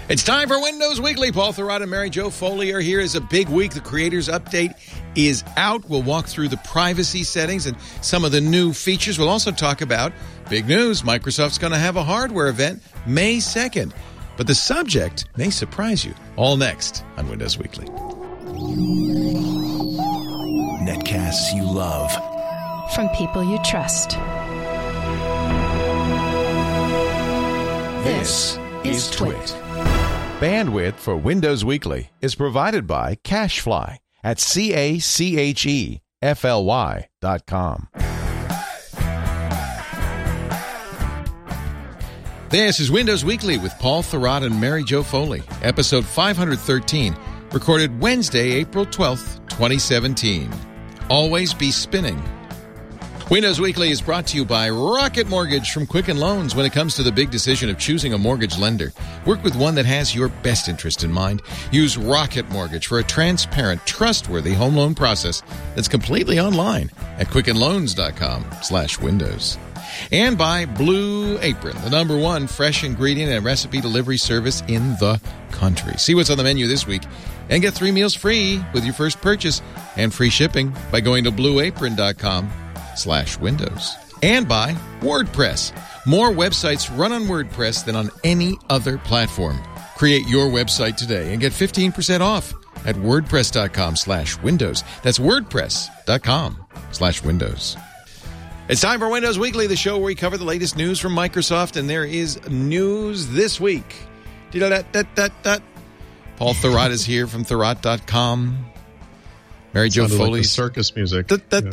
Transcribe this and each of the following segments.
It's time for Windows Weekly. Paul Thurrott and Mary Jo Foley are here. It's a big week. The Creators Update is out. We'll walk through the privacy settings and some of the new features. We'll also talk about big news. Microsoft's going to have a hardware event May 2nd. But the subject may surprise you. All next on Windows Weekly. Netcasts you love. From people you trust. This is Twit. Bandwidth for Windows Weekly is provided by CacheFly at CacheFly.com. This is Windows Weekly with Paul Thurrott and Mary Jo Foley, episode 513, recorded Wednesday, April 12th, 2017. Always be spinning. Windows Weekly is brought to you by Rocket Mortgage from Quicken Loans. When it comes to the big decision of choosing a mortgage lender, work with one that has your best interest in mind. Use Rocket Mortgage for a transparent, trustworthy home loan process that's completely online at quickenloans.com/windows. And by Blue Apron, the #1 fresh ingredient and recipe delivery service in the country. See what's on the menu this week and get 3 meals free with your first purchase and free shipping by going to blueapron.com/windows. And by WordPress. More websites run on WordPress than on any other platform. Create your website today and get 15% off at wordpress.com/windows. That's wordpress.com/windows. It's time for Windows Weekly, the show where we cover the latest news from Microsoft, and there is news this week. Paul Thurrott is here from Thurrott.com. Mary Jo Foley. Like circus music. Well, now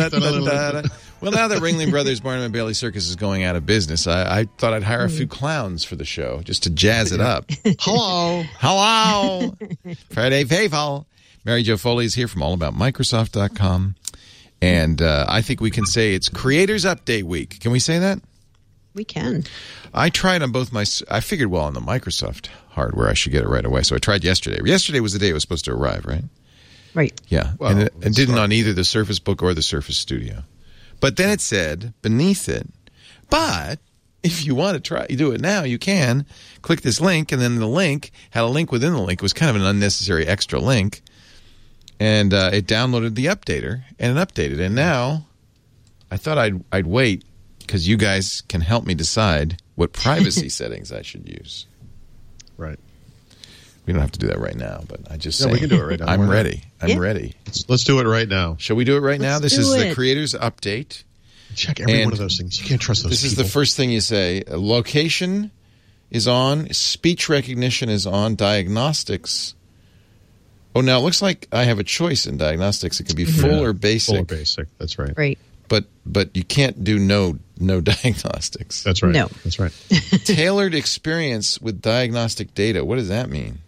that Ringling Brothers Barnum and Bailey Circus is going out of business, I thought I'd hire a few clowns for the show just to jazz it up. Hello. Hello. Friday Faithful. Mary Jo Foley is here from allaboutmicrosoft.com. And I think we can say it's Creators Update Week. Can we say that? We can. I tried on both I figured, well, on the Microsoft hardware, I should get it right away. So I tried yesterday. Yesterday was the day it was supposed to arrive, right? Right. Yeah. Well, and it didn't on either the Surface Book or the Surface Studio. But then it said beneath it, but if you want to try, you do it now, you can. Click this link, and then the link had a link within the link. It was kind of an unnecessary extra link. And it downloaded the updater, and it updated. And now I thought I'd wait because you guys can help me decide what privacy settings I should use. Right. We don't have to do that right now, but I just we can do it right now. I'm ready. I'm ready. Let's do it right now. Shall we do it right now? This is the Creators Update. Check every one of those things. You can't trust those people. This is the first thing you say. Location is on. Speech recognition is on. Diagnostics. Oh, now it looks like I have a choice in diagnostics. It can be full or basic. Full or basic. That's right. Right. But you can't do no diagnostics. That's right. No. That's right. Tailored experience with diagnostic data. What does that mean?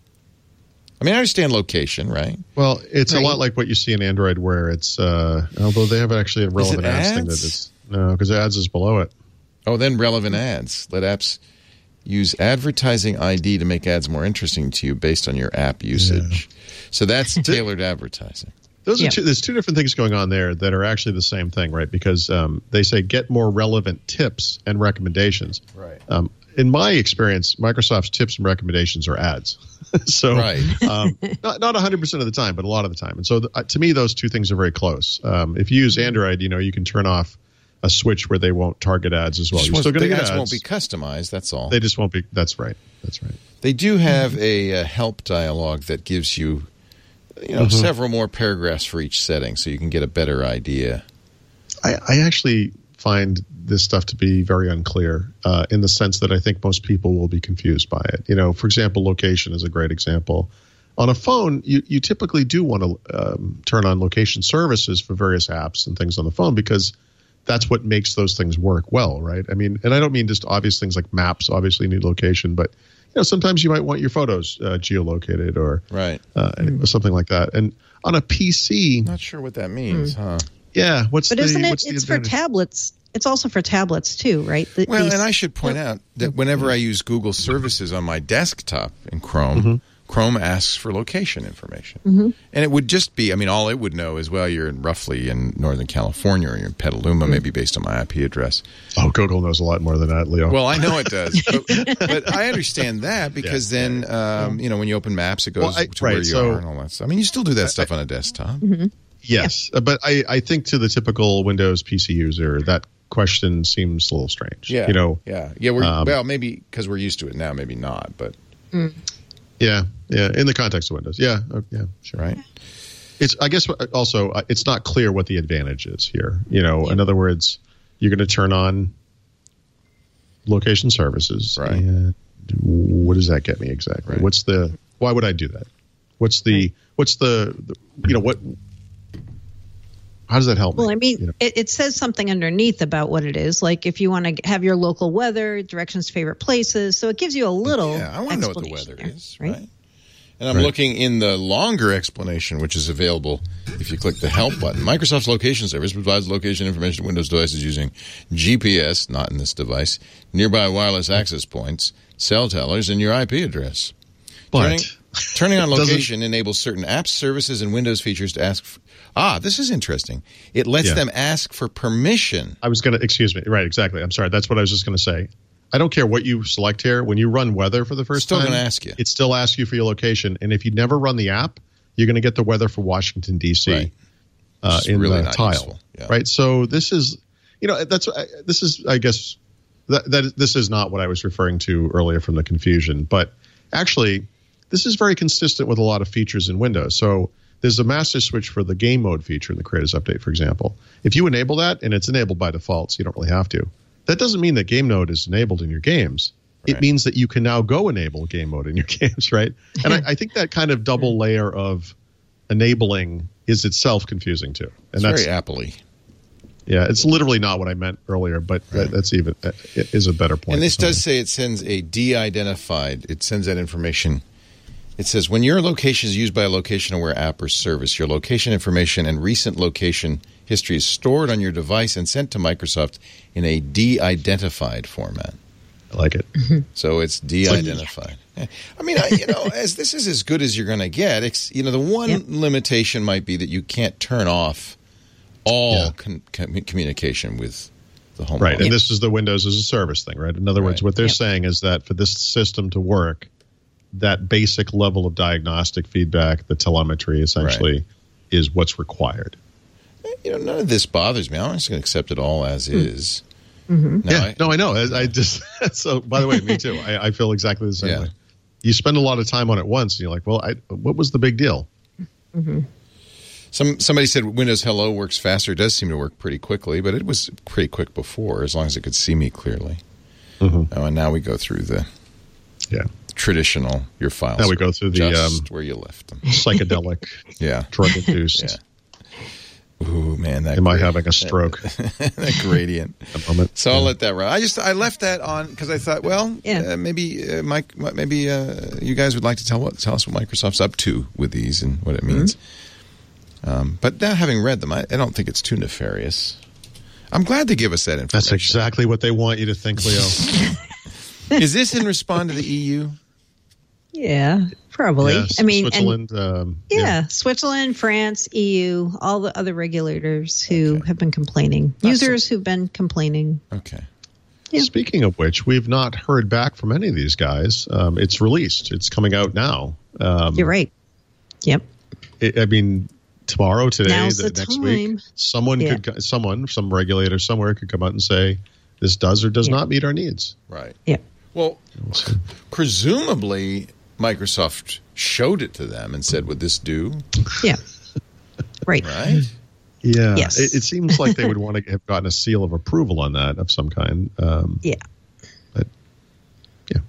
I mean, I understand location, right? Well, it's a lot like what you see in Android, where it's although they have actually a relevant ads thing that is because ads is below it. Oh, then relevant ads. Let apps use advertising ID to make ads more interesting to you based on your app usage. Yeah. So that's tailored advertising. Those are there's two different things going on there that are actually the same thing, right? Because they say get more relevant tips and recommendations. Right. In my experience, Microsoft's tips and recommendations are ads. So right. Not 100% of the time, but a lot of the time. And so to me, those two things are very close. If you use Android, you can turn off a switch where they won't target ads as well. You're still going to get ads. Won't be customized. That's all. They just won't be. That's right. That's right. They do have a help dialog that gives you, several more paragraphs for each setting, so you can get a better idea. I actually find this stuff to be very unclear in the sense that I think most people will be confused by it. For example, location is a great example. On a phone, you typically do want to turn on location services for various apps and things on the phone because that's what makes those things work well, right? I mean, and I don't mean just obvious things like maps obviously need location, but sometimes you might want your photos geolocated or something like that. And on a PC, not sure what that means, huh? Yeah, isn't it? It's for tablets it's also for tablets too, right? Well, and I should point out that whenever I use Google services on my desktop in Chrome, Chrome asks for location information. And it would just be, all it would know is, well, you're roughly in Northern California or you're in Petaluma, maybe based on my IP address. Oh, Google knows a lot more than that, Leo. Well, I know it does. but I understand that because then, when you open Maps, it goes to where you are and all that stuff. You still do that stuff on a desktop. Yes, but I think to the typical Windows PC user, that question seems a little strange. Yeah, well, maybe because we're used to it now, maybe not, but yeah, in the context of Windows, yeah, sure, right. I guess also it's not clear what the advantage is here. In other words, you're going to turn on location services, right? And what does that get me exactly? Right. Why would I do that? How does that help me? Well, it says something underneath about what it is. Like if you want to have your local weather, directions to favorite places. So it gives you a little. Yeah, I want to know what the weather is, right? And I'm Right. looking in the longer explanation, which is available if you click the Help button. Microsoft's location service provides location information to Windows devices using GPS, not in this device, nearby wireless access points, cell towers, and your IP address. But Turning on location enables certain apps, services, and Windows features to ask for, this is interesting. It lets them ask for permission. Excuse me. Right, exactly. I'm sorry. That's what I was just going to say. I don't care what you select here. When you run weather for the first time, Still going to ask you. It still asks you for your location. And if you never run the app, you're going to get the weather for Washington, D.C. Right. In really the not tile. useful. Yeah. Right? So this is, I guess, this is not what I was referring to earlier from the confusion. But actually, this is very consistent with a lot of features in Windows. So there's a master switch for the game mode feature in the Creators Update, for example. If you enable that, and it's enabled by default, so you don't really have to, that doesn't mean that game mode is enabled in your games. Right. It means that you can now go enable game mode in your games, right? And I think that kind of double layer of enabling is itself confusing too. And It's very Apple-y. Yeah, it's literally not what I meant earlier, but that's even it is a better point. And this does say it sends a de-identified. It sends that information. It says, when your location is used by a location-aware app or service, your location information and recent location history is stored on your device and sent to Microsoft in a de-identified format. I like it. So it's de-identified. As this is as good as you're going to get. The one limitation might be that you can't turn off all communication with the home. Right, office. and this is the Windows as a service thing, right? In other words, what they're saying is that for this system to work, that basic level of diagnostic feedback, the telemetry, essentially, is what's required. None of this bothers me. I'm just going to accept it all as is. Mm-hmm. I know. I just so. By the way, me too. I feel exactly the same way. You spend a lot of time on it once, and you're like, "Well, what was the big deal?" Mm-hmm. Somebody said Windows Hello works faster. It does seem to work pretty quickly, but it was pretty quick before, as long as it could see me clearly. Mm-hmm. And now we go through the traditional your files. Now we go through the just where you left them. Psychedelic, drug-induced. Yeah. Ooh, man! Am I having a stroke? That gradient. A moment. So I'll let that run. I left that on because I thought, maybe Mike, maybe you guys would like to tell us what Microsoft's up to with these and what it means. But now, having read them, I don't think it's too nefarious. I'm glad they give us that information. That's exactly what they want you to think, Leo. Is this in response to the EU? Yeah, probably. Yeah, Switzerland. Switzerland, France, EU, all the other regulators who have been complaining. Users who've been complaining. Okay. Yeah. Speaking of which, we've not heard back from any of these guys. It's released. It's coming out now. You're right. Yep. Tomorrow, today, Now's the next time. week, some regulator somewhere could come out and say this does or does not meet our needs. Right. Yeah. Well, presumably Microsoft showed it to them and said, "Would this do?" Yeah. Right. Right. Yeah. Yes. It seems like they would want to have gotten a seal of approval on that of some kind. Yeah. But yeah.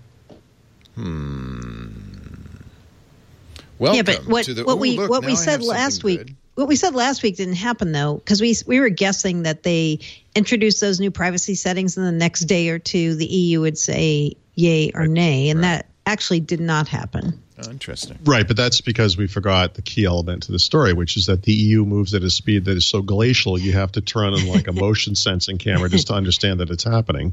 Welcome but what we said last week. What we said last week didn't happen, though, because we were guessing that they introduced those new privacy settings and the next day or two the EU would say yay or nay. And that actually did not happen. Oh, interesting. Right, but that's because we forgot the key element to the story, which is that the EU moves at a speed that is so glacial you have to turn on like a motion sensing camera just to understand that it's happening.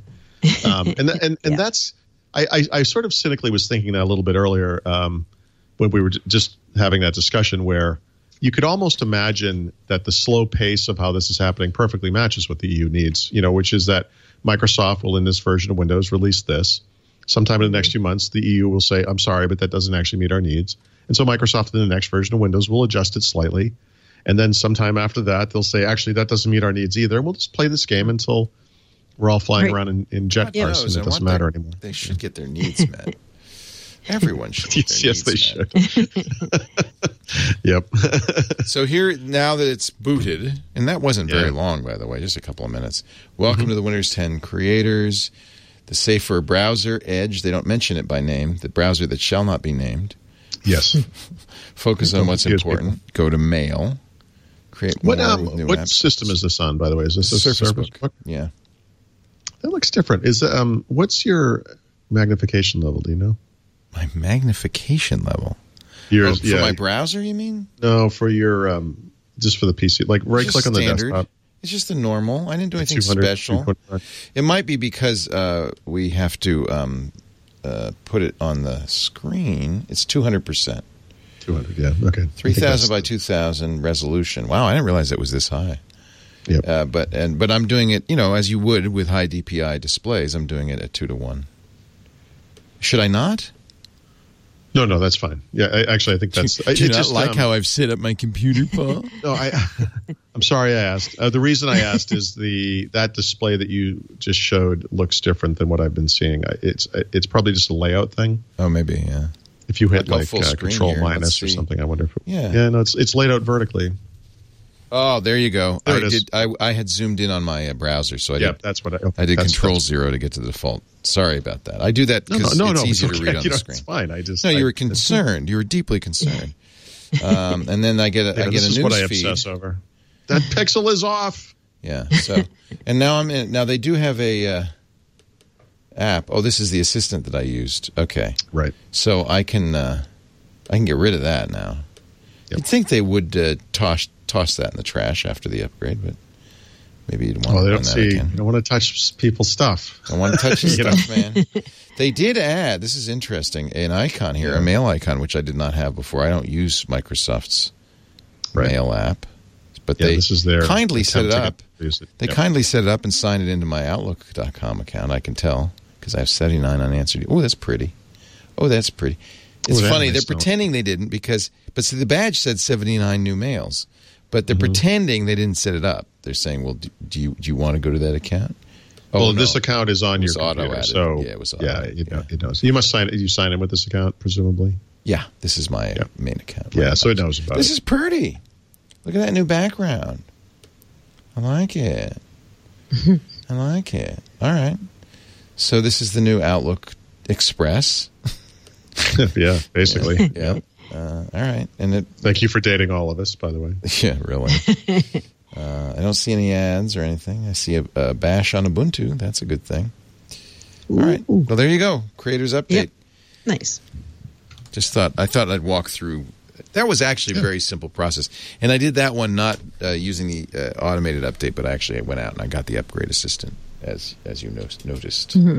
And that's I sort of cynically was thinking that a little bit earlier when we were just having that discussion, where you could almost imagine that the slow pace of how this is happening perfectly matches what the EU needs, which is that Microsoft will, in this version of Windows, release this. Sometime in the next few months, the EU will say, I'm sorry, but that doesn't actually meet our needs. And so Microsoft in the next version of Windows will adjust it slightly. And then sometime after that, they'll say, actually, that doesn't meet our needs either. We'll just play this game until we're all flying around in jet cars and it doesn't matter anymore. They should get their needs met. Everyone should get their yes, they needs should. Yep. So here, now that it's booted, and that wasn't very long, by the way, just a couple of minutes. Welcome to the Windows 10 creators. The safer browser, Edge, they don't mention it by name. The browser that shall not be named. Yes. Focus on what's important. Go to Mail. Create more new what apps. System is this on, by the way? Is this a Surface Surface Book? Book? Yeah. That looks different. Is what's your magnification level? Do you know? My magnification level. Yours, for my browser, you mean? No, for your just for the PC. Like right-click on the desktop. It's just the normal. I didn't do anything special. It might be because we have to put it on the screen. It's 200%. 200, yeah. Okay. 3000 by 2000 resolution. Wow, I didn't realize it was this high. Yep. But I'm doing it, as you would with high DPI displays. I'm doing it at 2:1. Should I not? No, that's fine. Yeah, I think that's. Do you not like how I've set up my computer, Paul? No, I'm sorry I asked. The reason I asked is that display that you just showed looks different than what I've been seeing. It's probably just a layout thing. Oh, maybe, yeah. If you hit full screen Control here, minus or something, I wonder if. Yeah, no, it's laid out vertically. Oh, there you go. There it is. I had zoomed in on my browser, so that's what I did Control 0 to get to the default. Sorry about that. I do that because it's easier to read on the screen. It's fine. You were concerned. You were deeply concerned. And then I get a this is news what I feed. obsess over. That pixel is off. Yeah. So, and now I'm in. Now they do have a app. Oh, this is the assistant that I used. Okay. Right. So I can get rid of that now. Yep. You'd think they would toss that in the trash after the upgrade, but maybe you'd want to run that again. You don't want to touch people's stuff. I want to touch his stuff, man. They did add, this is interesting, an icon here, a mail icon, which I did not have before. I don't use Microsoft's mail app. But they kindly set it up. They kindly set it up and signed it into my Outlook.com account. I can tell because I have 79 unanswered. Oh, that's pretty. It's funny. They're pretending they didn't but see, the badge said 79 new mails. But they're pretending they didn't set it up. They're saying, well, do you want to go to that account? Well, this account is on your computer, so it was auto added. It knows. You must sign in with this account, presumably. Yeah, this is my main account. Yeah, so it knows about it. This is pretty. Look at that new background. I like it. All right. So this is the new Outlook Express. Yeah, basically. Yeah. All right. And thank you for dating all of us, by the way. Yeah, really. I don't see any ads or anything. I see a bash on Ubuntu. That's a good thing. All right. Well, there you go. Creators Update. Yep. Nice. I thought I'd walk through. That was actually a very simple process. And I did that one not using the automated update, but I went out and I got the upgrade assistant, as you noticed. Mm-hmm.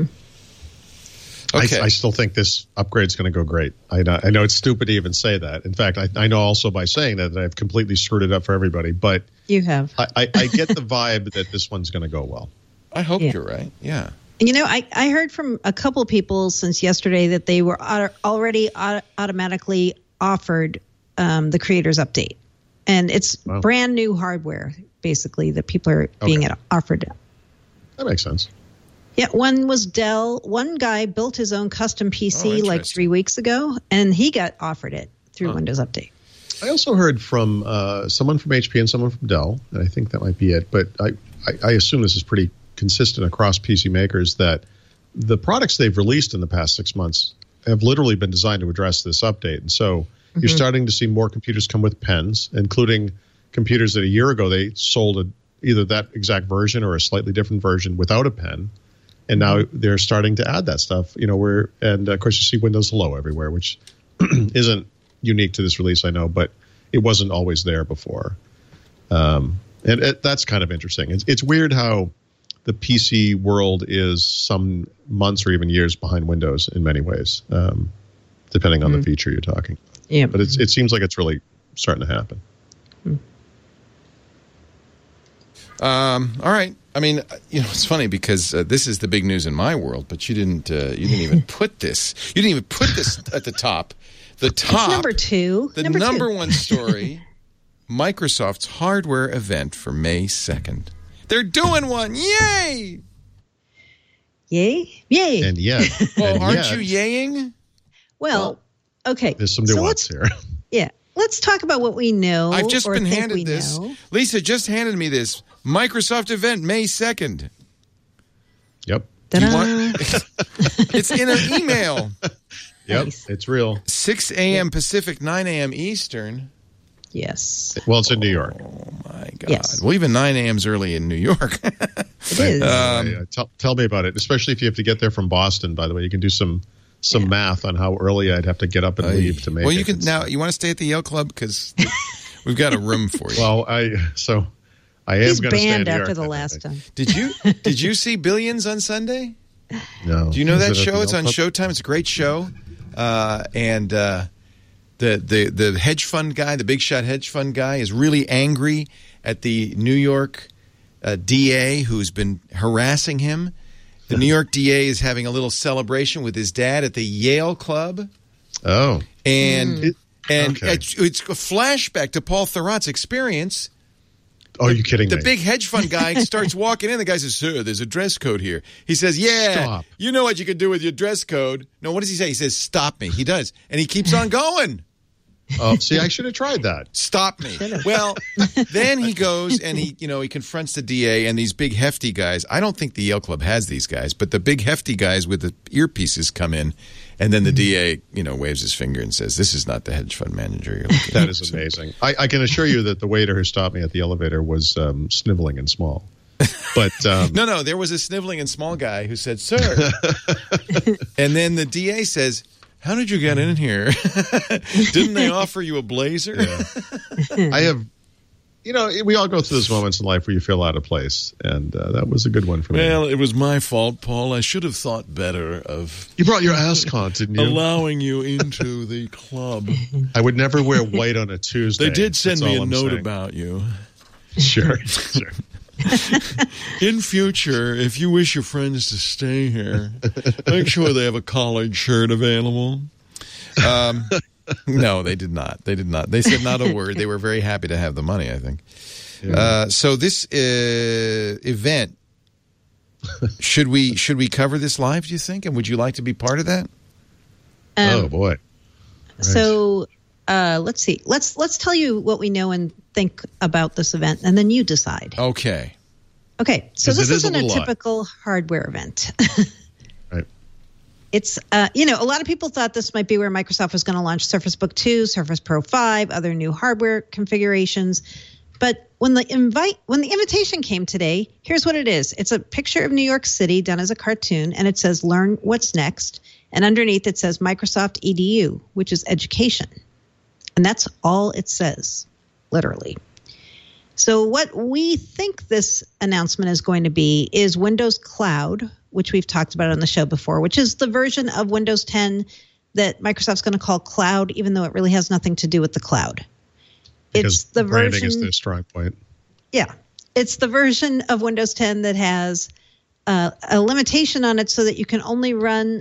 Okay. I still think this upgrade is going to go great. I know it's stupid to even say that. In fact, I know also by saying that I've completely screwed it up for everybody. But you have. I get the vibe that this one's going to go well. I hope you're right. Yeah. I heard from a couple of people since yesterday that they were already automatically offered the Creators Update. And it's brand new hardware, basically, that people are being offered. That makes sense. Yeah, one was Dell. One guy built his own custom PC like 3 weeks ago, and he got offered it through Windows Update. I also heard from someone from HP and someone from Dell, and I think that might be it. But I assume this is pretty consistent across PC makers that the products they've released in the past 6 months have literally been designed to address this update. And so you're starting to see more computers come with pens, including computers that a year ago they sold either that exact version or a slightly different version without a pen. And now they're starting to add that stuff, and of course you see Windows Hello everywhere, which isn't unique to this release, I know, but it wasn't always there before. That's kind of interesting. It's weird how the PC world is some months or even years behind Windows in many ways, depending on the feature you're talking about. Yeah. But it seems like it's really starting to happen. All right. I mean, it's funny because this is the big news in my world, but you didn't even put this. You didn't even put this at the top. The top. It's number 2. The number 1 story. Microsoft's hardware event for May 2nd. They're doing one. Yay! Yay! Yay! And yet. Well, aren't you yaying? Well, okay. There's some nuance here. Yeah. Let's talk about what we know. I've just been handed this. Know. Lisa just handed me this. Microsoft event, May 2nd. Yep. It's in an email. Yep, Nice. It's real. 6 a.m. Pacific, 9 a.m. Eastern. Yes. Well, it's in New York. Oh, my God. Yes. Well, even 9 a.m. is early in New York. It is. Tell me about it, especially if you have to get there from Boston, by the way. You can do some math on how early I'd have to get up and leave to make it. Well, you can now. You want to stay at the Yale Club? Because we've got a room for you. Well, I am going to stay in He's New banned York, after the last time. Did you see Billions on Sunday? No. Do you know Is that it at show? the It's on Yale Club? Showtime. It's a great show. And the hedge fund guy, the big shot hedge fund guy, is really angry at the New York DA who's been harassing him. The New York DA is having a little celebration with his dad at the Yale Club. Oh. And Okay. it's a flashback to Paul Thurrott's experience. Oh, are you kidding The me? big hedge fund guy starts walking in. The guy says, "Sir, there's a dress code here." He says, "Yeah, Stop. You know what you could do with your dress code." No, what does he say? He says, "Stop me." He does. And he keeps on going. Oh, see, I should have tried that. Stop me. Well, then he goes and he confronts the DA and these big hefty guys. I don't think the Yale Club has these guys, but the big hefty guys with the earpieces come in, and then the DA, waves his finger and says, "This is not the hedge fund manager you're looking That at." is amazing. I can assure you that the waiter who stopped me at the elevator was sniveling and small. But No, there was a sniveling and small guy who said, "Sir," and then the DA says, "How did you get in here? Didn't they offer you a blazer?" Yeah. I have, we all go through those moments in life where you feel out of place, and that was a good one for me. Well, it was my fault, Paul. I should have thought better of You brought your ASCON, didn't you? allowing you into the club. I would never wear white on a Tuesday. They did send That's me all a I'm note saying. about you. Sure. In future, if you wish your friends to stay here, make sure they have a collared shirt available. No, they did not. They did not. They said not a word. They were very happy to have the money, I think. Yeah. So this event, should we cover this live, do you think? And would you like to be part of that? Oh, boy. Right. So let's see. Let's tell you what we know and think about this event, and then you decide. Okay. Okay. So this isn't a little typical hardware event. Right. It's, a lot of people thought this might be where Microsoft was going to launch Surface Book 2, Surface Pro 5, other new hardware configurations. But when the invitation came today, here's what it is. It's a picture of New York City done as a cartoon, and it says, "Learn what's next." And underneath it says Microsoft EDU, which is education. And that's all it says, literally. So what we think this announcement is going to be is Windows Cloud, which we've talked about on the show before, which is the version of Windows 10 that Microsoft's going to call Cloud, even though it really has nothing to do with the cloud. Because It's the branding version, is their strong point. Yeah. It's the version of Windows 10 that has a limitation on it so that you can only run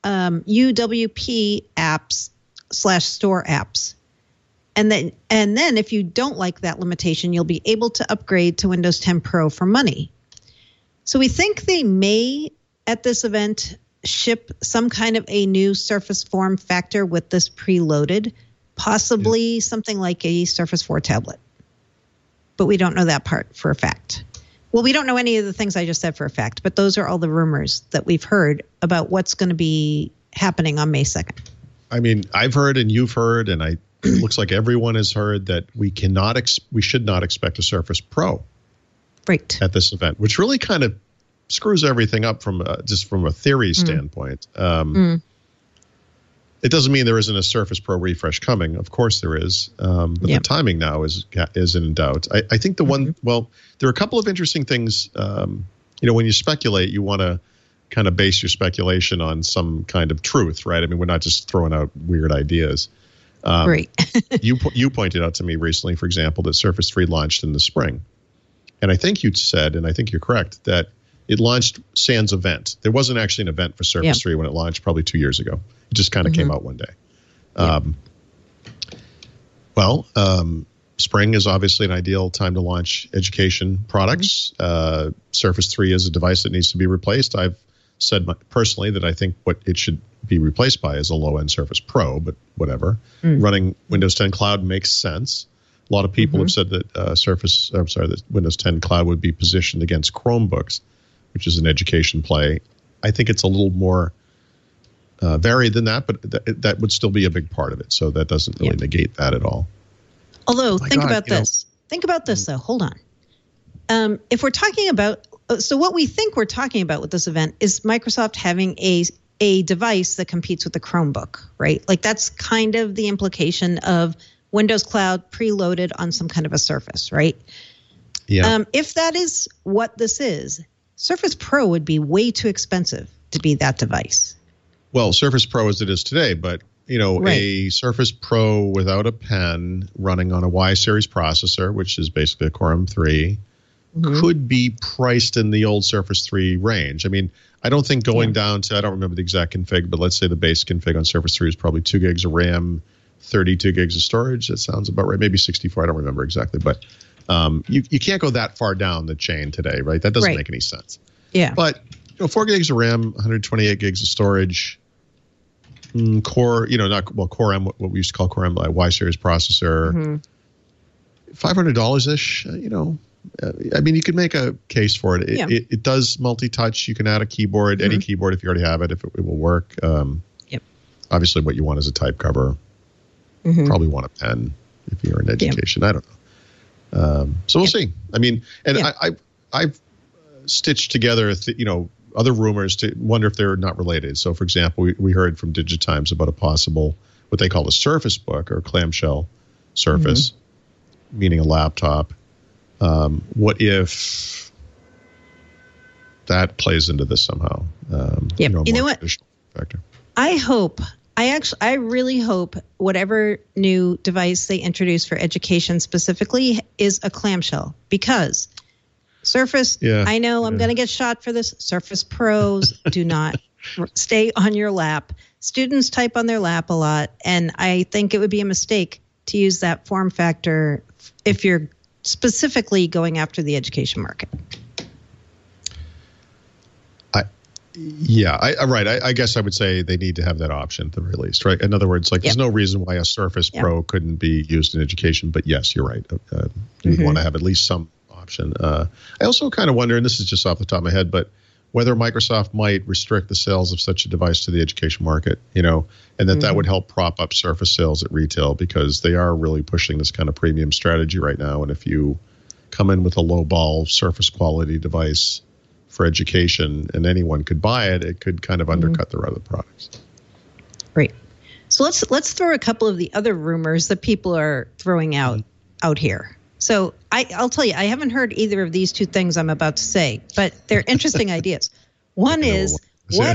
UWP apps /store apps. And then if you don't like that limitation, you'll be able to upgrade to Windows 10 Pro for money. So we think they may, at this event, ship some kind of a new Surface form factor with this preloaded, possibly something like a Surface 4 tablet. But we don't know that part for a fact. Well, we don't know any of the things I just said for a fact, but those are all the rumors that we've heard about what's going to be happening on May 2nd. I mean, I've heard and you've heard, and it looks like everyone has heard that we should not expect a Surface Pro Right. at this event, which really kind of screws everything up from just from a theory standpoint. It doesn't mean there isn't a Surface Pro refresh coming. Of course there is. But the timing now is in doubt. I think the one, well, there are a couple of interesting things. When you speculate, you want to kind of base your speculation on some kind of truth, right? I mean, we're not just throwing out weird ideas. Right. you pointed out to me recently, for example, that Surface 3 launched in the spring. And I think you said, and I think you're correct, that it launched sans event. There wasn't actually an event for Surface 3 when it launched probably 2 years ago. It just kind of came out one day. Spring is obviously an ideal time to launch education products. Surface 3 is a device that needs to be replaced. I've said personally that I think what it should be replaced by is a low-end Surface Pro, but whatever. Running Windows 10 Cloud makes sense. A lot of people have said that that Windows 10 Cloud would be positioned against Chromebooks, which is an education play. I think it's a little more varied than that, but that would still be a big part of it. So that doesn't really negate that at all. Although, think about this. Think about this, though. Hold on. If we're talking about, so what we think we're talking about with this event is Microsoft having a device that competes with the Chromebook, right? Like that's kind of the implication of Windows Cloud preloaded on some kind of a Surface, right? Yeah. If that is what this is, Surface Pro would be way too expensive to be that device. Well, Surface Pro as it is today, but a Surface Pro without a pen running on a Y series processor, which is basically a Core M3, could be priced in the old Surface 3 range. I mean, I don't think going down to, I don't remember the exact config, but let's say the base config on Surface 3 is probably 2 gigs of RAM, 32 gigs of storage. That sounds about right. Maybe 64. I don't remember exactly, but you can't go that far down the chain today, right? That doesn't make any sense. Yeah. But 4 gigs of RAM, 128 gigs of storage, Core, Core M, what we used to call Core M, Y series processor, $500-ish. I mean, you could make a case for it. It does multi-touch. You can add a keyboard, any keyboard if you already have it, if it will work. Obviously, what you want is a type cover. Probably want a pen if you're in education. I don't know. So we'll see. I mean, and I've stitched together, other rumors to wonder if they're not related. So, for example, we heard from DigiTimes about a possible, what they call a Surface Book or clamshell Surface, meaning a laptop. What if that plays into this somehow? You know what? Factor. I really hope whatever new device they introduce for education specifically is a clamshell, because Surface, I know I'm going to get shot for this. Surface Pros do not stay on your lap. Students type on their lap a lot, and I think it would be a mistake to use that form factor if you're specifically going after the education market. I guess I would say they need to have that option at the very least, right? In other words, there's no reason why a Surface Pro couldn't be used in education, but yes, you're right. You want to have at least some option. I also kind of wonder, and this is just off the top of my head, but whether Microsoft might restrict the sales of such a device to the education market, and that would help prop up Surface sales at retail, because they are really pushing this kind of premium strategy right now. And if you come in with a low ball Surface quality device for education and anyone could buy it, it could kind of undercut their other products. Right. So let's throw a couple of the other rumors that people are throwing out here. So I'll tell you, I haven't heard either of these two things I'm about to say, but they're interesting ideas. One is, what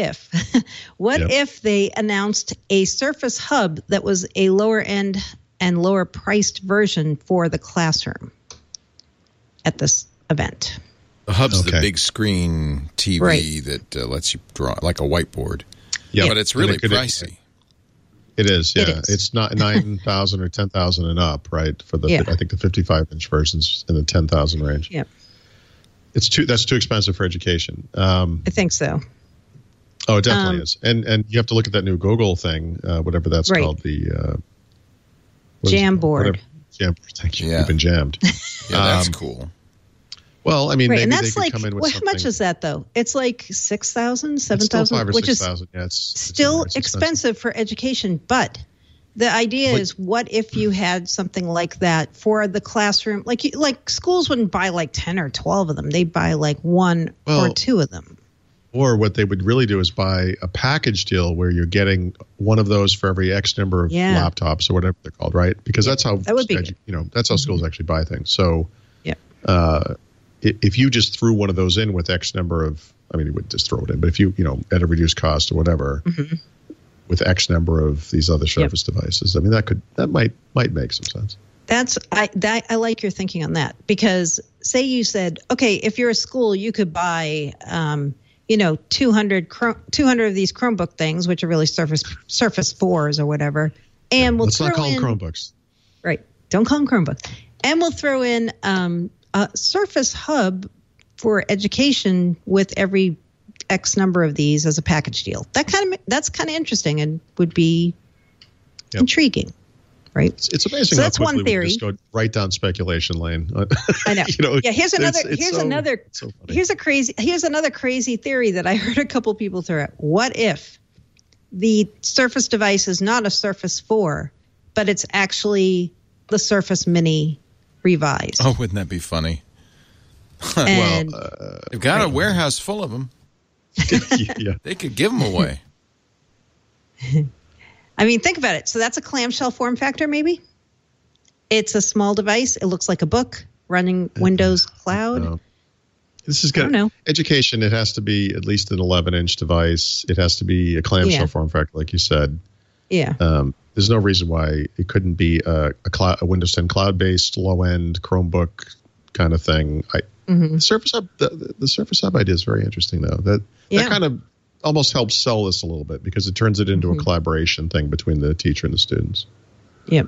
if they announced a Surface Hub that was a lower end and lower priced version for the classroom at this event? The Hub's the big screen TV that lets you draw like a whiteboard. Yeah, but it's really pricey. It is, yeah. It's not 9,000 or 10,000 and up, right? For the I think the 55-inch versions in the 10,000 range. Yeah, that's too expensive for education. I think so. Oh, it definitely is, and you have to look at that new Google thing, whatever that's called, the Jamboard. Jamboard. Thank you. You've been jammed. That's cool. Well, I mean, maybe and that's they could come in with something. How much is that, though? It's like 6,000, 7,000, which 6,000. It's Still expensive for education. But The idea is, what if you had something like that for the classroom? Like schools wouldn't buy like 10 or 12 of them. They'd buy like one or two of them. Or what they would really do is buy a package deal where you're getting one of those for every X number of laptops or whatever they're called, right? Because that's how that's how schools actually buy things. So if you just threw one of those in with X number of, I mean, you wouldn't just throw it in, but if you at a reduced cost or whatever, with X number of these other Surface devices, I mean, that might make some sense. I like your thinking on that, because say you said, okay, if you're a school, you could buy 200 of these Chromebook things, which are really Surface 4s or whatever, and let's not call them Chromebooks. Right. Don't call them Chromebooks. And we'll throw in a Surface Hub for education with every X number of these as a package deal. That's kind of interesting and would be intriguing, right? It's amazing. So that's one theory. We just go right down speculation lane. I know. Here's another crazy theory that I heard a couple people throw out. What if the Surface device is not a Surface 4, but it's actually the Surface Mini revised? Oh, wouldn't that be funny? And, they've got a warehouse full of them. They could give them away. I mean, think about it. So that's a clamshell form factor, maybe? It's a small device. It looks like a book running Windows Cloud. No. This is good. Education, it has to be at least an 11-inch device. It has to be a clamshell form factor, like you said. Yeah. There's no reason why it couldn't be a Windows 10 cloud-based, low-end Chromebook kind of thing. The Surface Hub, the Surface Hub idea is very interesting, though. That kind of almost helps sell this a little bit, because it turns it into a collaboration thing between the teacher and the students. Yep.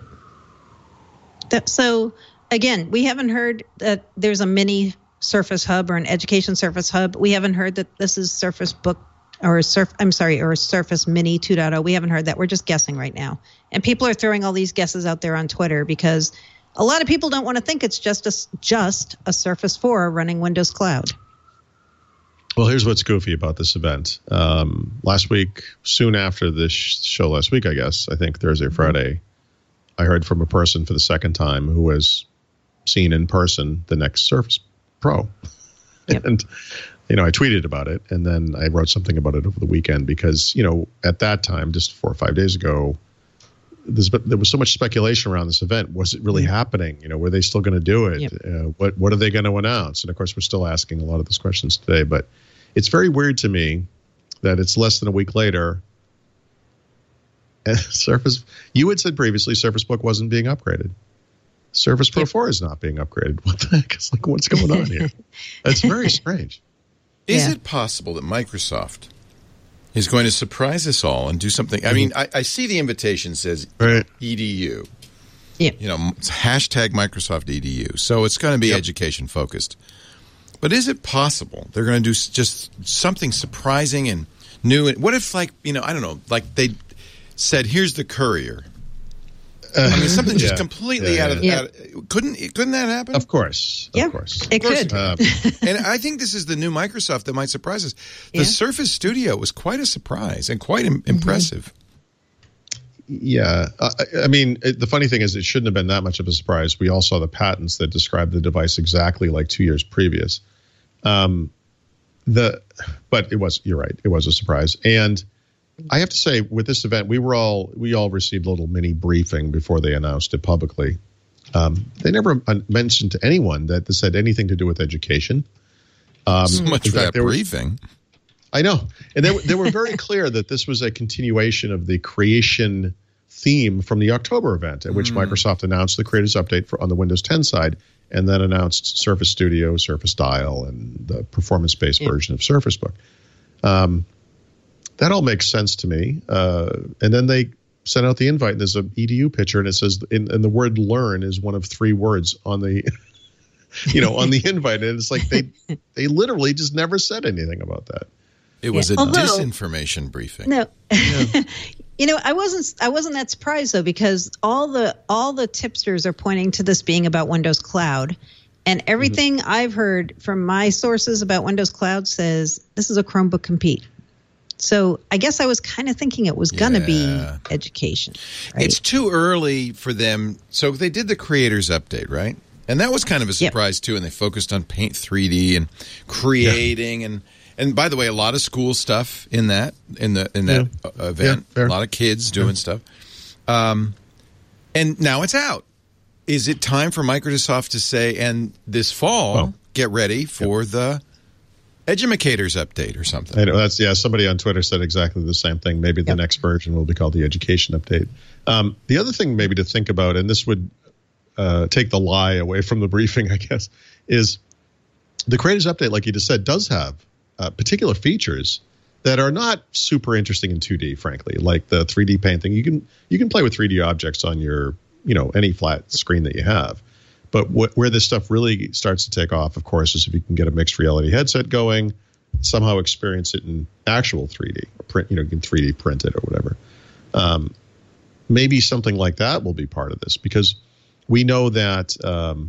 So again, we haven't heard that there's a mini Surface Hub or an education Surface Hub. We haven't heard that this is Surface Book or Surface Mini 2.0. We haven't heard that. We're just guessing right now. And people are throwing all these guesses out there on Twitter because a lot of people don't want to think it's just a Surface 4 running Windows Cloud. Well, here's what's goofy about this event. Last week, soon after this show last week, I think Thursday or Friday, I heard from a person for the second time who has seen in person the next Surface Pro. Yep. And, I tweeted about it, and then I wrote something about it over the weekend because, at that time, just 4 or 5 days ago, there was so much speculation around this event. Was it really happening? Were they still going to do it? Yep. What are they going to announce? And, of course, we're still asking a lot of those questions today, but it's very weird to me that it's less than a week later. And Surface, you had said previously, Surface Book wasn't being upgraded. Surface Pro 4 is not being upgraded. What the heck? It's like, what's going on here? That's very strange. Is it possible that Microsoft is going to surprise us all and do something? I mean, I see the invitation says EDU. Yeah. It's hashtag Microsoft EDU. So it's going to be education focused. But is it possible they're going to do just something surprising and new? What if, I don't know, like they said, here's the Courier. I mean, something just completely out of couldn't that happen? Of course. Yeah, of course. It could. And I think this is the new Microsoft that might surprise us. The Surface Studio was quite a surprise and quite impressive. Yeah. I mean, the funny thing is it shouldn't have been that much of a surprise. We all saw the patents that described the device exactly like 2 years previous. But it was, you're right, it was a surprise. And I have to say, with this event, we all received a little mini briefing before they announced it publicly. They never mentioned to anyone that this had anything to do with education. So much for that briefing. I know. And they were very clear that this was a continuation of the creation theme from the October event, at which Microsoft announced the Creators Update on the Windows 10 side, and then announced Surface Studio, Surface Dial, and the performance-based version of Surface Book. That all makes sense to me. And then they sent out the invite, and there's an EDU picture, and it says, and the word learn is one of 3 words on the, on the invite. And it's like they literally just never said anything about that. It was a disinformation briefing. No. I wasn't that surprised, though, because all the tipsters are pointing to this being about Windows Cloud. And everything I've heard from my sources about Windows Cloud says this is a Chromebook compete. So I guess I was kind of thinking it was going to be education. Right? It's too early for them. So they did the creators update, right? And that was kind of a surprise too. And they focused on Paint 3D and creating and by the way, a lot of school stuff in that event. A lot of kids doing stuff. And now it's out. Is it time for Microsoft to say, and this fall, get ready for the Educators update or something? I know somebody on Twitter said exactly the same thing. Maybe the next version will be called the Education update. The other thing maybe to think about, and this would take the lie away from the briefing, I guess, is the Creators update, like you just said, does have particular features that are not super interesting in 2D, frankly, like the 3D painting. You can play with 3D objects on your any flat screen that you have. But where this stuff really starts to take off, of course, is if you can get a mixed reality headset going, somehow experience it in actual 3D, or print, you can 3D print it or whatever. Maybe something like that will be part of this, because we know that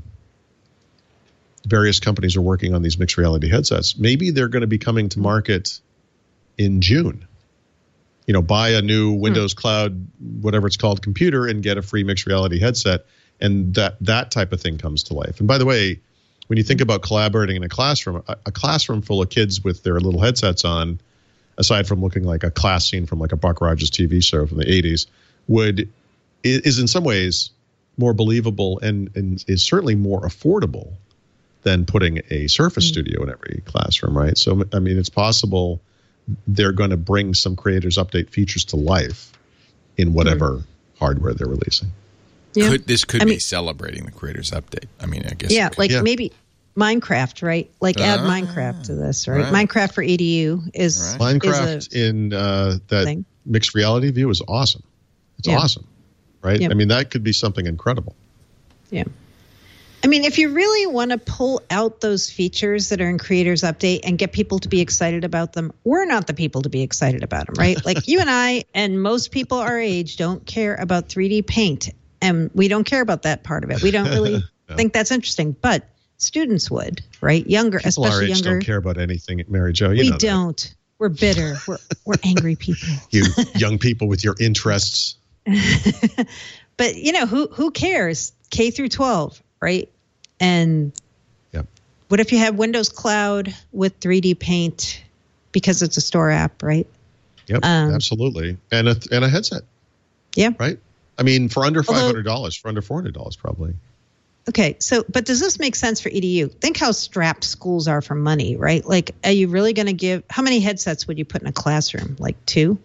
various companies are working on these mixed reality headsets. Maybe they're going to be coming to market in June. Buy a new Windows Cloud, whatever it's called, computer and get a free mixed reality headset. And that type of thing comes to life. And by the way, when you think about collaborating in a classroom full of kids with their little headsets on, aside from looking like a class scene from like a Buck Rogers TV show from the 80s, is in some ways more believable and is certainly more affordable than putting a Surface Studio in every classroom, right? So, I mean, it's possible they're going to bring some Creators Update features to life in whatever hardware they're releasing. Yeah. This could be celebrating the Creators Update. I mean, I guess. Yeah, maybe Minecraft, right? Like add Minecraft to this, right? Minecraft for EDU is Minecraft in that thing. Mixed reality view is awesome. It's awesome, right? I mean, that could be something incredible. Yeah. I mean, if you really want to pull out those features that are in Creators Update and get people to be excited about them, we're not the people to be excited about them, right? Like you and I and most people our age don't care about 3D paint. And we don't care about that part of it. We don't really think that's interesting, but students would, right? Younger, people especially our age younger. Don't care about anything, Mary Jo. We don't. That. We're bitter. We're angry people. You young people with your interests. But who cares? K through 12, right? And what if you have Windows Cloud with 3D Paint because it's a store app, right? Yep, absolutely, and a headset. Yeah, right. I mean, for under $500, for under $400, probably. Okay, but does this make sense for EDU? Think how strapped schools are for money, right? Like, are you really going to give? How many headsets would you put in a classroom? Like 2?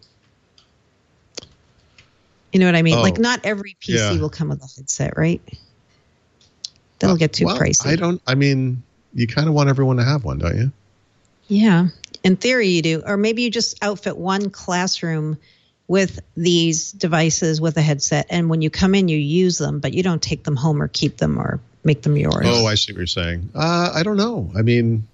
You know what I mean? Like, not every PC will come with a headset, right? That'll get too pricey. I mean, you kind of want everyone to have one, don't you? Yeah, in theory you do. Or maybe you just outfit one classroom with these devices with a headset, and when you come in, you use them, but you don't take them home or keep them or make them yours. Oh, I see what you're saying. I don't know. I mean,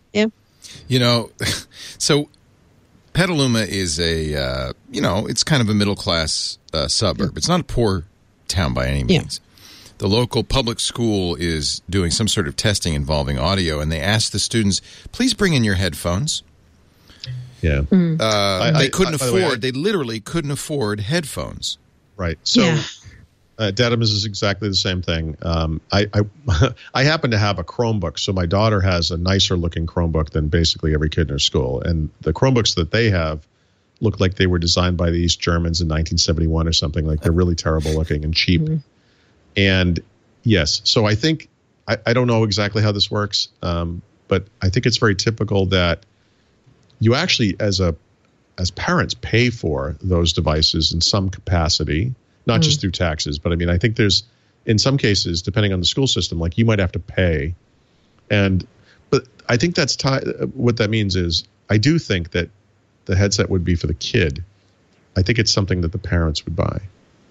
so Petaluma is it's kind of a middle class suburb. It's not a poor town by any means. The local public school is doing some sort of testing involving audio, and they asked the students, please bring in your headphones. Yeah. They couldn't afford, they literally couldn't afford headphones. Right. So Dedimus is exactly the same thing. I happen to have a Chromebook, so my daughter has a nicer looking Chromebook than basically every kid in her school. And the Chromebooks that they have look like they were designed by the East Germans in 1971 or something. Like they're really terrible looking and cheap. And yes, so I think, I don't know exactly how this works, but I think it's very typical that you actually, as parents, pay for those devices in some capacity, not just through taxes. But I mean, I think there's, in some cases, depending on the school system, like you might have to pay. But I think that's what that means is, I do think that the headset would be for the kid. I think it's something that the parents would buy,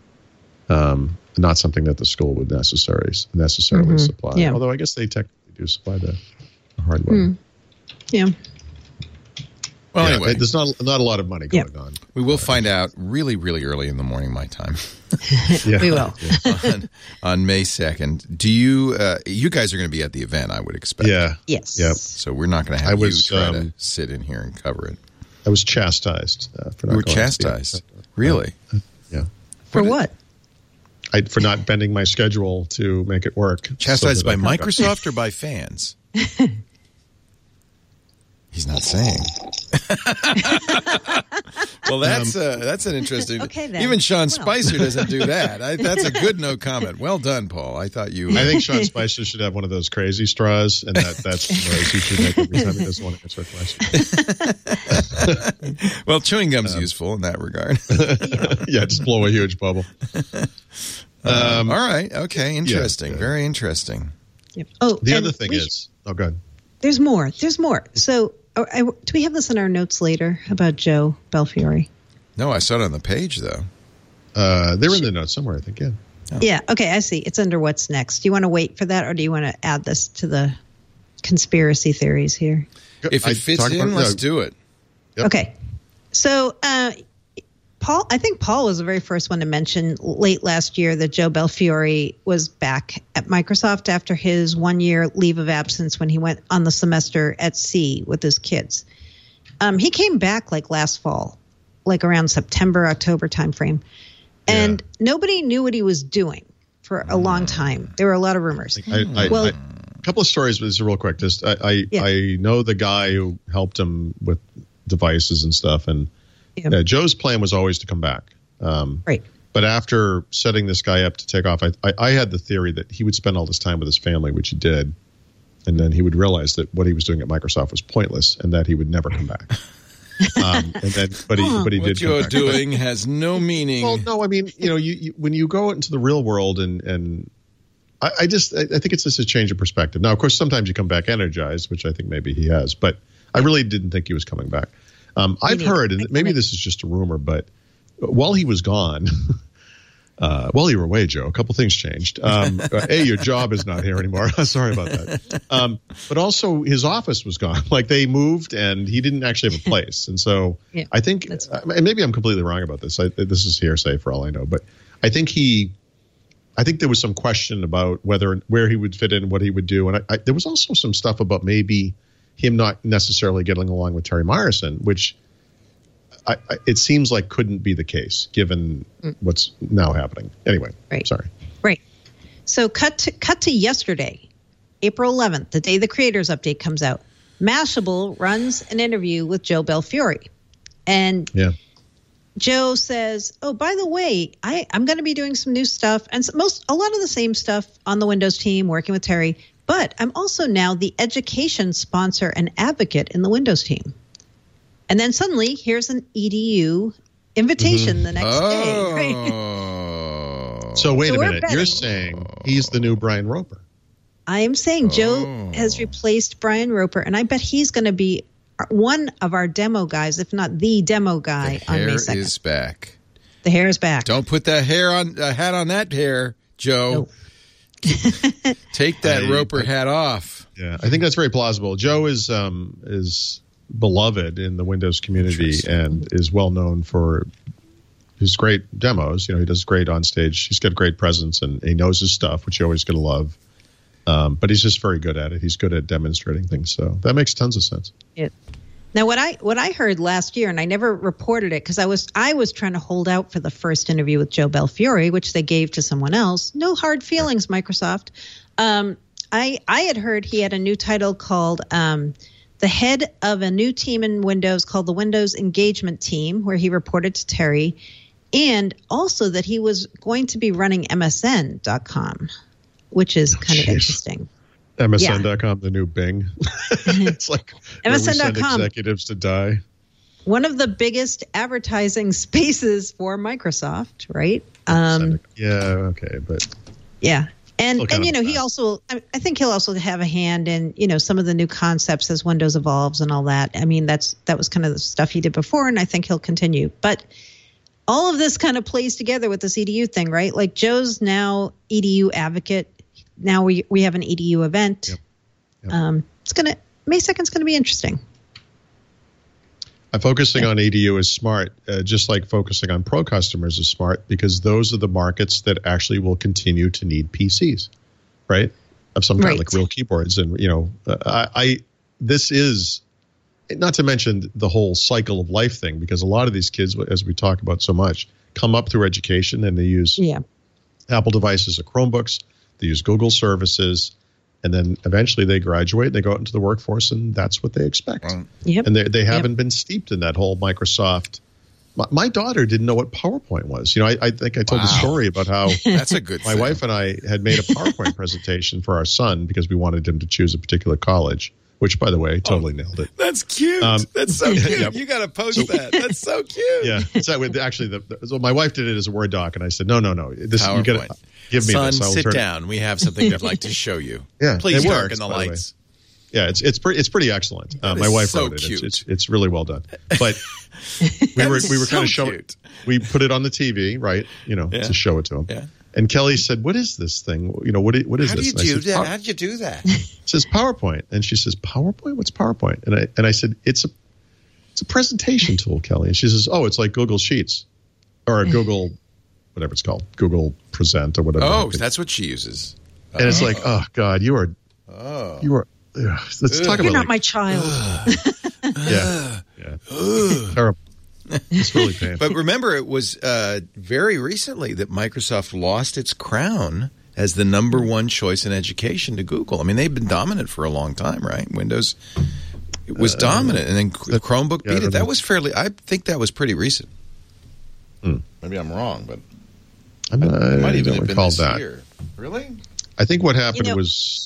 not something that the school would necessarily supply. Yeah. Although I guess they technically do supply the hardware. Yeah. Well, anyway, there's not a lot of money going on. We will find out really, really early in the morning, my time. We will. on May 2nd. Do you guys are going to be at the event, I would expect. Yeah. Yes. Yep. So we're not going to have you try to sit in here and cover it. I was chastised for not. You were going chastised, really? Yeah. For what? For not bending my schedule to make it work. Chastised by Microsoft or by fans? He's not saying. Well, that's an interesting. Okay, then. Even Sean Spicer doesn't do that. That's a good no comment. Well done, Paul. I thought you. I think Sean Spicer should have one of those crazy straws, and that's the noise he should make every time he doesn't want to answer a question. Well, chewing gum's useful in that regard. Yeah, just blow a huge bubble. All right. Okay. Interesting. Yeah. Very interesting. Yep. Oh, the other thing is, go ahead. There's more. So, do we have this in our notes later about Joe Belfiore? No, I saw it on the page, though. They're in the notes somewhere, I think, yeah. Oh. Yeah, okay, I see. It's under what's next. Do you want to wait for that, or do you want to add this to the conspiracy theories here? If it fits in, let's do it. Yep. Okay. So, I think Paul was the very first one to mention late last year that Joe Belfiore was back at Microsoft after his 1-year leave of absence when he went on the semester at sea with his kids. He came back like last fall, like around September, October timeframe. And nobody knew what he was doing for a long time. There were a lot of rumors. A couple of stories, but this is real quick. Just I know the guy who helped him with devices and stuff, and Joe's plan was always to come back. Right. But after setting this guy up to take off, I had the theory that he would spend all this time with his family, which he did, and then he would realize that what he was doing at Microsoft was pointless and that he would never come back. But he what did. What you're come back. doing has no meaning. Well, no, I mean, you when you go into the real world and I think it's just a change of perspective. Now, of course, sometimes you come back energized, which I think maybe he has, but I really didn't think he was coming back. I've heard, and maybe this is just a rumor, but while he was gone, while you were away, Joe, a couple things changed. Your job is not here anymore. Sorry about that. But also his office was gone. Like they moved and he didn't actually have a place. And so I think, and maybe I'm completely wrong about this. This is hearsay for all I know, but I think there was some question about where he would fit in, what he would do. And there was also some stuff about maybe him not necessarily getting along with Terry Myerson, which it seems like couldn't be the case given what's now happening. Anyway, sorry. Right. So cut to yesterday, April 11th, the day the Creators Update comes out. Mashable runs an interview with Joe Belfiore. And Joe says, oh, by the way, I'm going to be doing some new stuff and a lot of the same stuff on the Windows team, working with Terry. But I'm also now the education sponsor and advocate in the Windows team. And then suddenly, here's an EDU invitation the next day. Right? So wait a minute. You're saying he's the new Brian Roper. I am saying Joe has replaced Brian Roper, and I bet he's going to be one of our demo guys, if not the demo guy on May 2nd. The hair is back. The hair is back. Don't put that hat on that hair, Joe. Nope. Take that Roper hat off. Yeah, I think that's very plausible. Joe is beloved in the Windows community and is well known for his great demos. He does great on stage. He's got great presence and he knows his stuff, which you're always going to love. But he's just very good at it. He's good at demonstrating things. So that makes tons of sense. Yeah. Now, what I heard last year, and I never reported it because I was trying to hold out for the first interview with Joe Belfiore, which they gave to someone else. No hard feelings, Microsoft. I had heard he had a new title called the head of a new team in Windows called the Windows Engagement Team, where he reported to Terry, and also that he was going to be running MSN.com, which is kind of interesting. MSN.com, the new Bing. It's like where we send executives to die. One of the biggest advertising spaces for Microsoft, right? But And he also, I think he'll also have a hand in, some of the new concepts as Windows evolves and all that. I mean, that was kind of the stuff he did before, and I think he'll continue. But all of this kind of plays together with this EDU thing, right? Like Joe's now EDU advocate. Now we have an EDU event. Yep. May 2nd is going to be interesting. Focusing on EDU is smart, just like focusing on pro customers is smart, because those are the markets that actually will continue to need PCs, right? Of some kind, like real keyboards. And, this is not to mention the whole cycle of life thing, because a lot of these kids, as we talk about so much, come up through education and they use Apple devices or Chromebooks. They use Google services. And then eventually they graduate and they go out into the workforce, and that's what they expect. And they haven't been steeped in that whole Microsoft. My daughter didn't know what PowerPoint was. I think I told the story about how that's a good. My wife and I had made a PowerPoint presentation for our son because we wanted him to choose a particular college, which, by the way, totally nailed it. That's cute. That's so cute. You got to post that. That's so cute. Yeah. So actually, so my wife did it as a Word doc, and I said, no. This PowerPoint. You got to give me Son, this. Sit down. We have something I'd like to show you. Yeah, please it darken works, the lights. Yeah, it's pretty excellent. My wife wrote it. Cute. It's really well done. But we were kind of showing. We put it on the TV, right? To show it to him. Yeah. And Kelly said, "What is this thing? What is this?" How do you do that? How did you do that? It says PowerPoint, and she says, "PowerPoint? What's PowerPoint?" And I said, "It's a presentation tool, Kelly." And she says, "Oh, it's like Google Sheets or Google, whatever it's called, Google Present or whatever." Oh, that's what she uses. And it's like, oh God, you are. Let's talk about. You're not my child. Yeah. Terrible. It's really painful. But remember, it was very recently that Microsoft lost its crown as the number one choice in education to Google. I mean, they've been dominant for a long time, right? Windows was dominant, and then Chromebook beat it. That was I think that was pretty recent. Maybe I'm wrong, but it might even have been this year. Really? I think what happened was...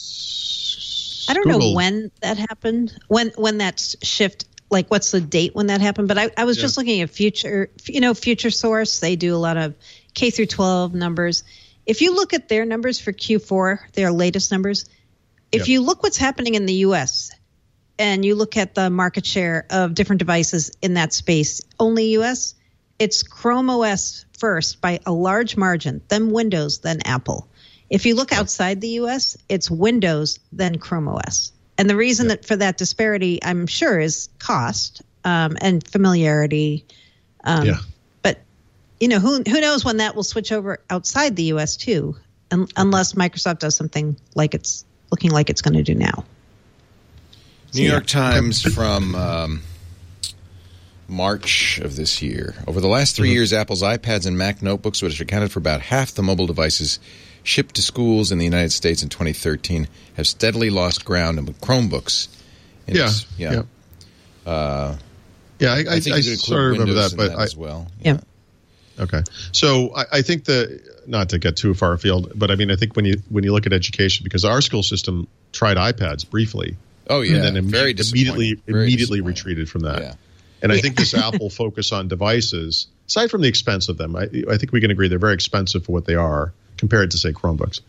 I don't know when that happened, when that shift, like what's the date when that happened. But I was just looking at Future Source. They do a lot of K through 12 numbers. If you look at their numbers for Q4, their latest numbers, if you look what's happening in the U.S. and you look at the market share of different devices in that space, only U.S., it's Chrome OS first by a large margin, then Windows, then Apple. If you look outside the U.S., it's Windows, then Chrome OS. And the reason that for that disparity, I'm sure, is cost and familiarity. But, who knows when that will switch over outside the U.S. too, unless Microsoft does something like it's looking like it's going to do now. New York Times from March of this year. Over the last 3 years, Apple's iPads and Mac notebooks, which accounted for about half the mobile devices shipped to schools in the United States in 2013, have steadily lost ground in Chromebooks. I sort of remember that, but as well. Yeah. Okay. So I think not to get too far afield, but I mean, I think when you look at education, because our school system tried iPads briefly. Oh yeah. And then immediately retreated from that. Yeah. And I think this Apple focus on devices, aside from the expense of them, I think we can agree they're very expensive for what they are compared to, say, Chromebooks.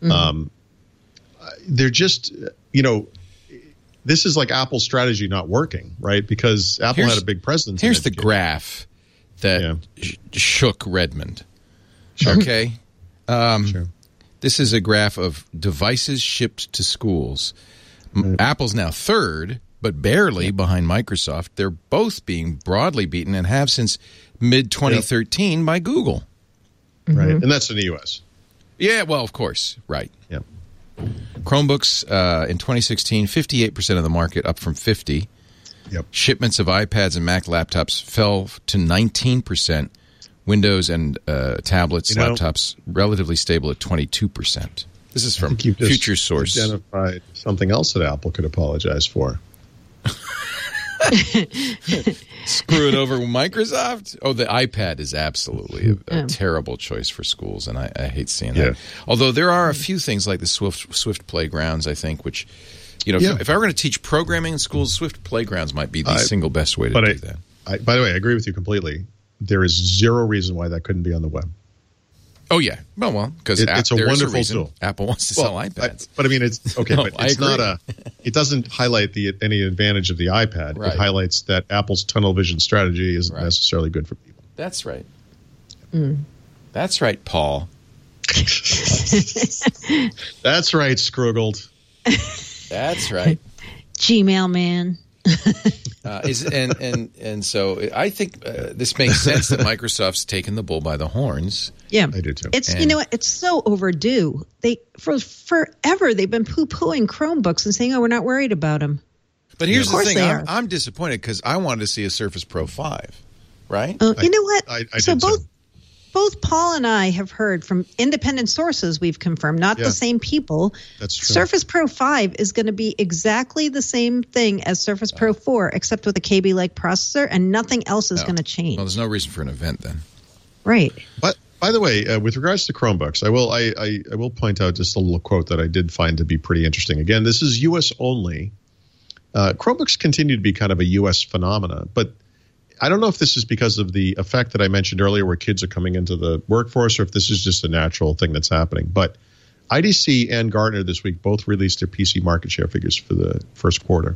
They're just, this is like Apple's strategy not working, right? Because Apple had a big presence. Here's the graph that shook Redmond. Sure. Okay? Sure. This is a graph of devices shipped to schools. Apple's now third, but barely behind Microsoft. They're both being broadly beaten and have since mid-2013 by Google. Right, and that's in the U.S. Yeah, well, of course, right. Yeah. Chromebooks in 2016, 58% of the market, up from 50%. Yep. Shipments of iPads and Mac laptops fell to 19%. Windows and tablets, laptops, relatively stable at 22%. This is from Future Source. Identified something else that Apple could apologize for. Screwing over Microsoft? Oh, the iPad is absolutely a terrible choice for schools, and I hate seeing that. Although there are a few things like the Swift Playgrounds, I think, which, if I were going to teach programming in schools, Swift Playgrounds might be the single best way to do that. By the way, I agree with you completely. There is zero reason why that couldn't be on the web. Oh, yeah. Well, because it's a wonderful tool. Apple wants to sell iPads. But I mean, it's okay. No, but it's not it doesn't highlight any advantage of the iPad. Right. It highlights that Apple's tunnel vision strategy isn't necessarily good for people. That's right. That's right, Paul. That's right, Scroogled. That's right. Gmail man. And so I think this makes sense that Microsoft's taken the bull by the horns. Yeah, I do too. It's it's so overdue. They for forever they've been poo-pooing Chromebooks and saying, "Oh, we're not worried about them." But here's the thing. I'm disappointed because I wanted to see a Surface Pro 5, right? You know what? I so did both Paul and I have heard from independent sources we've confirmed, not the same people. That's true. Surface Pro 5 is going to be exactly the same thing as Surface Pro 4, except with a KB-like processor, and nothing else is going to change. Well, there's no reason for an event then. Right. But by the way, with regards to Chromebooks, I will point out just a little quote that I did find to be pretty interesting. Again, this is U.S. only. Chromebooks continue to be kind of a U.S. phenomena, but I don't know if this is because of the effect that I mentioned earlier where kids are coming into the workforce or if this is just a natural thing that's happening. But IDC and Gartner this week both released their PC market share figures for the first quarter.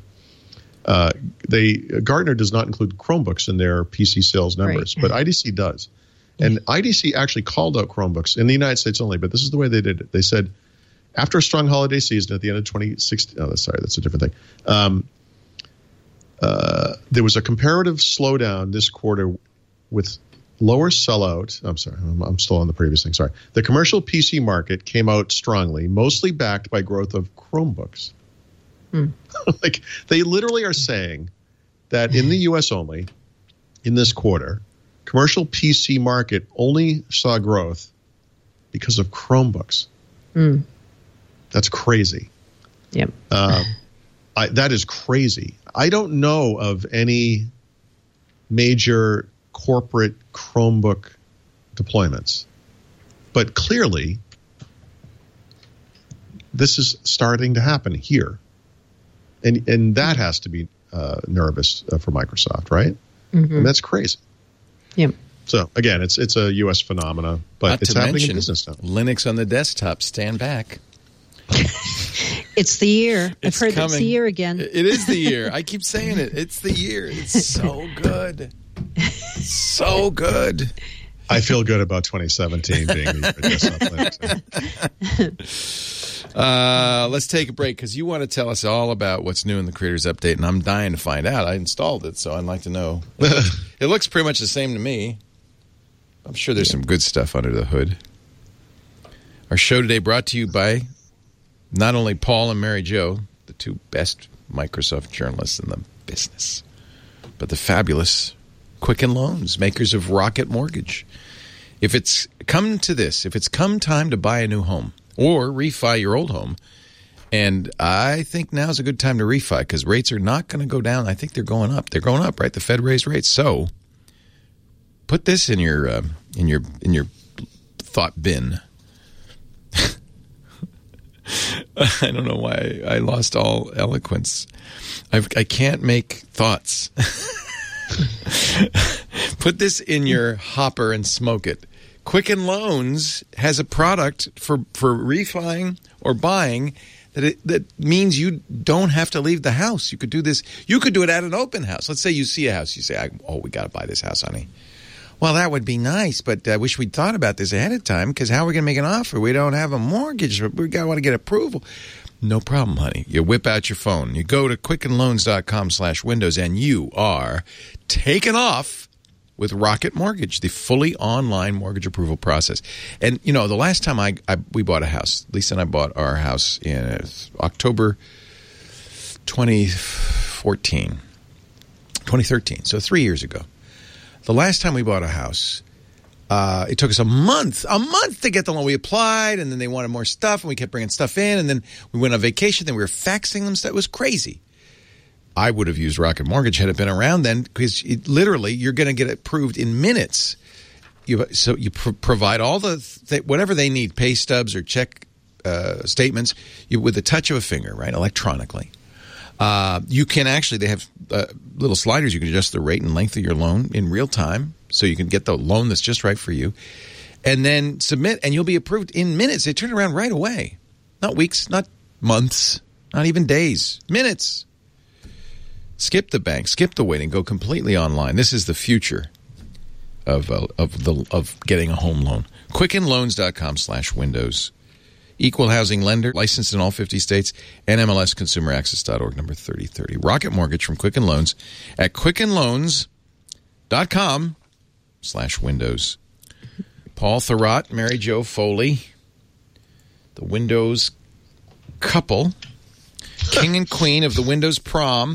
Gartner does not include Chromebooks in their PC sales numbers, but IDC does. And IDC actually called out Chromebooks in the United States only, but this is the way they did it. They said, after a strong holiday season at the end of 2016, that's a different thing. There was a comparative slowdown this quarter with lower sellout. I'm sorry, I'm still on the previous thing. Sorry. The commercial PC market came out strongly, mostly backed by growth of Chromebooks. Like they literally are saying that in the U.S. only, in this quarter, commercial PC market only saw growth because of Chromebooks. That's crazy. Yep. That is crazy. I don't know of any major corporate Chromebook deployments, but clearly this is starting to happen here, and that has to be nervous for Microsoft, right? And that's crazy. Yep. So again, it's a U.S. phenomena, but it's happening in business now. Linux on the desktop. Stand back. It's the year. I've heard coming. It's the year again. It is the year. I keep saying it. It's the year. It's so good. So good. I feel good about 2017 being the year. Let's take a break because you want to tell us all about what's new in the Creators Update, and I'm dying to find out. I installed it, so I'd like to know. It looks pretty much the same to me. I'm sure there's some good stuff under the hood. Our show today brought to you by not only Paul and Mary Jo, the two best Microsoft journalists in the business, but the fabulous Quicken Loans, makers of Rocket Mortgage. If it's come to this, if it's come time to buy a new home or refi your old home, and I think now's a good time to refi because rates are not going to go down. I think they're going up. They're going up, right? The Fed raised rates. So put this in your thought bin. I don't know why I lost all eloquence. I can't make thoughts. Put this in your hopper and smoke it. Quicken Loans has a product for refining or buying that means you don't have to leave the house. You could do this. You could do it at an open house. Let's say you see a house. You say, we got to buy this house, honey. Well, that would be nice, but I wish we'd thought about this ahead of time because how are we going to make an offer? We don't have a mortgage. We want to get approval. No problem, honey. You whip out your phone. You go to quickenloans.com/windows, and you are taken off with Rocket Mortgage, the fully online mortgage approval process. And, you know, the last time we bought a house, Lisa and I bought our house in October 2013, so 3 years ago. The last time we bought a house, it took us a month to get the loan. We applied, and then they wanted more stuff, and we kept bringing stuff in, and then we went on vacation, then we were faxing them stuff. It was crazy. I would have used Rocket Mortgage had it been around then because literally you're going to get it approved in minutes. So you provide all whatever they need, pay stubs or check statements, with the touch of a finger, right, electronically. You can actually, they have little sliders. You can adjust the rate and length of your loan in real time so you can get the loan that's just right for you. And then submit, and you'll be approved in minutes. They turn it around right away. Not weeks, not months, not even days, minutes. Skip the bank, skip the waiting, go completely online. This is the future of getting a home loan. QuickenLoans.com/windows. Equal housing lender, licensed in all 50 states, NMLSconsumeraccess.org, number 3030. Rocket Mortgage from Quicken Loans at QuickenLoans.com/windows. Paul Thurrott, Mary Jo Foley, the Windows couple, king and queen of the Windows prom.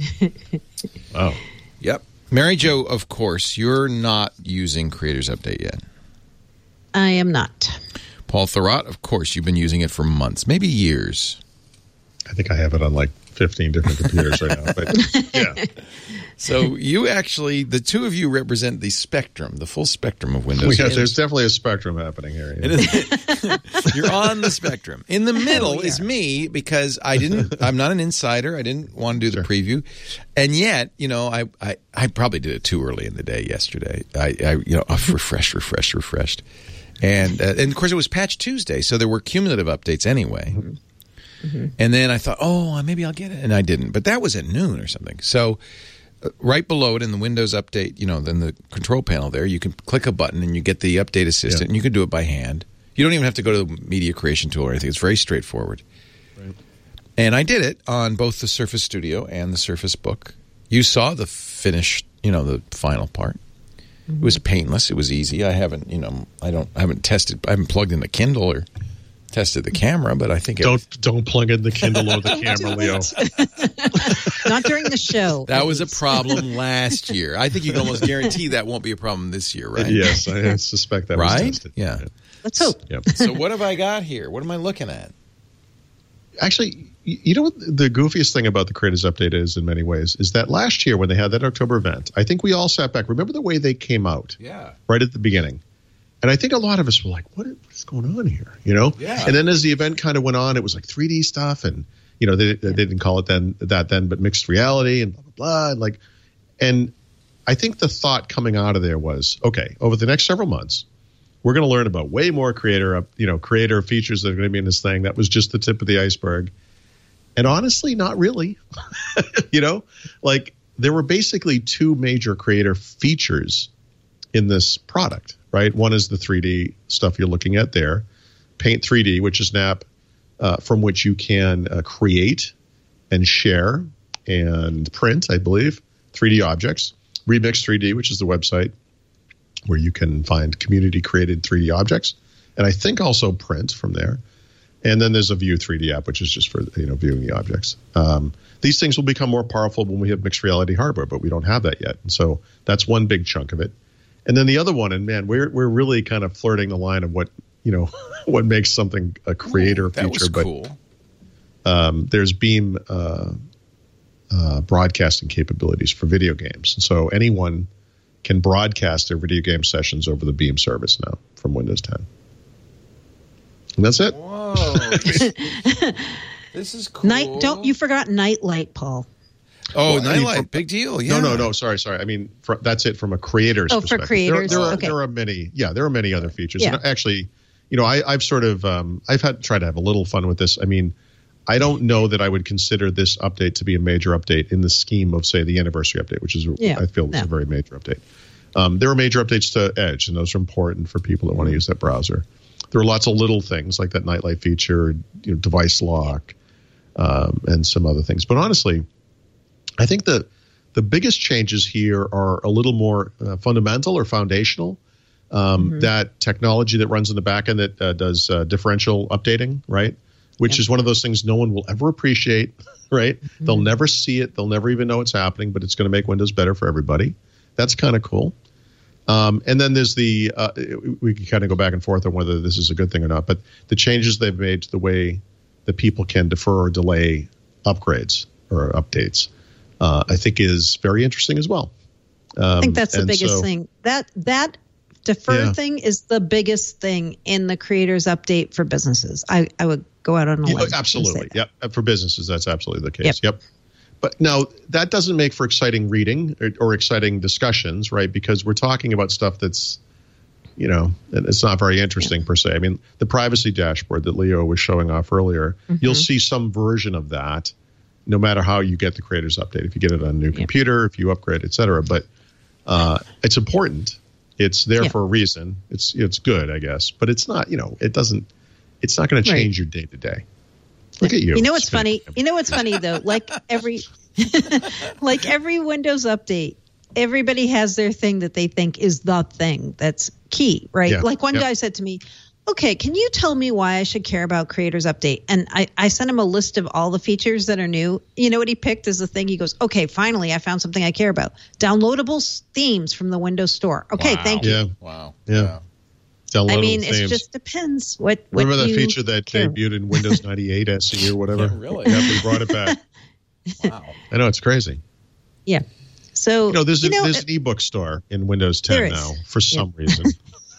Wow. Yep. Mary Jo, of course, you're not using Creators Update yet. I am not. Paul Thurrott, of course, you've been using it for months, maybe years. I think I have it on like 15 different computers right now. But yeah. So you actually, the two of you represent the spectrum, the full spectrum of Windows. There's definitely a spectrum happening here. Yeah. You're on the spectrum. In the middle is me, because I'm not an insider. I didn't want to do the preview. And yet, I probably did it too early in the day yesterday. Refreshed. And of course it was Patch Tuesday, so there were cumulative updates anyway. Mm-hmm. And then I thought, maybe I'll get it. And I didn't. But that was at noon or something. So right below it in the Windows Update, then the control panel there, you can click a button and you get the Update Assistant, and you can do it by hand. You don't even have to go to the Media Creation Tool or anything. It's very straightforward. Right. And I did it on both the Surface Studio and the Surface Book. You saw the finished, the final part. Mm-hmm. It was painless. It was easy. I haven't tested. I haven't plugged in the Kindle or tested the camera, but I think don't plug in the Kindle or the camera, Leo. Not during the show. That was a problem last year. I think you can almost guarantee that won't be a problem this year, right? Yes, I suspect that was tested. Yeah. Let's hope. Yep. So what have I got here? What am I looking at? Actually, you know what the goofiest thing about the Creators Update is in many ways is that last year when they had that October event, I think we all sat back. Remember the way they came out? Yeah. Right at the beginning. And I think a lot of us were like, what is going on here? Yeah. And then as the event kind of went on, it was like 3D stuff. And, they didn't call it then, but mixed reality and blah, blah, blah. And I think the thought coming out of there was, okay, over the next several months, we're going to learn about way more creator features that are going to be in this thing. That was just the tip of the iceberg. And honestly, not really. There were basically two major creator features in this product, right? One is the 3D stuff you're looking at there. Paint 3D, which is an app from which you can create and share and print, I believe, 3D objects. Remix 3D, which is the website where you can find community-created 3D objects. And I think also print from there. And then there's a View 3D app, which is just for viewing the objects. These things will become more powerful when we have mixed reality hardware, but we don't have that yet. And so that's one big chunk of it. And then the other one, and man, we're really kind of flirting the line of what what makes something a creator feature. Was cool. There's Beam broadcasting capabilities for video games, and so anyone can broadcast their video game sessions over the Beam service now from Windows 10. And that's it. Whoa, this is cool. Don't you forgot Nightlight, Paul? Oh, Nightlight, big deal. Yeah. No. Sorry. I mean, that's it from a creator's perspective. For creators. There are many. Yeah, there are many other features. Yeah. And actually, I've sort of I've tried to have a little fun with this. I mean, I don't know that I would consider this update to be a major update in the scheme of, say, the anniversary update, which is I feel is a very major update. There are major updates to Edge, and those are important for people that want to use that browser. There are lots of little things like that Nightlight feature, device lock, and some other things. But honestly, I think the biggest changes here are a little more fundamental or foundational. That technology that runs in the back end that does differential updating, right? Which is one of those things no one will ever appreciate, right? Mm-hmm. They'll never see it. They'll never even know it's happening, but it's going to make Windows better for everybody. That's kind of cool. And then there's we can kind of go back and forth on whether this is a good thing or not, but the changes they've made to the way that people can defer or delay upgrades or updates, I think is very interesting as well. I think that's the biggest thing. That defer thing is the biggest thing in the Creators Update for businesses. I would go out on a limb. Absolutely. Yep. For businesses, that's absolutely the case. Yep. But now that doesn't make for exciting reading or exciting discussions, right? Because we're talking about stuff that's, it's not very interesting per se. I mean, the privacy dashboard that Leo was showing off earlier, you'll see some version of that no matter how you get the Creators Update. If you get it on a new computer, if you upgrade, et cetera. But it's important. It's there for a reason. It's good, I guess. But it's not, it's not going to change your day to day. Look at you. You know what's funny? Though? Like every Windows update, everybody has their thing that they think is the thing that's key, right? Yeah. Like one guy said to me, okay, can you tell me why I should care about Creators Update? And I sent him a list of all the features that are new. You know what he picked as the thing? He goes, okay, finally, I found something I care about. Downloadable themes from the Windows Store. Okay, thank you. Yeah. Wow. Yeah. Downloadable I mean, themes. it just depends what Remember that you feature that debuted in Windows 98 SE or whatever? Yeah, really? Yeah, we brought it back. Wow. I know, it's crazy. Yeah. So, there's an ebook store in Windows 10 now for some reason.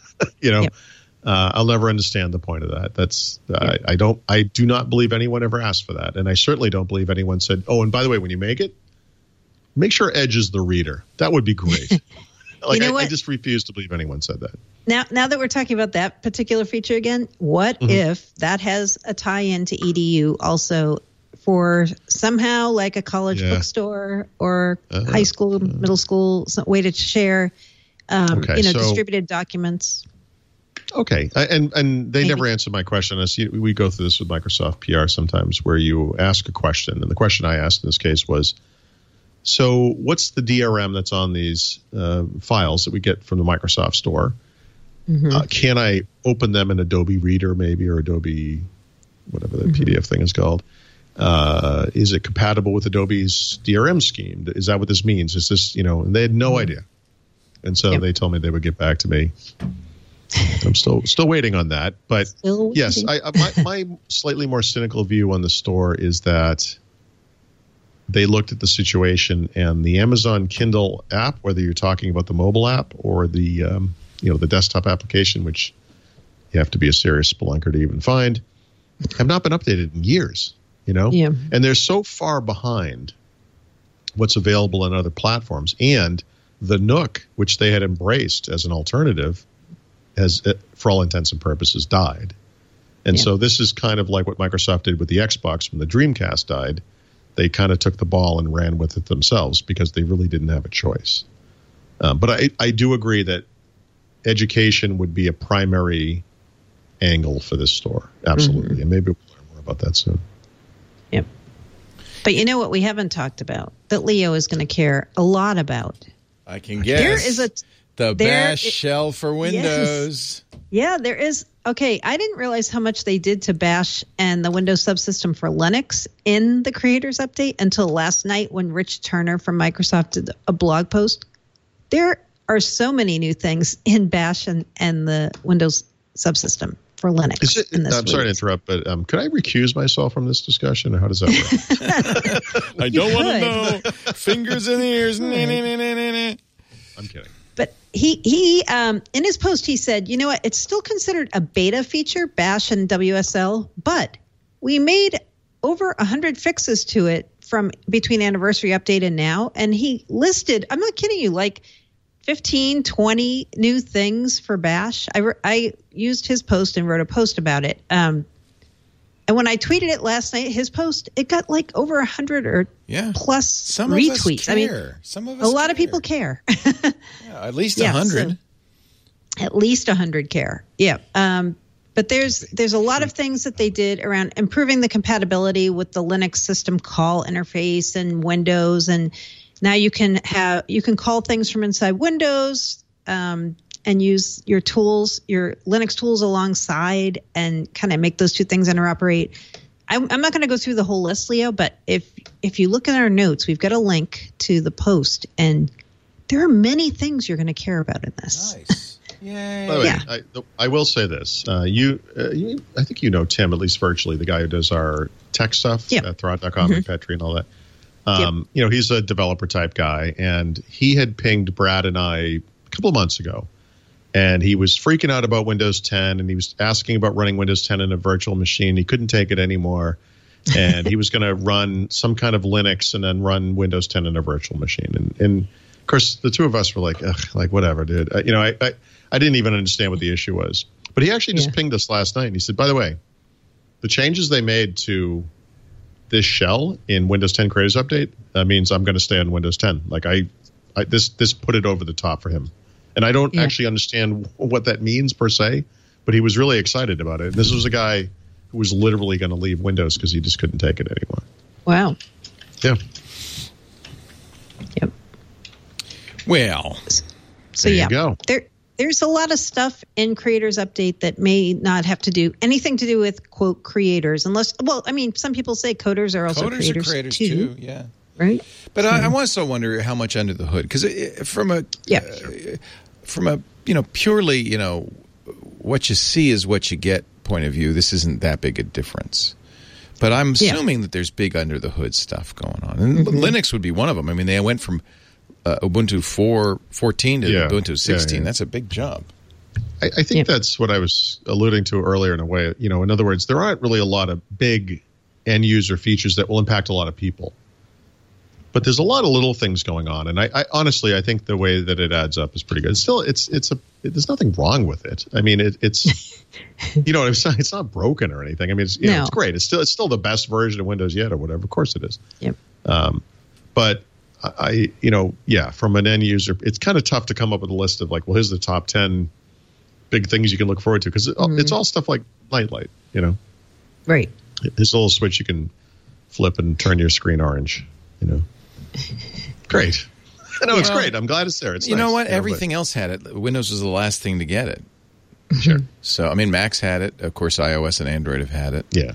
I'll never understand the point of that. That's I do not believe anyone ever asked for that, and I certainly don't believe anyone said, "Oh, and by the way, when you make it, make sure Edge is the reader." That would be great. I just refuse to believe anyone said that. Now that we're talking about that particular feature again, what if that has a tie-in to EDU also for somehow like a college bookstore or high school, middle school, some way to share, distributed documents. Okay, and they never answered my question. We go through this with Microsoft PR sometimes, where you ask a question, and the question I asked in this case was, so what's the DRM that's on these files that we get from the Microsoft Store? Can I open them in Adobe Reader maybe, or Adobe, whatever the PDF thing is called? Is it compatible with Adobe's DRM scheme? Is that what this means? Is this, and they had no idea. And so they told me they would get back to me. I'm still waiting on that. But yes, my slightly more cynical view on the store is that they looked at the situation, and the Amazon Kindle app, whether you're talking about the mobile app or the the desktop application, which you have to be a serious spelunker to even find, have not been updated in years. And they're so far behind what's available on other platforms, and the Nook, which they had embraced as an alternative, has, for all intents and purposes, died. And so this is kind of like what Microsoft did with the Xbox when the Dreamcast died. They kind of took the ball and ran with it themselves because they really didn't have a choice. But I do agree that education would be a primary angle for this store. Absolutely. And maybe we'll learn more about that soon. Yep. But you know what we haven't talked about that Leo is going to care a lot about? I can guess. There is the Bash shell for Windows. Yes. Yeah, there is. Okay, I didn't realize how much they did to Bash and the Windows subsystem for Linux in the Creators Update until last night when Rich Turner from Microsoft did a blog post. There are so many new things in Bash and the Windows subsystem for Linux. I'm sorry to interrupt, but could I recuse myself from this discussion, or how does that work? I don't want to know. Fingers in the ears. I'm kidding. But he in his post, he said, you know what, it's still considered a beta feature, Bash and WSL, but we made over 100 fixes to it from between Anniversary Update and now. And he listed, I'm not kidding you, like 15, 20 new things for Bash. I used his post and wrote a post about it. And when I tweeted it last night, his post, it got like over 100 or plus retweets. I mean, some of us a lot of people care. At least 100. So at least 100 care. Yeah. But there's a lot of things that they did around improving the compatibility with the Linux system call interface and Windows, and now you can call things from inside Windows and use your tools, your Linux tools alongside, and kind of make those two things interoperate. I'm not going to go through the whole list, Leo, but if you look at our notes, we've got a link to the post, and there are many things you're going to care about in this. Nice. Yay. By the way, I will say this. I think you know Tim, at least virtually, the guy who does our tech stuff at Thurrott.com and Petri and all that. He's a developer type guy, and he had pinged Brad and I a couple of months ago. And he was freaking out about Windows 10, and he was asking about running Windows 10 in a virtual machine. He couldn't take it anymore. And he was going to run some kind of Linux and then run Windows 10 in a virtual machine. And of course, the two of us were like, ugh, like whatever, dude. I didn't even understand what the issue was. But he actually just pinged us last night, and he said, by the way, the changes they made to this shell in Windows 10 Creators Update means I'm going to stay on Windows 10. Like this put it over the top for him. And I don't actually understand what that means per se, but he was really excited about it. This was a guy who was literally going to leave Windows because he just couldn't take it anymore. Wow. Yeah. Yep. Well, so there you go. there's a lot of stuff in Creators Update that may not have to do anything to do with, quote, creators, unless, well, I mean, some people say coders are also creators too. Yeah. Right? But I also wonder how much under the hood, because from a purely, what you see is what you get point of view, this isn't that big a difference. But I'm assuming that there's big under the hood stuff going on. And Linux would be one of them. I mean, they went from Ubuntu 4.14 to Ubuntu 16. Yeah. That's a big jump. I think that's what I was alluding to earlier in a way. In other words, there aren't really a lot of big end user features that will impact a lot of people. But there's a lot of little things going on, and I honestly think the way that it adds up is pretty good. Still, there's nothing wrong with it. I mean, it's it's not broken or anything. I mean, it's great. It's still the best version of Windows yet, or whatever. Of course, it is. Yep. But from an end user, it's kind of tough to come up with a list of like, well, here's the top 10 big things you can look forward to, because it's all stuff like Nightlight. Right. There's a little switch you can flip and turn your screen orange. Great. No, it's great. I'm glad it's there. It's you nice. know what? Everything else had it. Windows was the last thing to get it. Sure. So, I mean, Macs had it. Of course, iOS and Android have had it. Yeah.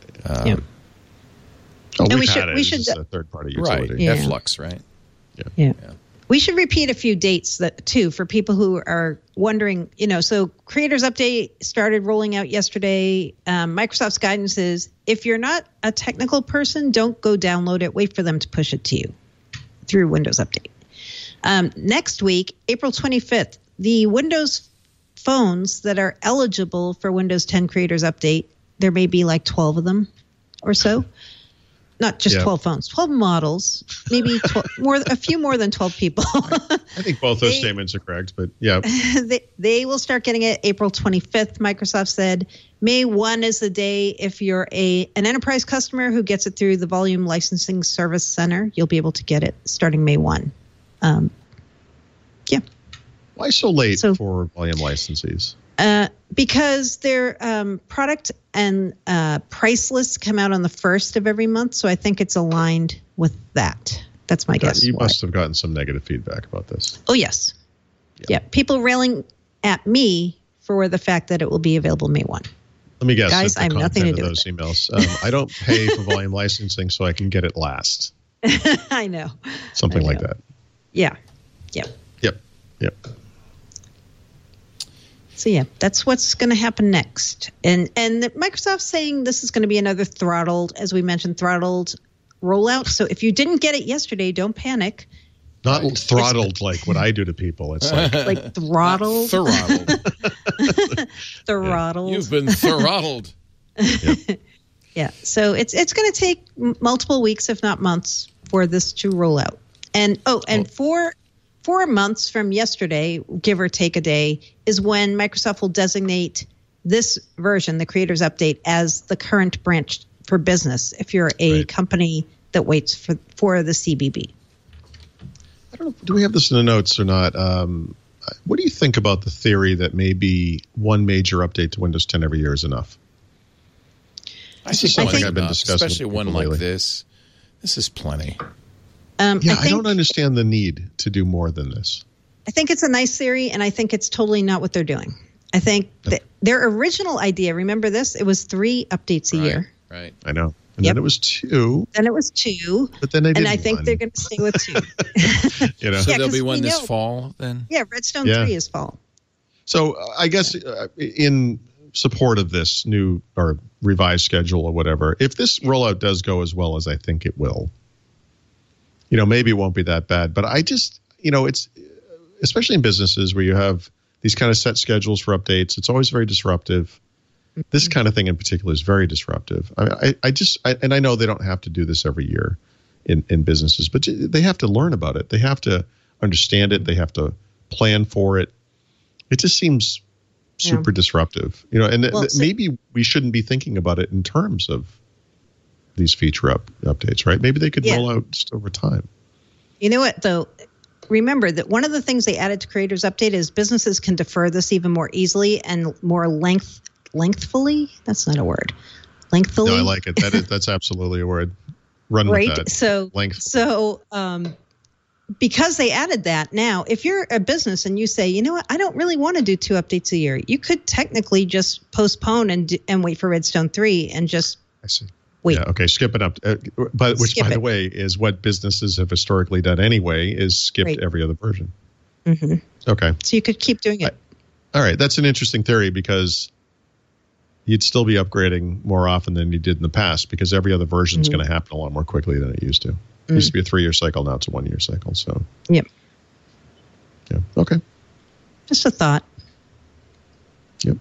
We should it's a third-party utility. Right. Yeah. Flux, right? Yeah. We should repeat a few dates too for people who are wondering. So Creators Update started rolling out yesterday. Microsoft's guidance is if you're not a technical person, don't go download it. Wait for them to push it to you through Windows Update. Next week, April 25th, the Windows phones that are eligible for Windows 10 Creators Update, there may be like 12 of them or so. Not just 12 phones, 12 models, maybe 12, a few more than 12 people. I think both those statements are correct, but yeah. They will start getting it April 25th, Microsoft said. May 1 is the day if you're an enterprise customer who gets it through the Volume Licensing Service Center. You'll be able to get it starting May 1. Why so late for volume licensees? Because their product and price lists come out on the 1st of every month, so I think it's aligned with that. That's my guess. You must have gotten some negative feedback about this. Oh, yes. Yeah. People railing at me for the fact that it will be available May 1. Let me guess. Guys, I have nothing to do with those emails. I don't pay for volume licensing, so I can get it last. I know. Something like that. Yeah. Yep. So that's what's going to happen next. And Microsoft's saying this is going to be another throttled rollout. So if you didn't get it yesterday, don't panic. Not throttled like what I do to people. It's like throttled. Throttled. You've been throttled. Yeah. So it's going to take multiple weeks, if not months, for this to roll out. And 4 months from yesterday, give or take a day, is when Microsoft will designate this version, the Creators Update, as the current branch for business if you're a company that waits for the CBB. I don't know. Do we have this in the notes or not? What do you think about the theory that maybe one major update to Windows 10 every year is enough? I think I've been discussing, especially one like this. This is plenty. I don't understand the need to do more than this. I think it's a nice theory, and I think it's totally not what they're doing. I think that their original idea, remember this? It was 3 updates a year. Right. I know. And then it was 2. Then it was 2. But then they did And I think they're going to stay with 2. So there'll be one this fall then? Yeah, Redstone 3 is fall. So I guess in support of this new or revised schedule or whatever, if this rollout does go as well as I think it will, maybe it won't be that bad. But I just, it's especially in businesses where you have these kind of set schedules for updates, it's always very disruptive. This kind of thing in particular is very disruptive. I know they don't have to do this every year in businesses, but they have to learn about it. They have to understand it. They have to plan for it. It just seems super disruptive, maybe we shouldn't be thinking about it in terms of these feature updates, right? Maybe they could roll out just over time. You know what, though? Remember that one of the things they added to Creators Update is businesses can defer this even more easily and more lengthfully. That's not a word. Lengthfully. No, I like it. That's absolutely a word. Run with that. So because they added that, now if you're a business and you say, you know what, I don't really want to do 2 updates a year, you could technically just postpone and wait for Redstone 3 and just wait. Yeah, okay, skip it up. But which, by the way, is what businesses have historically done anyway, is skipped every other version. Mm-hmm. Okay. So you could keep doing it. All right, that's an interesting theory because you'd still be upgrading more often than you did in the past because every other version is going to happen a lot more quickly than it used to. It used to be a 3-year cycle, now it's a 1-year cycle. So, yep. Yeah. Okay. Just a thought. Yep.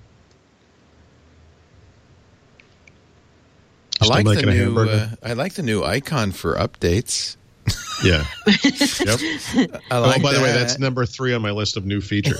I like the new icon for updates. Yeah. Yep. By the way, that's number 3 on my list of new features.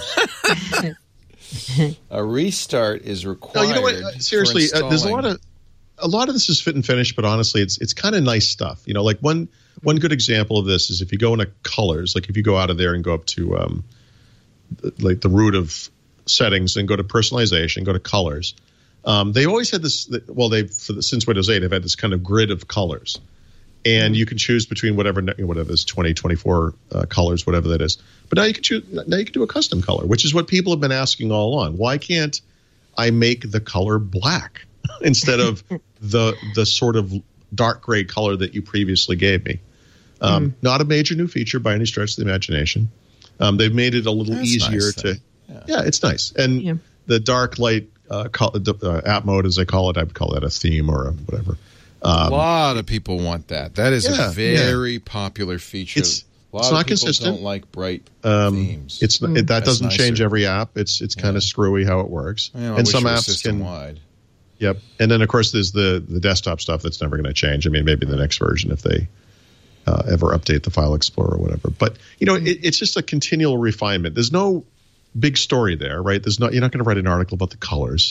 A restart is required. No, you know what? Seriously, there's a lot of this is fit and finish, but honestly, it's kind of nice stuff. You know, like one good example of this is if you go into colors, like if you go out of there and go up to like the root of settings and go to personalization, go to colors. They always had this. Well, since Windows 8, they've had this kind of grid of colors, and you can choose between whatever is 20, 24 colors, whatever that is. But now you can choose. Now you can do a custom color, which is what people have been asking all along. Why can't I make the color black instead of the sort of dark gray color that you previously gave me? Not a major new feature by any stretch of the imagination. They've made it a little easier to. Yeah, it's nice. And the dark light app mode, as I call it, I would call that a theme or a whatever. A lot of people want that. That is a very popular feature. It's not consistent. Don't like bright themes. That doesn't change every app. It's kind of screwy how it works. And some apps can. Wide. Yep. And then of course there's the desktop stuff that's never going to change. I mean, maybe the next version if they ever update the File Explorer or whatever. But it's just a continual refinement. There's no big story there, right? You're not going to write an article about the colors,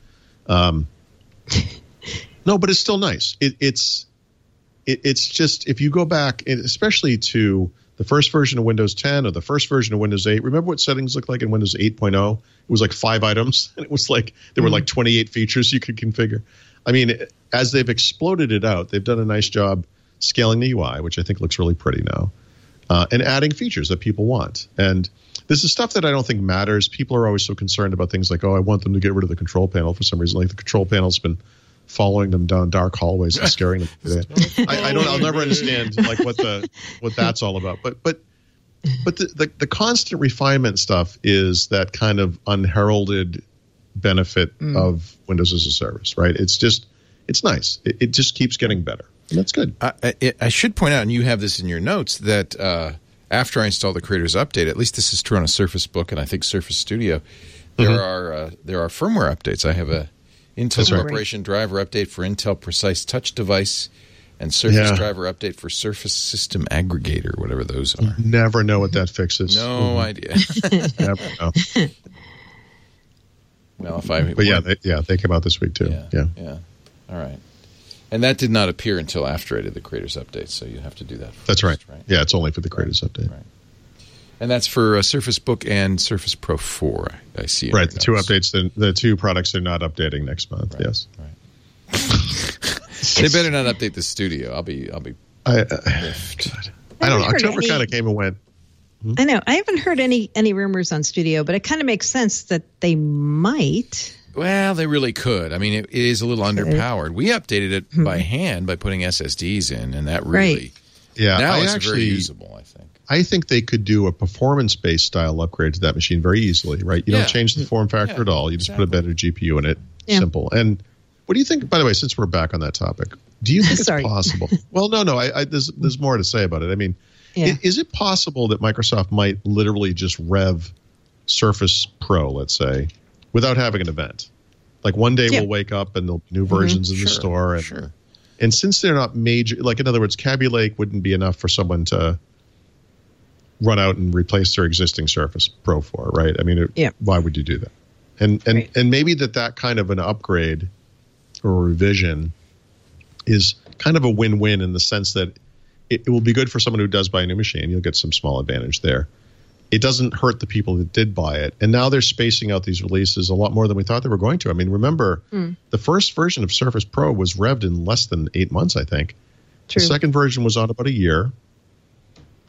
No, but it's still nice. It's just if you go back, especially to the first version of Windows 10 or the first version of Windows 8. Remember what settings looked like in Windows 8.0? It was like 5 items, and it was like there were like 28 features you could configure. I mean, as they've exploded it out, they've done a nice job scaling the UI, which I think looks really pretty now, and adding features that people want. And this is stuff that I don't think matters. People are always so concerned about things like, I want them to get rid of the control panel for some reason. Like the control panel's been following them down dark hallways and scaring them. I'll never understand like what that's all about. But the constant refinement stuff is that kind of unheralded benefit of Windows as a service, right? It's nice. It just keeps getting better. And that's good. I should point out, and you have this in your notes, that after I install the Creators Update, at least this is true on a Surface Book and I think Surface Studio, there are firmware updates. I have a Intel Corporation driver update for Intel Precise Touch device and Surface driver update for Surface System Aggregator, whatever those are. Never know what that fixes. No idea. Never know. Well, they came out this week too. Yeah. All right. And that did not appear until after I did the Creators Update, so you have to do that first. That's right. Yeah, it's only for the Creators Update. Right. And that's for Surface Book and Surface Pro 4, I see. Right, the 2 updates, the 2 products they're not updating next month, yes. Right. They better not update the studio. I'll be miffed. I don't know. October kind of came and went. I know. I haven't heard any rumors on Studio, but it kind of makes sense that they might. Well, they really could. I mean, it is a little underpowered. We updated it by hand by putting SSDs in, and that really... Yeah, now it's very usable, I think. I think they could do a performance-based style upgrade to that machine very easily, right? You don't change the form factor at all. You just put a better GPU in it. Yeah. Simple. And what do you think, by the way, since we're back on that topic, do you think it's possible? Well, no. There's more to say about it. I mean, is it possible that Microsoft might literally just rev Surface Pro, let's say, without having an event? Like one day we'll wake up and there'll be new versions in the store. And since they're not major, like in other words, Kaby Lake wouldn't be enough for someone to run out and replace their existing Surface Pro 4, right? I mean, why would you do that? And maybe that kind of an upgrade or revision is kind of a win-win in the sense that it will be good for someone who does buy a new machine. You'll get some small advantage there. It doesn't hurt the people that did buy it. And now they're spacing out these releases a lot more than we thought they were going to. I mean, remember, the first version of Surface Pro was revved in less than 8 months, I think. True. The second version was on about a year.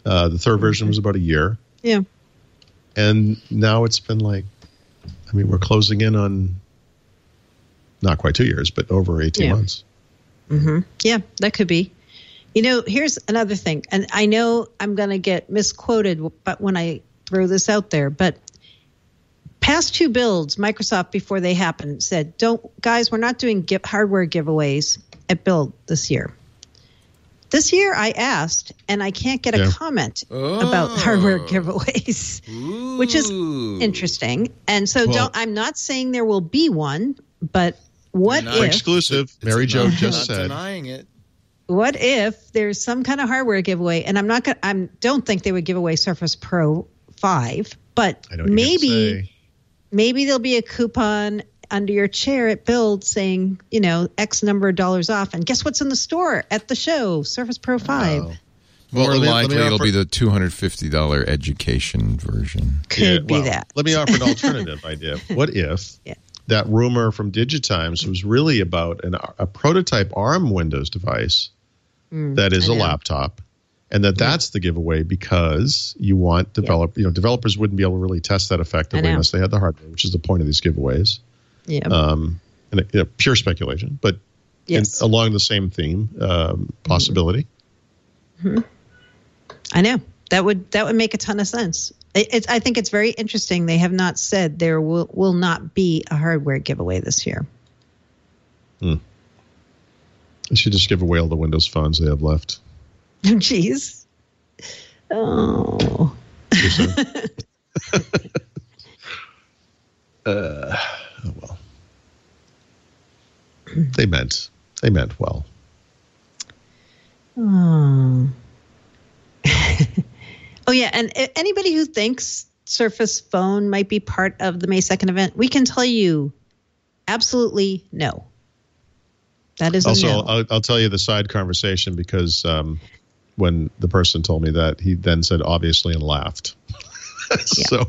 The third version was about a year. Yeah. And now it's been we're closing in on not quite 2 years, but over 18 months. Mm-hmm. Yeah, that could be. Here's another thing, and I know I'm going to get misquoted, but when I throw this out there, but past two builds, Microsoft, before they happened, said, guys, we're not doing hardware giveaways at Build this year. This year I asked, and I can't get a comment about hardware giveaways, which is interesting. And so I'm not saying there will be one, but what if... exclusive. Mary Jo just said. Denying it. What if there's some kind of hardware giveaway, and I don't think they would give away Surface Pro 5, but maybe there'll be a coupon under your chair at Build saying, X number of dollars off. And guess what's in the store at the show? Surface Pro 5. Oh. More likely it'll be the $250 education version. Could be that. Let me offer an alternative idea. What if that rumor from Digitimes was really about a prototype ARM Windows device that is a laptop, and that's the giveaway because you want developers wouldn't be able to really test that effectively unless they had the hardware, which is the point of these giveaways. Yeah. Pure speculation, but along the same theme, possibility. Mm-hmm. I know that would make a ton of sense. I think it's very interesting. They have not said there will not be a hardware giveaway this year. They should just give away all the Windows phones they have left. Jeez. Oh. Well. They meant well. Oh. Oh, yeah. And anybody who thinks Surface Phone might be part of the May 2nd event, we can tell you absolutely no. That is also, no. I'll tell you the side conversation because when the person told me that, he then said obviously and laughed. So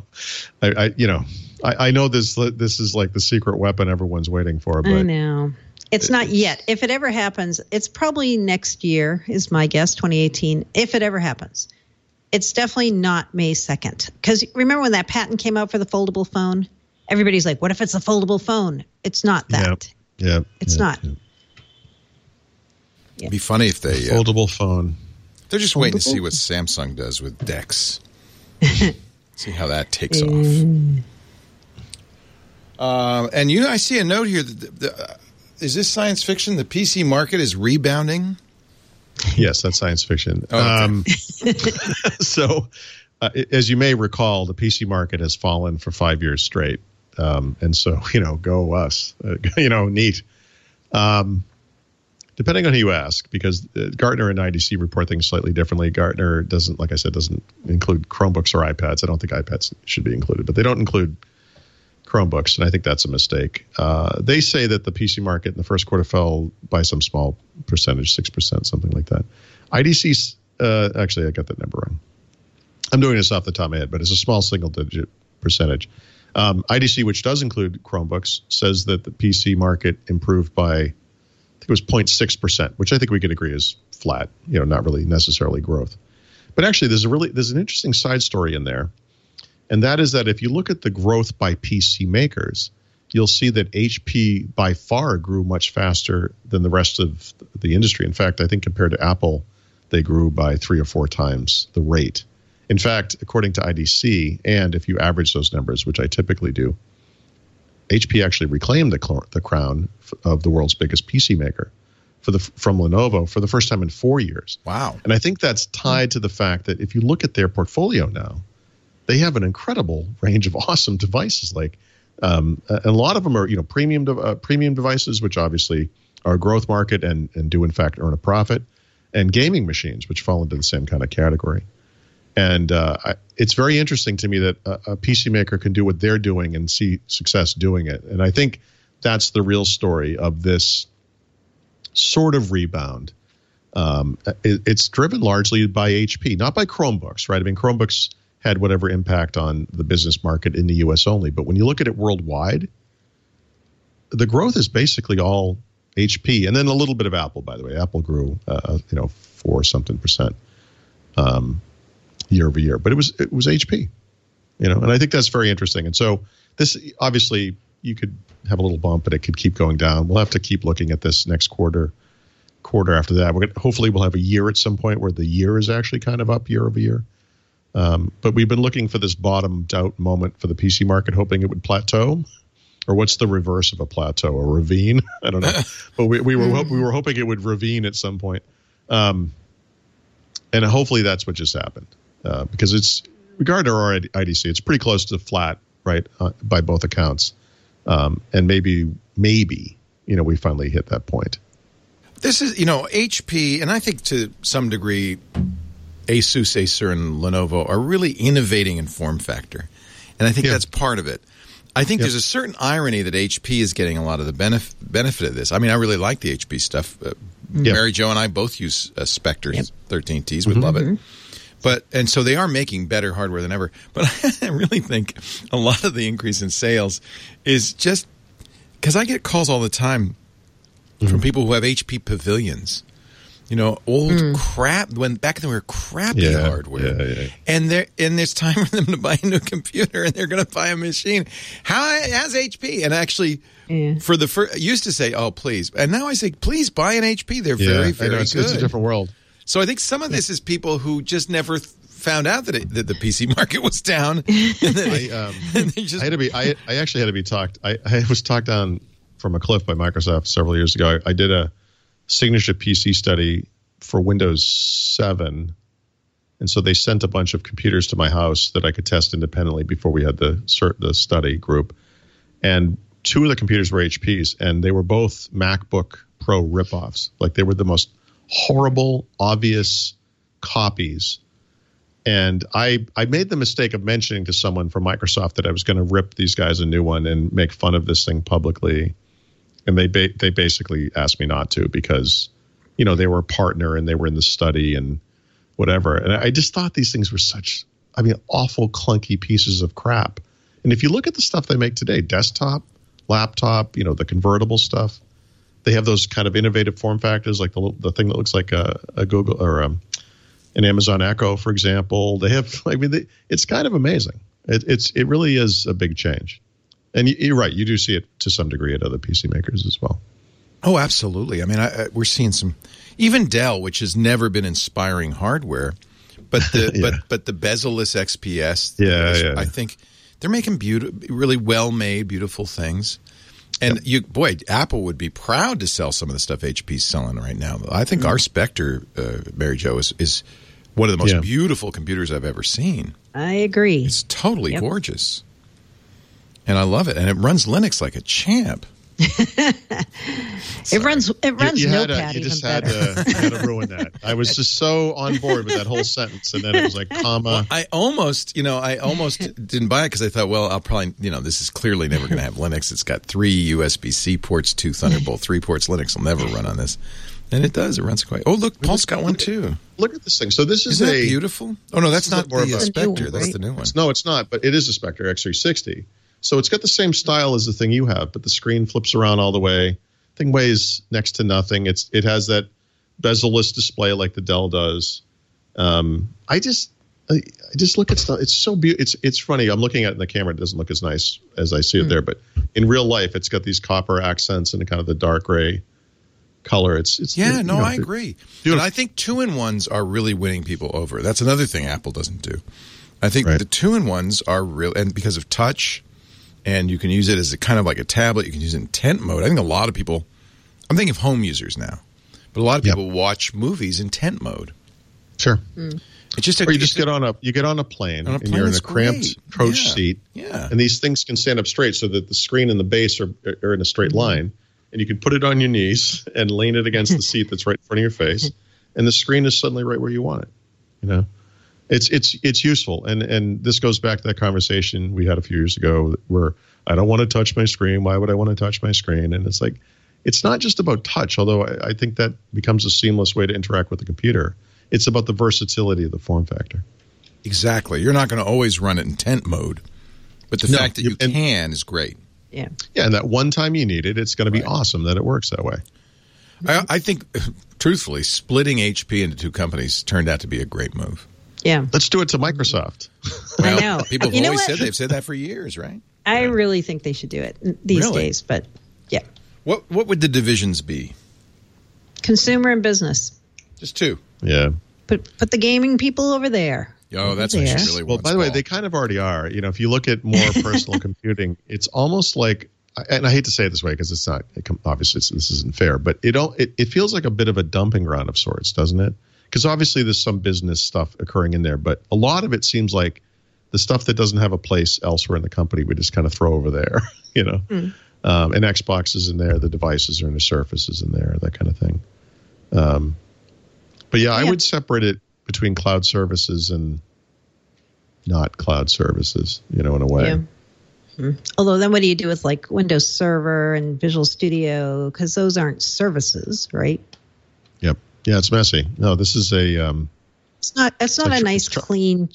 I know this is like the secret weapon everyone's waiting for. But I know. It's not yet. If it ever happens, it's probably next year, is my guess, 2018, if it ever happens. It's definitely not May 2nd. Because remember when that patent came out for the foldable phone? Everybody's like, what if it's a foldable phone? It's not that. Yeah. It's not. Yeah. It'd be funny if they... foldable phone. They're just waiting to see what Samsung does with DeX. See how that takes off. And I see a note here. Is this science fiction? The PC market is rebounding? Yes, that's science fiction. Oh, okay. So, as you may recall, the PC market has fallen for 5 years straight. And so, go us. Neat. Depending on who you ask, because Gartner and IDC report things slightly differently. Gartner doesn't include Chromebooks or iPads. I don't think iPads should be included, but they don't include Chromebooks, and I think that's a mistake. They say that the PC market in the first quarter fell by some small percentage, 6%, something like that. IDC, actually, I got that number wrong. I'm doing this off the top of my head, but it's a small single-digit percentage. IDC, which does include Chromebooks, says that the PC market improved by, I think it was 0.6%, which I think we could agree is flat, not really necessarily growth. But actually, there's an interesting side story in there. And that is that if you look at the growth by PC makers, you'll see that HP by far grew much faster than the rest of the industry. In fact, I think compared to Apple, they grew by 3 or 4 times the rate. In fact, according to IDC, and if you average those numbers, which I typically do, HP actually reclaimed the crown of the world's biggest PC maker from Lenovo for the first time in 4 years. Wow. And I think that's tied to the fact that if you look at their portfolio now, they have an incredible range of awesome devices. And a lot of them are, premium devices, which obviously are a growth market and do in fact earn a profit, and gaming machines, which fall into the same kind of category. And it's very interesting to me that a PC maker can do what they're doing and see success doing it. And I think that's the real story of this sort of rebound. It's driven largely by HP, not by Chromebooks, right? I mean, Chromebooks had whatever impact on the business market in the U.S. only. But when you look at it worldwide, the growth is basically all HP. And then a little bit of Apple, by the way. Apple grew, 4-something%. year over year. But it was HP, and I think that's very interesting. And so this, obviously, you could have a little bump, but it could keep going down. We'll have to keep looking at this next quarter after that. Hopefully we'll have a year at some point where the year is actually kind of up year over year. But we've been looking for this bottomed out moment for the PC market, hoping it would plateau. Or what's the reverse of a plateau? A ravine? I don't know. But we were hoping it would ravine at some point. And hopefully that's what just happened. Because it's, regarding our IDC, it's pretty close to flat, right, by both accounts. And maybe, we finally hit that point. This is, HP, and I think to some degree, Asus, Acer, and Lenovo are really innovating in form factor. And I think that's part of it. I think there's a certain irony that HP is getting a lot of the benefit of this. I mean, I really like the HP stuff. Mary Jo and I both use Spectre 13Ts. We love it. And so they are making better hardware than ever. But I really think a lot of the increase in sales is just because I get calls all the time from people who have HP pavilions. Old crap. Back then we were crappy hardware, and there's time for them to buy a new computer, and they're going to buy a machine. How's HP? And actually, for the first, used to say, "Oh, please," and now I say, "Please buy an HP." They're very, very good. It's a different world. So I think some of this is people who just never found out that the PC market was down. I actually had to be talked. I was talked down from a cliff by Microsoft several years ago. I did a signature PC study for Windows 7. And so they sent a bunch of computers to my house that I could test independently before we had the study group. And 2 of the computers were HPs, and they were both MacBook Pro ripoffs. Like, they were the most horrible, obvious copies. And I made the mistake of mentioning to someone from Microsoft that I was going to rip these guys a new one and make fun of this thing publicly. And they basically asked me not to because, they were a partner and they were in the study and whatever. And I just thought these things were awful, clunky pieces of crap. And if you look at the stuff they make today, desktop, laptop, the convertible stuff, they have those kind of innovative form factors, like the thing that looks like a Google or an Amazon Echo, for example. They have, it's kind of amazing. It really is a big change. And you're right. You do see it to some degree at other PC makers as well. Oh, absolutely. I mean, we're seeing even Dell, which has never been inspiring hardware, but the bezel-less XPS. I think they're making really well-made, beautiful things. And Apple would be proud to sell some of the stuff HP's selling right now. I think our Spectre, Mary Jo, is one of the most beautiful computers I've ever seen. I agree. It's totally gorgeous. And I love it. And it runs Linux like a champ. It runs Notepad you just even better. had to ruin that. I was just so on board with that whole sentence, and then it was like comma. Well, I almost didn't buy it because I thought, well, I'll probably, this is clearly never going to have Linux. It's got 3 USB-C ports, 2 Thunderbolt 3 ports. Linux will never run on this. And it does. It runs quite. Oh, look, Paul's got one too. Look at this thing. So this is Isn't that beautiful? Oh no, that's not the Spectre. One, that's right? the new one. No, it's not. But it is a Spectre X360. So it's got the same style as the thing you have, but the screen flips around all the way. Thing weighs next to nothing. It has that bezel-less display like the Dell does. I just look at stuff. It's so beautiful. It's funny. I'm looking at it in the camera. It doesn't look as nice as I see it there, but in real life, it's got these copper accents and kind of the dark gray color. I agree. But I think 2-in-1s are really winning people over. That's another thing Apple doesn't do. I think the 2-in-1s are real, and because of touch. And you can use it as kind of like a tablet. You can use it in tent mode. I think a lot of people, I'm thinking of home users now, but a lot of people watch movies in tent mode. Sure. It's just or you just get on a plane and you're in a cramped coach seat. Yeah. And these things can stand up straight so that the screen and the base are in a straight line. And you can put it on your knees and lean it against the seat that's right in front of your face. And the screen is suddenly right where you want it. It's useful, and this goes back to that conversation we had a few years ago where I don't want to touch my screen. Why would I want to touch my screen? And it's like, it's not just about touch, although I think that becomes a seamless way to interact with the computer. It's about the versatility of the form factor. Exactly. You're not going to always run it in tent mode, but the fact that you can is great. Yeah. Yeah, and that one time you need it, it's going to be awesome that it works that way. I think, truthfully, splitting HP into 2 companies turned out to be a great move. Yeah. Let's do it to Microsoft. I know. People have always said, they've said that for years, right? I really think they should do it these days, but yeah. What would the divisions be? Consumer and business. Just two. Yeah. Put the gaming people over there. Oh, that's what she really wants. Well, by the way, they kind of already are. You know, if you look at more personal computing, it's almost like, and I hate to say it this way because it's not, obviously this isn't fair, but it feels like a bit of a dumping ground of sorts, doesn't it? Because obviously there's some business stuff occurring in there, but a lot of it seems like the stuff that doesn't have a place elsewhere in the company, we just kind of throw over there, you know. And Xbox is in there, the devices are in the Surface is in there, that kind of thing. But yeah, I would separate it between cloud services and not cloud services, you know, in a way. Yeah. Although then what do you do with like Windows Server and Visual Studio? Because those aren't services, right? Yep. Yeah, it's messy. No, this is a. It's not a nice, clean.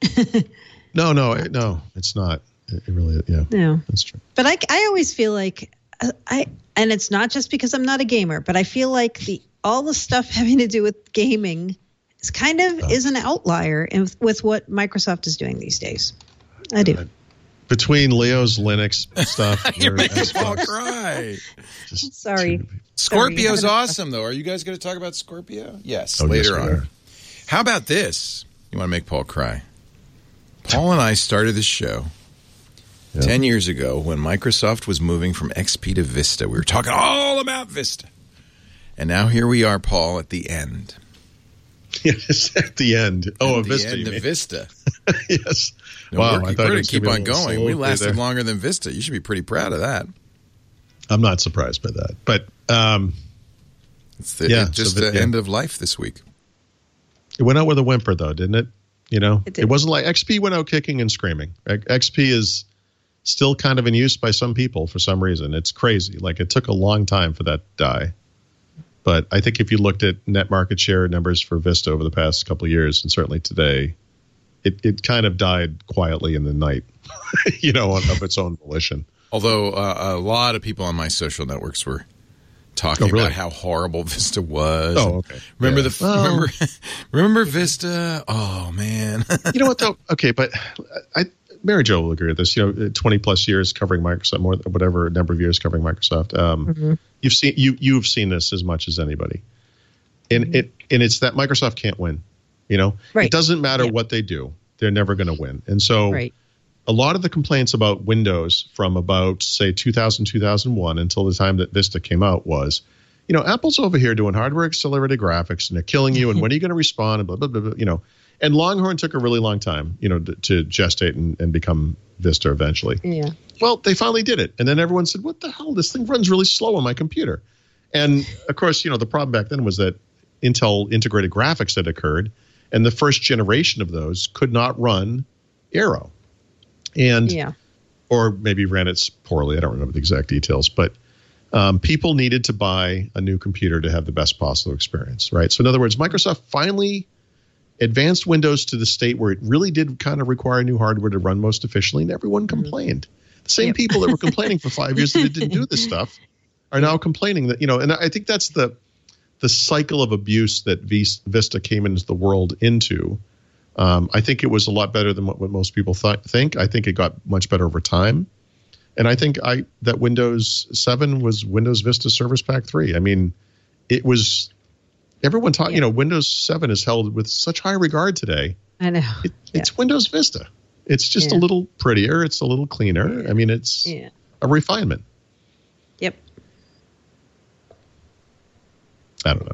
No, it's not. It really, yeah. No, that's true. But I always feel like and it's not just because I'm not a gamer, but I feel like all the stuff having to do with gaming is kind of is an outlier with what Microsoft is doing these days. I do. Between Leo's Linux stuff, you're making Paul cry. Sorry. Scorpio's awesome, though. Are you guys going to talk about Scorpio? Yes, later on. How about this? You want to make Paul cry? Paul and I started this show 10 years ago when Microsoft was moving from XP to Vista. We were talking all about Vista. And now here we are, Paul, at the end. Yes, at the end. Oh, Vista. At the end of Vista. Yes. No, wow, we're going to keep on going. We lasted longer than Vista. You should be pretty proud of that. I'm not surprised by that. But it's the end of life this week. It went out with a whimper, though, didn't it? You know, it wasn't like XP went out kicking and screaming. XP is still kind of in use by some people for some reason. It's crazy. Like, it took a long time for that to die. But I think if you looked at net market share numbers for Vista over the past couple of years, and certainly today, it kind of died quietly in the night, you know, of its own volition. Although a lot of people on my social networks were talking about how horrible Vista was. Oh, okay. Remember Vista? Oh, man. You know what, though? Okay, but Mary Jo will agree with this. You know, 20 plus years covering Microsoft, more whatever number of years covering Microsoft. You've seen this as much as anybody, and it's that Microsoft can't win. You know, it doesn't matter what they do; they're never going to win. And so, a lot of the complaints about Windows from about say 2000, 2001 until the time that Vista came out was, you know, Apple's over here doing hardware accelerated graphics, and they're killing you. And when are you going to respond? And blah blah blah blah. You know. And Longhorn took a really long time, you know, to gestate and become Vista eventually. Yeah. Well, they finally did it. And then everyone said, what the hell? This thing runs really slow on my computer. And, of course, you know, the problem back then was that Intel integrated graphics had occurred, and the first generation of those could not run Aero. And or maybe ran it poorly. I don't remember the exact details. But people needed to buy a new computer to have the best possible experience, right? So, in other words, Microsoft finally advanced Windows to the state where it really did kind of require new hardware to run most efficiently, and everyone complained. The same people that were complaining for 5 years that it didn't do this stuff are now complaining that, you know, and I think that's the cycle of abuse that Vista came into the world into. I think it was a lot better than what most people think. I think it got much better over time. And I think that Windows 7 was Windows Vista Service Pack 3. I mean, it was... Everyone taught, you know, Windows 7 is held with such high regard today. I know. It's Windows Vista. It's just a little prettier. It's a little cleaner. I mean, it's a refinement. Yep. I don't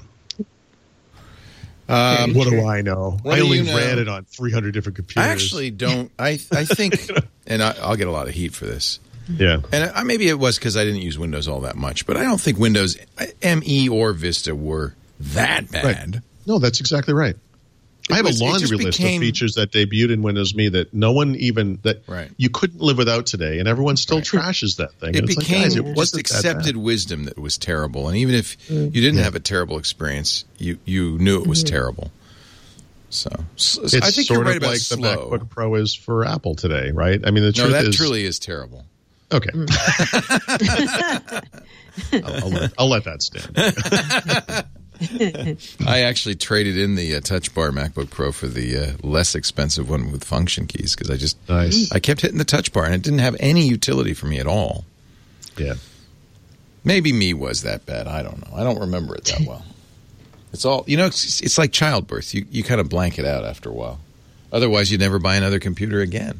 know. What do I know? I only ran it on 300 different computers. I actually don't. I think, and I'll get a lot of heat for this. Yeah. And maybe it was because I didn't use Windows all that much, but I don't think Windows ME or Vista were that bad. Right. No, that's exactly right. I have a laundry list of features that debuted in Windows ME that no one even you couldn't live without today, and everyone still trashes that thing. It became just accepted wisdom that it was terrible, and even if you didn't have a terrible experience, you knew it was terrible. So it's I think sort you're right of about like slow. the MacBook Pro is for Apple today, right? I mean, the truth is truly is terrible. Okay. I'll let that stand. I actually traded in the Touch Bar MacBook Pro for the less expensive one with function keys because I kept hitting the Touch Bar and it didn't have any utility for me at all. Yeah. Maybe me was that bad. I don't know. I don't remember it that well. It's all, it's like childbirth. You kind of blank it out after a while. Otherwise, you'd never buy another computer again.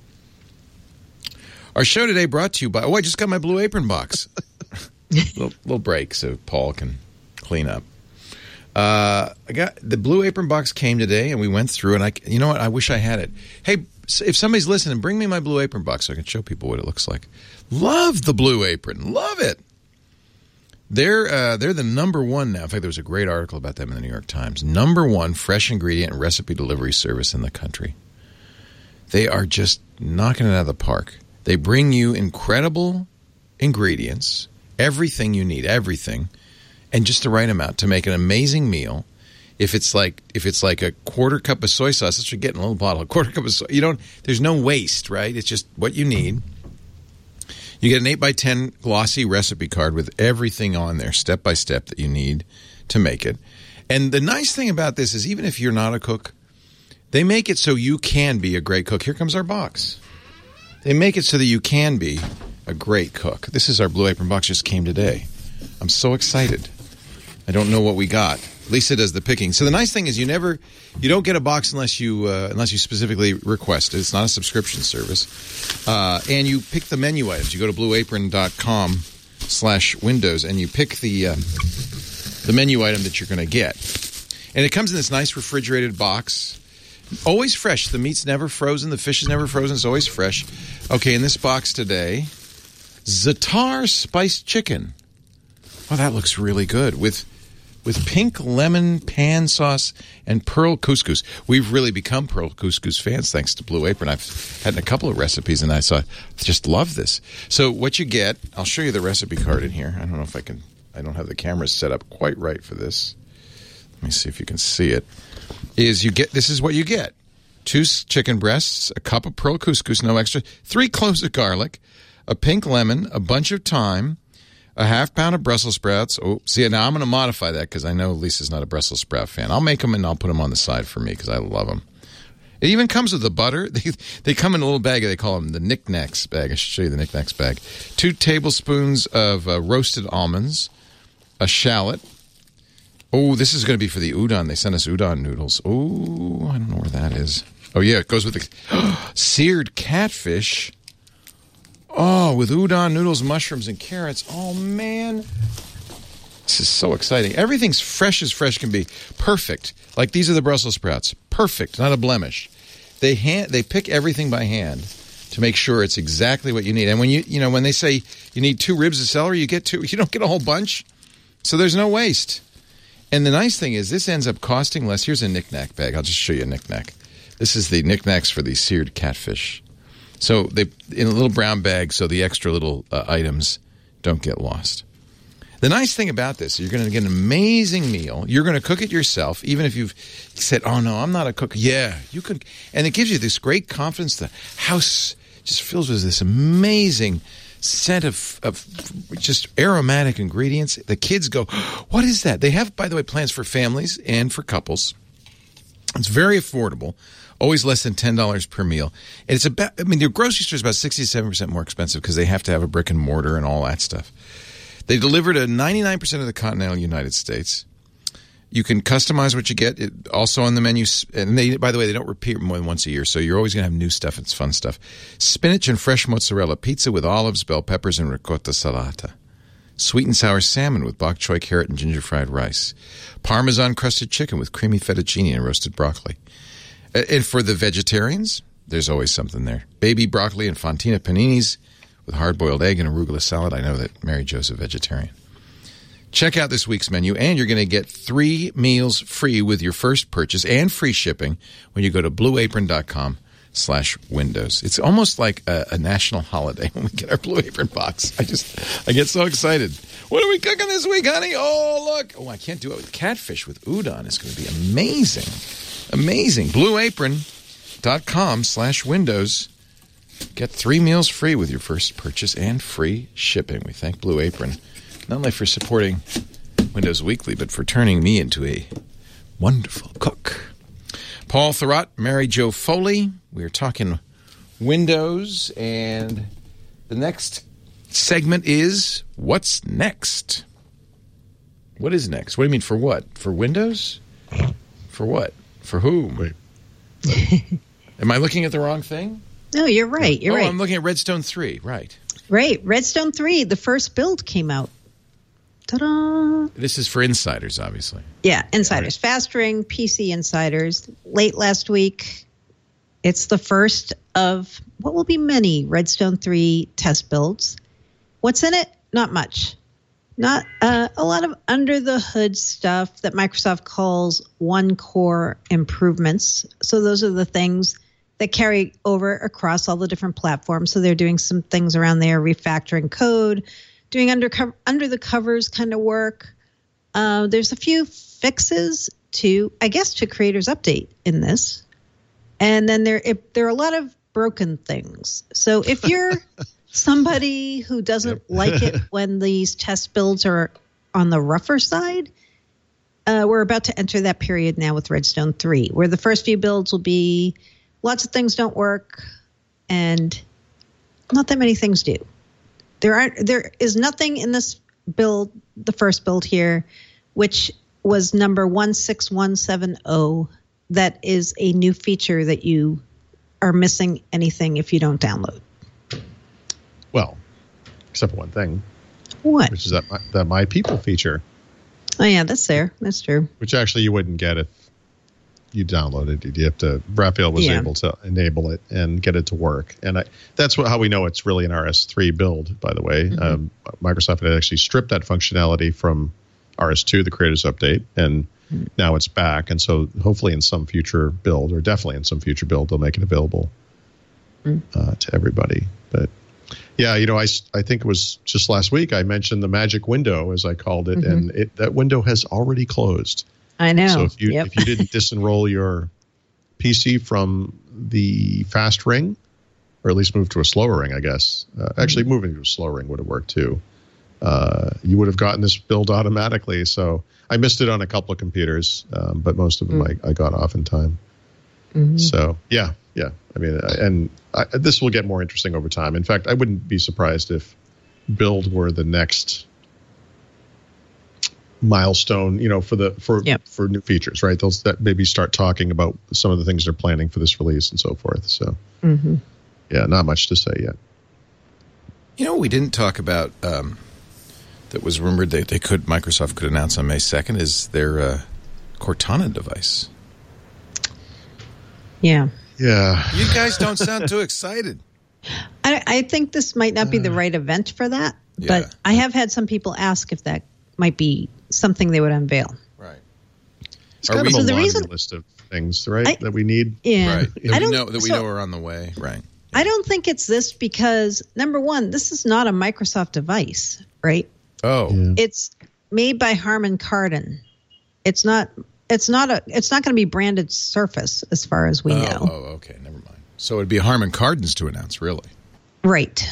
Our show today brought to you by, I just got my Blue Apron box. little break so Paul can clean up. I got the Blue Apron box came today and we went through and you know what? I wish I had it. Hey, if somebody's listening, bring me my Blue Apron box so I can show people what it looks like. Love the Blue Apron. Love it. They're the number one now. In fact, there was a great article about them in the New York Times. Number one fresh ingredient and recipe delivery service in the country. They are just knocking it out of the park. They bring you incredible ingredients, everything you need, everything, and just the right amount to make an amazing meal. If it's like a quarter cup of soy sauce, that's what you get in a little bottle. A quarter cup of soy. There's no waste, right? It's just what you need. You get an 8x10 glossy recipe card with everything on there, step by step, that you need to make it. And the nice thing about this is even if you're not a cook, they make it so you can be a great cook. Here comes our box. They make it so that you can be a great cook. This is our Blue Apron box, just came today. I'm so excited. I don't know what we got. Lisa does the picking. So the nice thing is you don't get a box unless you specifically request it. It's not a subscription service. And you pick the menu items. You go to blueapron.com/windows and you pick the menu item that you're going to get. And it comes in this nice refrigerated box. Always fresh. The meat's never frozen. The fish is never frozen. It's always fresh. Okay, in this box today, Za'atar spiced chicken. Oh, that looks really good. With pink lemon pan sauce and pearl couscous. We've really become pearl couscous fans thanks to Blue Apron. I've had a couple of recipes and I just love this. So what you get, I'll show you the recipe card in here. I don't know if I don't have the camera set up quite right for this. Let me see if you can see it. This is what you get. 2 chicken breasts, a cup of pearl couscous, no extra, 3 cloves of garlic, a pink lemon, a bunch of thyme, a half pound of Brussels sprouts. Oh, see, now I'm going to modify that because I know Lisa's not a Brussels sprout fan. I'll make them and I'll put them on the side for me because I love them. It even comes with the butter. They come in a little bag. They call them the knickknacks bag. I should show you the knickknacks bag. 2 tablespoons of roasted almonds, a shallot. Oh, this is going to be for the udon. They sent us udon noodles. Oh, I don't know where that is. Oh, yeah, it goes with the seared catfish. Oh, with udon noodles, mushrooms, and carrots. Oh, man. This is so exciting. Everything's fresh as fresh can be. Perfect. Like these are the Brussels sprouts. Perfect. Not a blemish. They pick everything by hand to make sure it's exactly what you need. And when when they say you need 2 ribs of celery, you get 2. You don't get a whole bunch. So there's no waste. And the nice thing is this ends up costing less. Here's a knickknack bag. I'll just show you a knickknack. This is the knickknacks for the seared catfish. So they in a little brown bag so the extra little items don't get lost. The nice thing about this, you're going to get an amazing meal. You're going to cook it yourself, even if you've said, oh, no, I'm not a cook. Yeah, you could. And it gives you this great confidence. The house just fills with this amazing scent of just aromatic ingredients. The kids go, what is that? They have, by the way, plans for families and for couples. It's very affordable. Always less than $10 per meal. And it's your grocery store is about 67% more expensive because they have to have a brick and mortar and all that stuff. They deliver to 99% of the continental United States. You can customize what you get. Also on the menu, and by the way, they don't repeat more than once a year, so you're always going to have new stuff. It's fun stuff. Spinach and fresh mozzarella pizza with olives, bell peppers, and ricotta salata. Sweet and sour salmon with bok choy, carrot, and ginger fried rice. Parmesan crusted chicken with creamy fettuccine and roasted broccoli. And for the vegetarians, there's always something there. Baby broccoli and fontina paninis with hard-boiled egg and arugula salad. I know that Mary Jo's a vegetarian. Check out this week's menu, and you're going to get 3 meals free with your first purchase and free shipping when you go to blueapron.com/windows. It's almost like a national holiday when we get our Blue Apron box. I get so excited. What are we cooking this week, honey? Oh, look. Oh, I can't do it with catfish with udon. It's going to be amazing. Amazing. blueapron.com/windows. Get 3 meals free with your first purchase and free shipping. We thank Blue Apron not only for supporting Windows Weekly, but for turning me into a wonderful cook. Paul Thurrott, Mary Jo Foley. We're talking Windows, and the next segment is What's Next? What is next? What do you mean, for what? For Windows? For what? For whom? Wait. Am I looking at the wrong thing? No, you're right. You're right. I'm looking at Redstone 3. Right. Right. Redstone 3, the first build came out. Ta-da! This is for insiders, obviously. Yeah, insiders. Fast Ring, PC insiders. Late last week, it's the first of what will be many Redstone 3 test builds. What's in it? Not much. Not a lot of under-the-hood stuff that Microsoft calls one-core improvements. So those are the things that carry over across all the different platforms. So they're doing some things around there, refactoring code, doing under-the-covers kind of work. There's a few fixes to Creators Update in this. And then there are a lot of broken things. So if you're somebody who doesn't like it when these test builds are on the rougher side, we're about to enter that period now with Redstone 3, where the first few builds will be lots of things don't work and not that many things do. There is nothing in this build, the first build here, which was number 16170, that is a new feature that you are missing anything if you don't download. Well, except for one thing. What? Which is that My People feature. Oh, yeah, that's there. That's true. Which actually you wouldn't get if you downloaded it. You have to. Raphael was able to enable it and get it to work, and that's how we know it's really an RS3 build. By the way, Microsoft had actually stripped that functionality from RS2, the Creators Update, and now it's back. And so, hopefully, in some future build, or definitely in some future build, they'll make it available to everybody. But yeah, I think it was just last week I mentioned the magic window, as I called it, and that window has already closed. I know. So if you didn't disenroll your PC from the fast ring, or at least move to a slower ring, I guess. Actually, moving to a slow ring would have worked too. You would have gotten this build automatically. So I missed it on a couple of computers, but most of them I got off in time. So yeah. I mean, this will get more interesting over time. In fact, I wouldn't be surprised if build were the next milestone, for new features, right? That maybe start talking about some of the things they're planning for this release and so forth. So, yeah, not much to say yet. We didn't talk about that was rumored that Microsoft could announce on May 2nd is their Cortana device. Yeah. Yeah. You guys don't sound too excited. I think this might not be the right event for that, but I have had some people ask if that might be something they would unveil. Right. It's kind of a laundry list of things, right, that we need. Yeah. Right. That we know are on the way. Right. I don't think it's this because, number one, this is not a Microsoft device, right? Oh. Yeah. It's made by Harman Kardon. It's not going to be branded Surface as far as we know. Oh, okay. Never mind. So it'd be Harman Kardon's to announce, really. Right.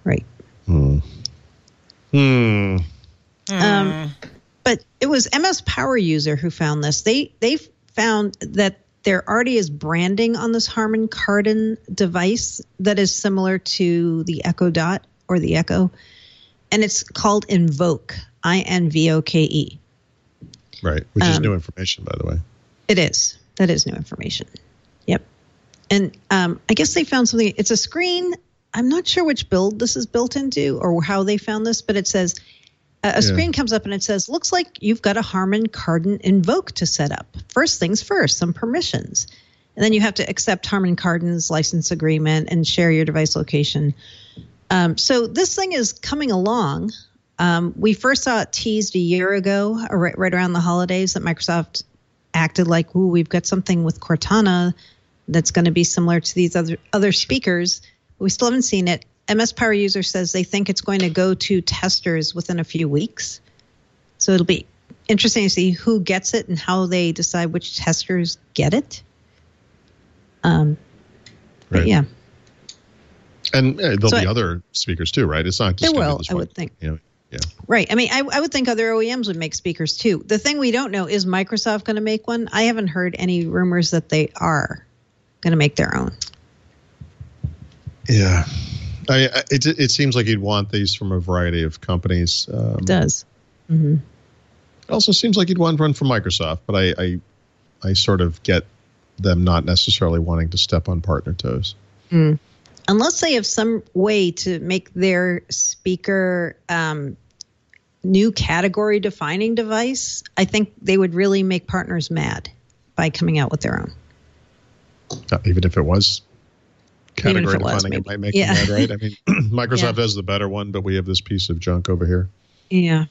But it was MS Power User who found this. They found that there already is branding on this Harman Kardon device that is similar to the Echo Dot or the Echo, and it's called Invoke, INVOKE. Right, which is new information, by the way. It is. That is new information. Yep. And I guess they found something. It's a screen. I'm not sure which build this is built into or how they found this, but it says a screen comes up and it says, looks like you've got a Harman Kardon Invoke to set up. First things first, some permissions. And then you have to accept Harman Kardon's license agreement and share your device location. So this thing is coming along. We first saw it teased a year ago, right around the holidays, that Microsoft acted like, ooh, we've got something with Cortana that's going to be similar to these other speakers. We still haven't seen it. MS Power User says they think it's going to go to testers within a few weeks. So it'll be interesting to see who gets it and how they decide which testers get it. But yeah. And there'll be other speakers too, right? It's not just there will, this I would think. Yeah. Right. I mean, I would think other OEMs would make speakers too. The thing we don't know, is Microsoft going to make one? I haven't heard any rumors that they are going to make their own. Yeah. It seems like you'd want these from a variety of companies. It does. Mm-hmm. It also seems like you'd want one from Microsoft, but I sort of get them not necessarily wanting to step on partner toes. Mm. Unless they have some way to make their speaker new category defining device, I think they would really make partners mad by coming out with their own. Even if it was category defining, it might make them mad, right? I mean, Microsoft has the better one, but we have this piece of junk over here. Yeah.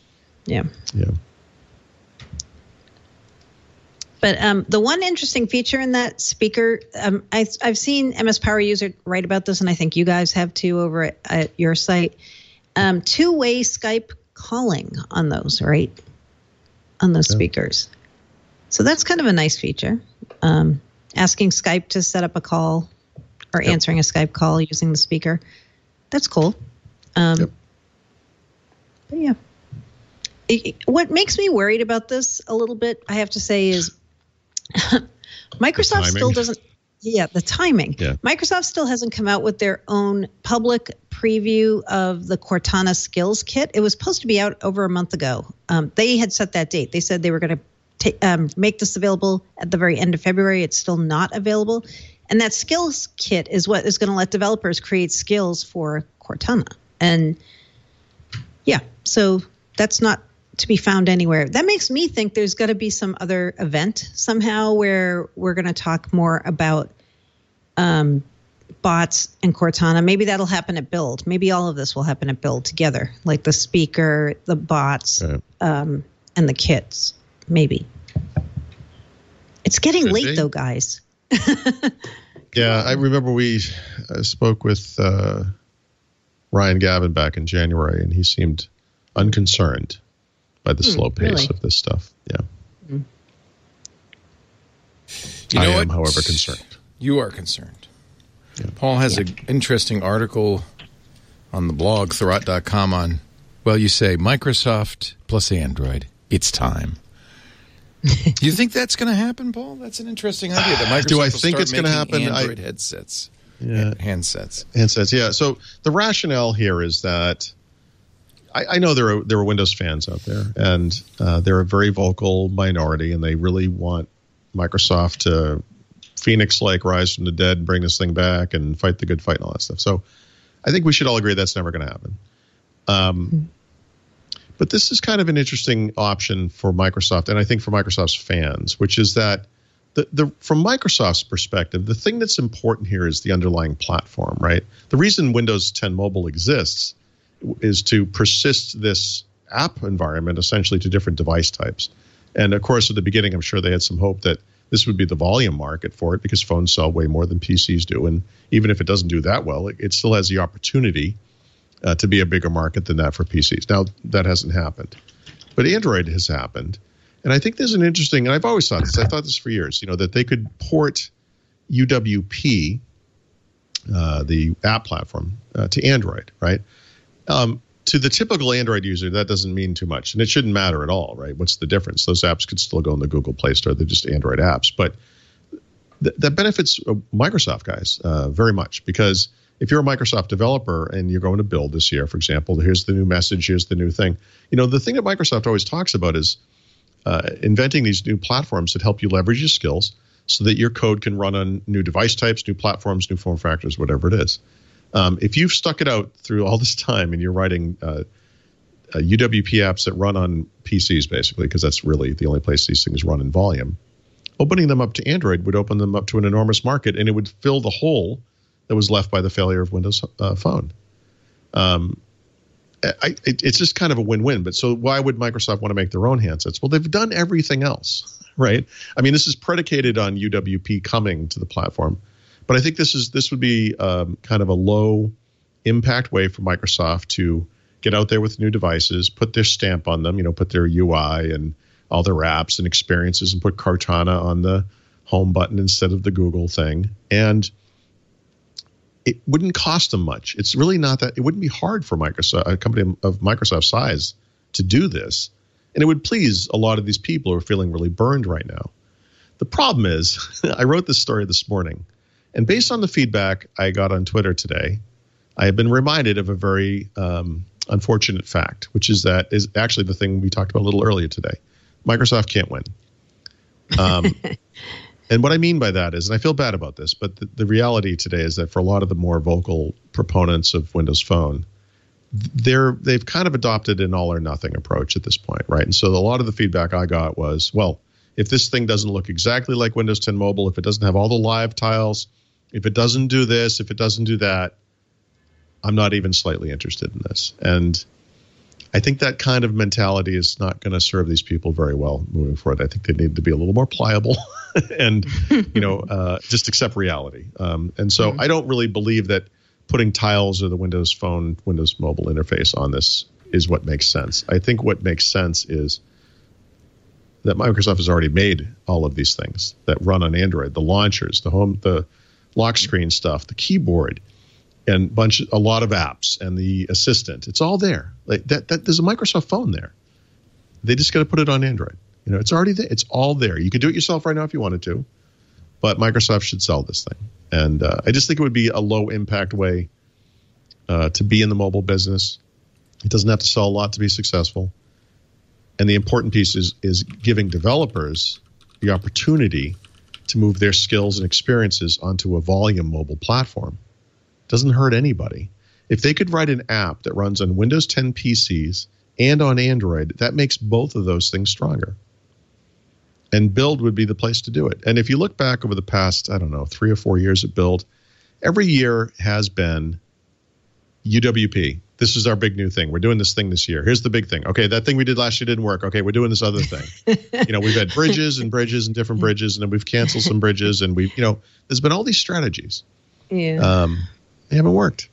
But the one interesting feature in that speaker, I've seen MS Power User write about this, and I think you guys have too over at your site. Two-way Skype calling on those, right? On those speakers. So that's kind of a nice feature. Asking Skype to set up a call or answering a Skype call using the speaker. That's cool. But yeah. What makes me worried about this a little bit, I have to say, is Microsoft still doesn't. Yeah, the timing. Yeah. Microsoft still hasn't come out with their own public preview of the Cortana Skills Kit. It was supposed to be out over a month ago. They had set that date. They said they were going to make this available at the very end of February. It's still not available. And that Skills Kit is what is going to let developers create skills for Cortana. And yeah, so that's not to be found anywhere. That makes me think there's got to be some other event somehow where we're going to talk more about bots and Cortana. Maybe that'll happen at Build. Maybe all of this will happen at Build together, like the speaker, the bots, and the kits. Maybe. It's getting late, though, guys. Yeah, I remember we spoke with Ryan Gavin back in January, and he seemed unconcerned by the slow pace of this stuff. Yeah. You know I am, however, concerned. You are concerned. Yeah. Paul has an interesting article on the blog, Thurrott.com, on, well, you say Microsoft plus Android. It's time. Do you think that's going to happen, Paul? That's an interesting idea. That Microsoft Do I think it's going to happen? Android headsets. Handsets. Handsets, yeah. So the rationale here is that I know there are Windows fans out there, and they're a very vocal minority, and they really want Microsoft to Phoenix-like rise from the dead and bring this thing back and fight the good fight and all that stuff. So I think we should all agree that's never going to happen. But this is kind of an interesting option for Microsoft, and I think for Microsoft's fans, which is that from Microsoft's perspective, the thing that's important here is the underlying platform, right? The reason Windows 10 Mobile exists is to persist this app environment essentially to different device types. And of course, at the beginning, I'm sure they had some hope that this would be the volume market for it because phones sell way more than PCs do. And even if it doesn't do that well, it still has the opportunity to be a bigger market than that for PCs. Now, that hasn't happened. But Android has happened. And I think there's an interesting, and I've always thought this, I thought this for years, that they could port UWP, the app platform, to Android, right? To the typical Android user, that doesn't mean too much. And it shouldn't matter at all, right? What's the difference? Those apps could still go in the Google Play Store. They're just Android apps. But that benefits Microsoft guys very much, because if you're a Microsoft developer and you're going to Build this year, for example, here's the new message, here's the new thing. The thing that Microsoft always talks about is inventing these new platforms that help you leverage your skills so that your code can run on new device types, new platforms, new form factors, whatever it is. If you've stuck it out through all this time and you're writing UWP apps that run on PCs, basically, because that's really the only place these things run in volume, opening them up to Android would open them up to an enormous market, and it would fill the hole that was left by the failure of Windows Phone. It's just kind of a win-win. But so why would Microsoft want to make their own handsets? Well, they've done everything else, right? I mean, this is predicated on UWP coming to the platform. But I think this would be kind of a low-impact way for Microsoft to get out there with new devices, put their stamp on them, put their UI and all their apps and experiences, and put Cortana on the home button instead of the Google thing. And it wouldn't cost them much. It's really not that. It wouldn't be hard for Microsoft, a company of Microsoft's size, to do this. And it would please a lot of these people who are feeling really burned right now. The problem is, I wrote this story this morning, and based on the feedback I got on Twitter today, I have been reminded of a very unfortunate fact, which is that is actually the thing we talked about a little earlier today. Microsoft can't win. And what I mean by that is, and I feel bad about this, but the reality today is that for a lot of the more vocal proponents of Windows Phone, they've kind of adopted an all or nothing approach at this point, right? And so a lot of the feedback I got was, well, if this thing doesn't look exactly like Windows 10 Mobile, if it doesn't have all the live tiles, if it doesn't do this, if it doesn't do that, I'm not even slightly interested in this. And I think that kind of mentality is not going to serve these people very well moving forward. I think they need to be a little more pliable and, just accept reality. And so I don't really believe that putting tiles or the Windows Phone, Windows Mobile interface on this is what makes sense. I think what makes sense is that Microsoft has already made all of these things that run on Android, the launchers, the lock screen stuff, the keyboard, and a lot of apps and the assistant. It's all there. Like that there's a Microsoft phone there. They just got to put it on Android. It's already there. It's all there. You could do it yourself right now if you wanted to, but Microsoft should sell this thing. And I just think it would be a low impact way to be in the mobile business. It doesn't have to sell a lot to be successful. And the important piece is giving developers the opportunity to move their skills and experiences onto a volume mobile platform. Doesn't hurt anybody. If they could write an app that runs on Windows 10 PCs and on Android, that makes both of those things stronger. And Build would be the place to do it. And if you look back over the past, 3 or 4 years at Build, every year has been UWP. This is our big new thing. We're doing this thing this year. Here's the big thing. Okay, that thing we did last year didn't work. Okay, we're doing this other thing. We've had bridges and different bridges, and then we've canceled some bridges, and there's been all these strategies. Yeah. They haven't worked.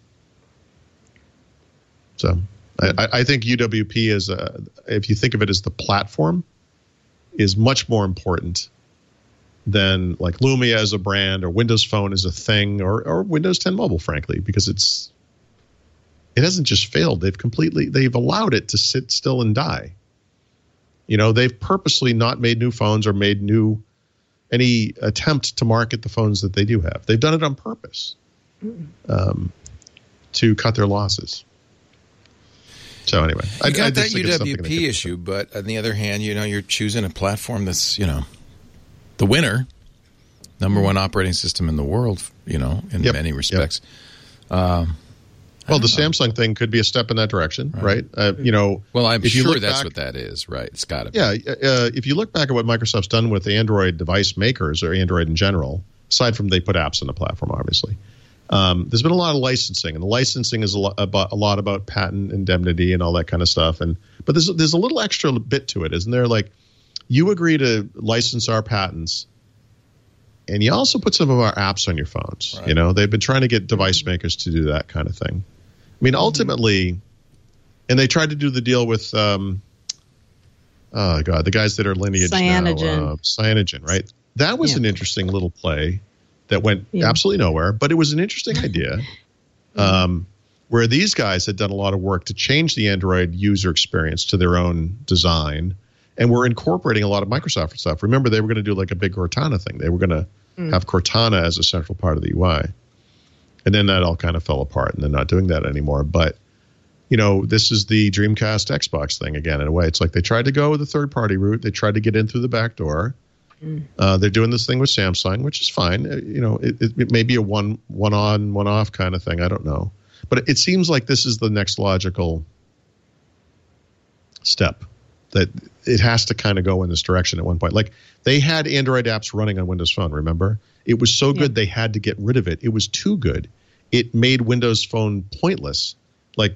So I think UWP if you think of it as the platform, is much more important than like Lumia as a brand or Windows Phone as a thing or Windows 10 Mobile, frankly, because it hasn't just failed. They've allowed it to sit still and die. They've purposely not made new phones or made any attempt to market the phones that they do have. They've done it on purpose to cut their losses. So anyway, I got that UWP issue, but on the other hand, you're choosing a platform that's, the winner, number one operating system in the world, in many respects. Yep. Well, the Samsung thing could be a step in that direction, right? Well, I'm sure that's what that is, right? It's got to be. Yeah, if you look back at what Microsoft's done with the Android device makers or Android in general, aside from they put apps on the platform, obviously, there's been a lot of licensing, and the licensing is a lot about patent indemnity and all that kind of stuff. But there's a little extra bit to it, isn't there? Like, you agree to license our patents, and you also put some of our apps on your phones. Right. They've been trying to get device makers to do that kind of thing. I mean, ultimately, and they tried to do the deal with, the guys that are Lineage now, Cyanogen, right? That was an interesting little play that went absolutely nowhere, but it was an interesting idea where these guys had done a lot of work to change the Android user experience to their own design, and were incorporating a lot of Microsoft stuff. Remember, they were going to do like a big Cortana thing. They were going to have Cortana as a central part of the UI. And then that all kind of fell apart, and they're not doing that anymore. But, this is the Dreamcast Xbox thing again, in a way. It's like they tried to go with the third-party route. They tried to get in through the back door. They're doing this thing with Samsung, which is fine. It may be a one-on, one-off kind of thing. I don't know. But it seems like this is the next logical step, that it has to kind of go in this direction at one point. Like, they had Android apps running on Windows Phone, remember? It was so good they had to get rid of it. It was too good. It made Windows Phone pointless. Like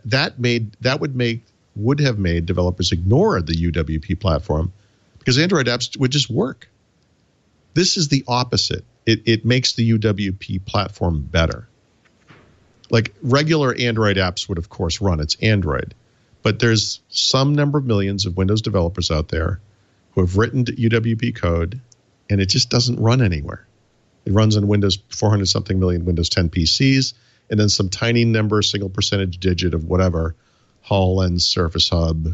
would have made developers ignore the UWP platform because Android apps would just work. This is the opposite. It makes the UWP platform better. Like, regular Android apps would, of course, run. It's Android. But there's some number of millions of Windows developers out there who have written UWP code, and it just doesn't run anywhere. It runs on Windows 400-something million Windows 10 PCs, and then some tiny number, single percentage digit of whatever, HoloLens, Surface Hub,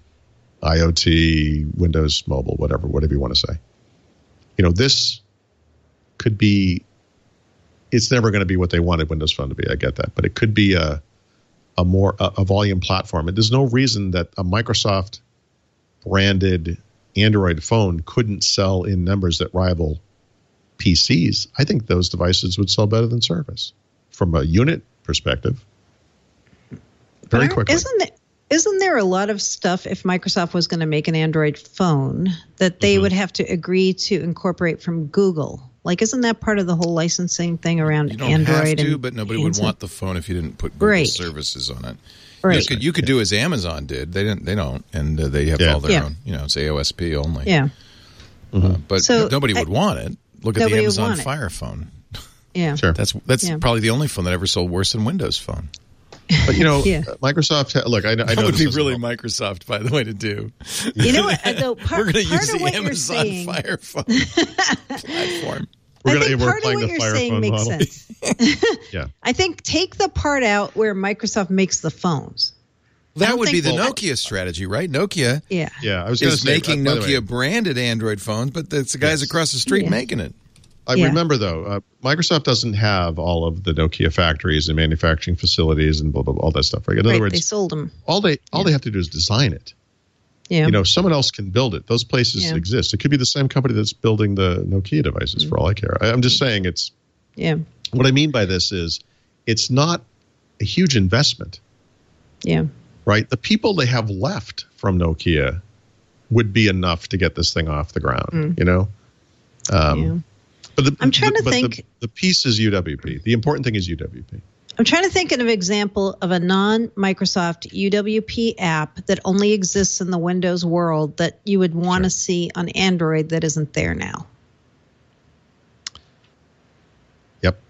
IoT, Windows Mobile, whatever you want to say. This could be, it's never going to be what they wanted Windows Phone to be. I get that. But it could be a volume platform. And there's no reason that a Microsoft branded Android phone couldn't sell in numbers that rival PCs. I think those devices would sell better than Surface from a unit perspective. Very quickly. Isn't there a lot of stuff, if Microsoft was going to make an Android phone, that they would have to agree to incorporate from Google? Like, isn't that part of the whole licensing thing around Android? You don't have to, but nobody would want the phone if you didn't put Google services on it. Right. You could do as Amazon did. They don't, and they have all their own. It's AOSP only. Yeah. But nobody would want it. Look at the Amazon Fire phone. Yeah. Sure. That's probably the only phone that ever sold worse than Windows Phone. But Microsoft. Look, I know that would be really Microsoft, by the way, to do. You know what? We're going to use the Amazon Fire Phone platform. We're playing the Fire Phone makes model. Sense. Yeah. I think take the part out where Microsoft makes the phones. That would be the Nokia strategy, right? Nokia. Yeah. I was going to say, making Nokia branded Android phones, but it's the guys across the street making it. I remember, though, Microsoft doesn't have all of the Nokia factories and manufacturing facilities and blah, blah, blah, all that stuff. Right? In other words, they sold them. All they have to do is design it. Yeah. Someone else can build it. Those places exist. It could be the same company that's building the Nokia devices, for all I care. I'm just saying it's. Yeah. What I mean by this is, it's not a huge investment. Yeah. Right. The people they have left from Nokia would be enough to get this thing off the ground. But I'm trying to think. The piece is UWP. The important thing is UWP. I'm trying to think of an example of a non-Microsoft UWP app that only exists in the Windows world that you would want to see on Android that isn't there now. Yep.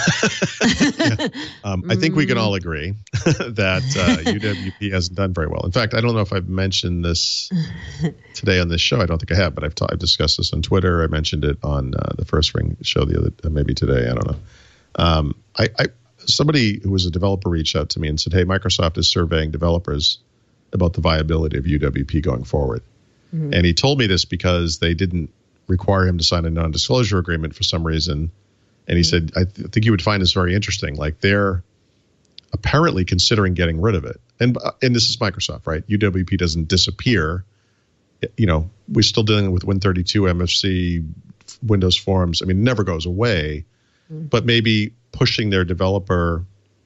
I think we can all agree that UWP hasn't done very well. In fact, I don't know if I've mentioned this today on this show. I don't think I have, but I've discussed this on Twitter. I mentioned it on the First Ring show maybe today. I don't know. Somebody who was a developer reached out to me and said, hey, Microsoft is surveying developers about the viability of UWP going forward. Mm-hmm. And he told me this because they didn't require him to sign a non-disclosure agreement for some reason. And he said, I think you would find this very interesting. Like, they're apparently considering getting rid of it. And this is Microsoft, right? UWP doesn't disappear. We're still dealing with Win32, MFC, Windows Forms. I mean, it never goes away. Mm-hmm. But maybe pushing their developer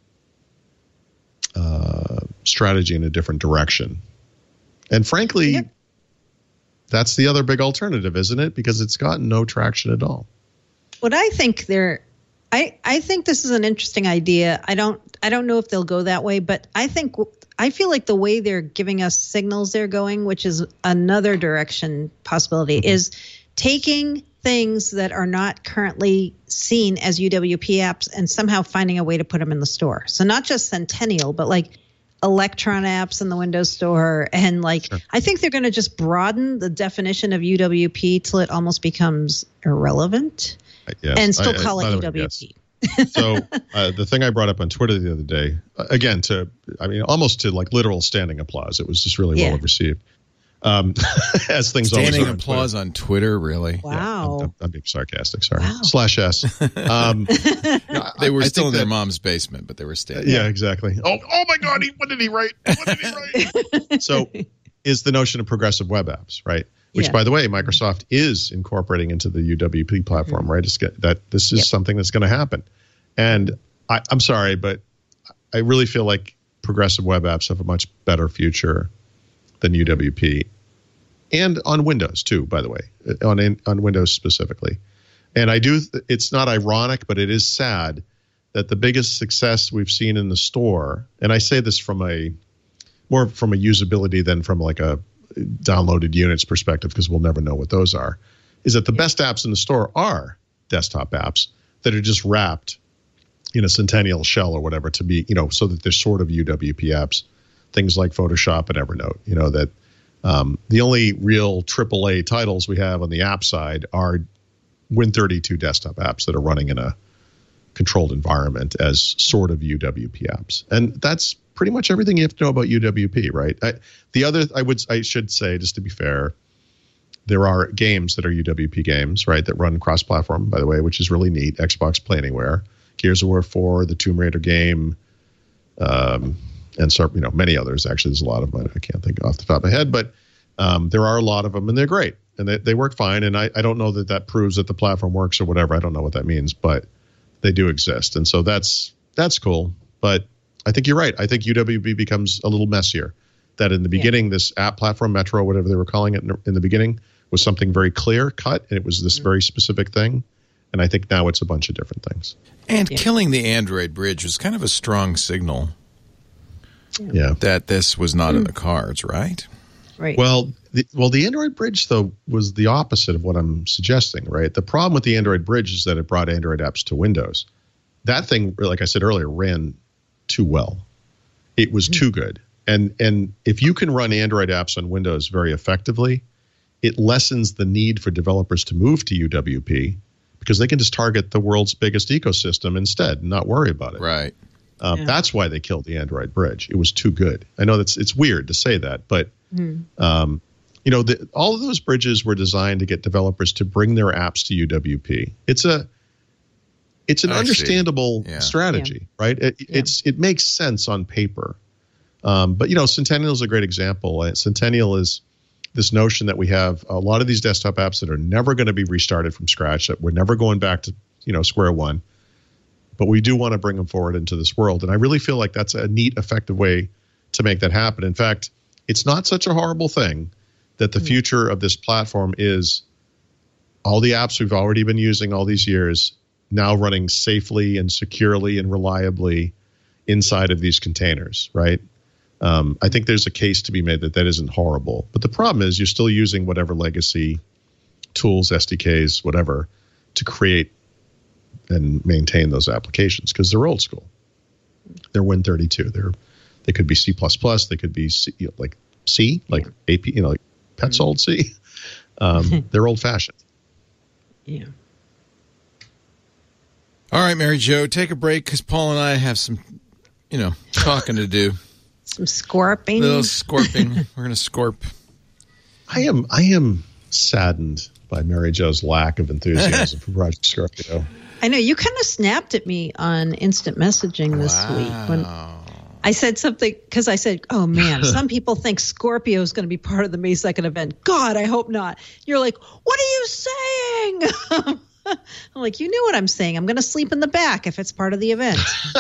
strategy in a different direction. And frankly, that's the other big alternative, isn't it? Because it's gotten no traction at all. What I think I think this is an interesting idea. I don't know if they'll go that way, but I feel like the way they're giving us signals they're going, which is another direction possibility, is taking things that are not currently seen as UWP apps and somehow finding a way to put them in the store. So not just Centennial, but like Electron apps in the Windows Store. And I think they're going to just broaden the definition of UWP till it almost becomes irrelevant and still call it UWP. Yes. So the thing I brought up on Twitter the other day, again, almost to like literal standing applause. It was just really well received. As things standing always applause on Twitter, really? Wow. Yeah, I'm being sarcastic. Sorry. Wow. /S. They were still in their mom's basement, but they were standing. Yeah, exactly. Oh my God! What did he write? So, is the notion of progressive web apps, right? Which, by the way, Microsoft is incorporating into the UWP platform, right? This is something that's going to happen. And I'm sorry, but I really feel like progressive web apps have a much better future than UWP. And on Windows too, by the way, on Windows specifically. And it's not ironic, but it is sad that the biggest success we've seen in the store, and I say this more from a usability than from like a downloaded units perspective, because we'll never know what those are, is that the best apps in the store are desktop apps that are just wrapped in a Centennial shell or whatever to be, so that they're sort of UWP apps. Things like Photoshop and Evernote, that the only real AAA titles we have on the app side are Win32 desktop apps that are running in a controlled environment as sort of UWP apps. And that's pretty much everything you have to know about UWP, right? I should say, just to be fair, there are games that are UWP games, right, that run cross-platform, by the way, which is really neat. Xbox Play Anywhere, Gears of War 4, the Tomb Raider game, and so, many others. Actually, there's a lot of them. I can't think off the top of my head, but there are a lot of them, and they're great, and they work fine. And I don't know that proves that the platform works or whatever. I don't know what that means, but they do exist, and so that's cool. But I think you're right. I think UWP becomes a little messier. That in the beginning, this app platform, Metro, whatever they were calling it in the beginning, was something very clear cut, and it was this very specific thing. And I think now it's a bunch of different things. And killing the Android bridge was kind of a strong signal that this was not in the cards, right? Right. Well, the Android bridge, though, was the opposite of what I'm suggesting, right? The problem with the Android bridge is that it brought Android apps to Windows. That thing, like I said earlier, ran too well. It was too good. And if you can run Android apps on Windows very effectively, it lessens the need for developers to move to UWP because they can just target the world's biggest ecosystem instead and not worry about it. Right. That's why they killed the Android bridge. It was too good. I know it's weird to say that, but all of those bridges were designed to get developers to bring their apps to UWP. It's an understandable strategy, right? It makes sense on paper. But Centennial is a great example. Centennial is this notion that we have a lot of these desktop apps that are never going to be restarted from scratch, that we're never going back to square one. But we do want to bring them forward into this world. And I really feel like that's a neat, effective way to make that happen. In fact, it's not such a horrible thing that the future of this platform is all the apps we've already been using all these years now running safely and securely and reliably inside of these containers, right? I think there's a case to be made that isn't horrible. But the problem is you're still using whatever legacy tools, SDKs, whatever, to create and maintain those applications because they're old school. They're Win32. They could be C++. They could be C, like AP, like Petzold C. They're old fashioned. Yeah. All right, Mary Jo, take a break because Paul and I have some, talking to do. Some scorping. A little scorping. We're going to scorp. I am saddened by Mary Jo's lack of enthusiasm for Project Scorpio. I know you kind of snapped at me on instant messaging this week when I said something because I said, "Oh man, some people think Scorpio is going to be part of the May 2nd event. God, I hope not." You're like, "What are you saying?" I'm like, "You knew what I'm saying. I'm going to sleep in the back if it's part of the event."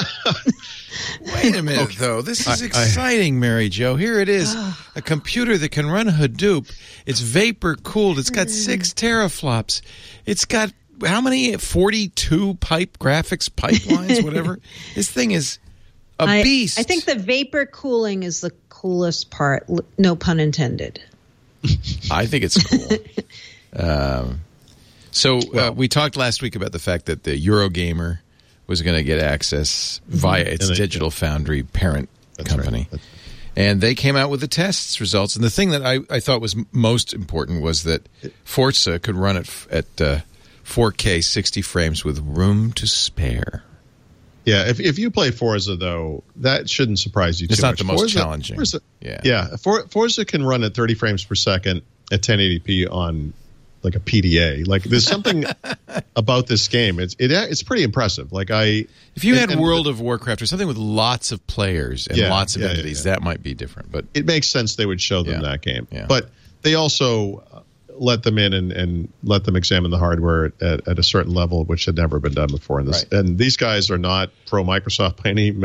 Wait a minute, though. This is exciting, Mary Jo. Here it is, a computer that can run Hadoop. It's vapor cooled. It's got 6 teraflops. It's got how many? 42 graphics pipelines, whatever. This thing is a beast. I think the vapor cooling is the coolest part. No pun intended. I think it's cool. So we talked last week about the fact that the Eurogamer was going to get access via its Digital Foundry parent company. Right. And they came out with the tests results. And the thing that I thought was most important was that Forza could run it at 4K 60 frames with room to spare. Yeah, if you play Forza, though, that shouldn't surprise you too much. It's not the most challenging. Forza can run at 30 frames per second at 1080p on like a PDA. Like there's something about this game. It's pretty impressive. Like if you had World of Warcraft or something with lots of players and lots of entities, that might be different. But it makes sense they would show them that game. Yeah. But they also let them in and let them examine the hardware at a certain level, which had never been done before. And these guys are not pro Microsoft by any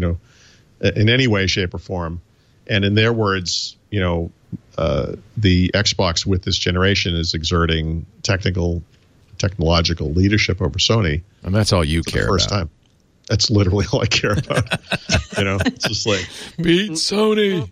in any way, shape, or form. And in their words, the Xbox with this generation is exerting technological leadership over Sony. And that's all you care about. First time. That's literally all I care about. It's just like beat Sony.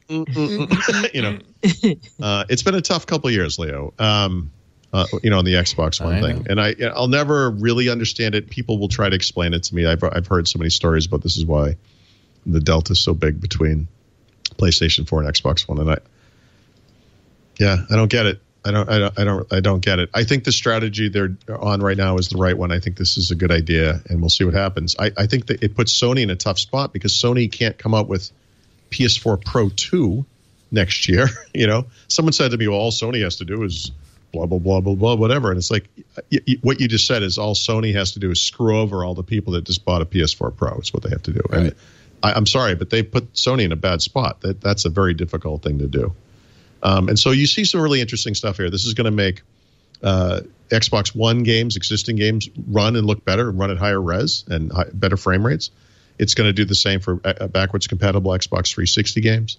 It's been a tough couple of years, Leo. On the Xbox One thing, and I'll never really understand it. People will try to explain it to me. I've heard so many stories about this is why the delta is so big between PlayStation 4 and Xbox One, and I don't get it. I don't get it. I think the strategy they're on right now is the right one. I think this is a good idea, and we'll see what happens. I think that it puts Sony in a tough spot because Sony can't come up with PS4 Pro 2 next year. Someone said to me, well, all Sony has to do is blah, blah, blah, blah, blah, whatever. And it's like what you just said is all Sony has to do is screw over all the people that just bought a PS4 Pro. It's what they have to do. Right. And I'm sorry, but they put Sony in a bad spot. That's a very difficult thing to do. And so you see some really interesting stuff here. This is going to make Xbox One games, existing games, run and look better and run at higher res and better frame rates. It's going to do the same for backwards compatible Xbox 360 games.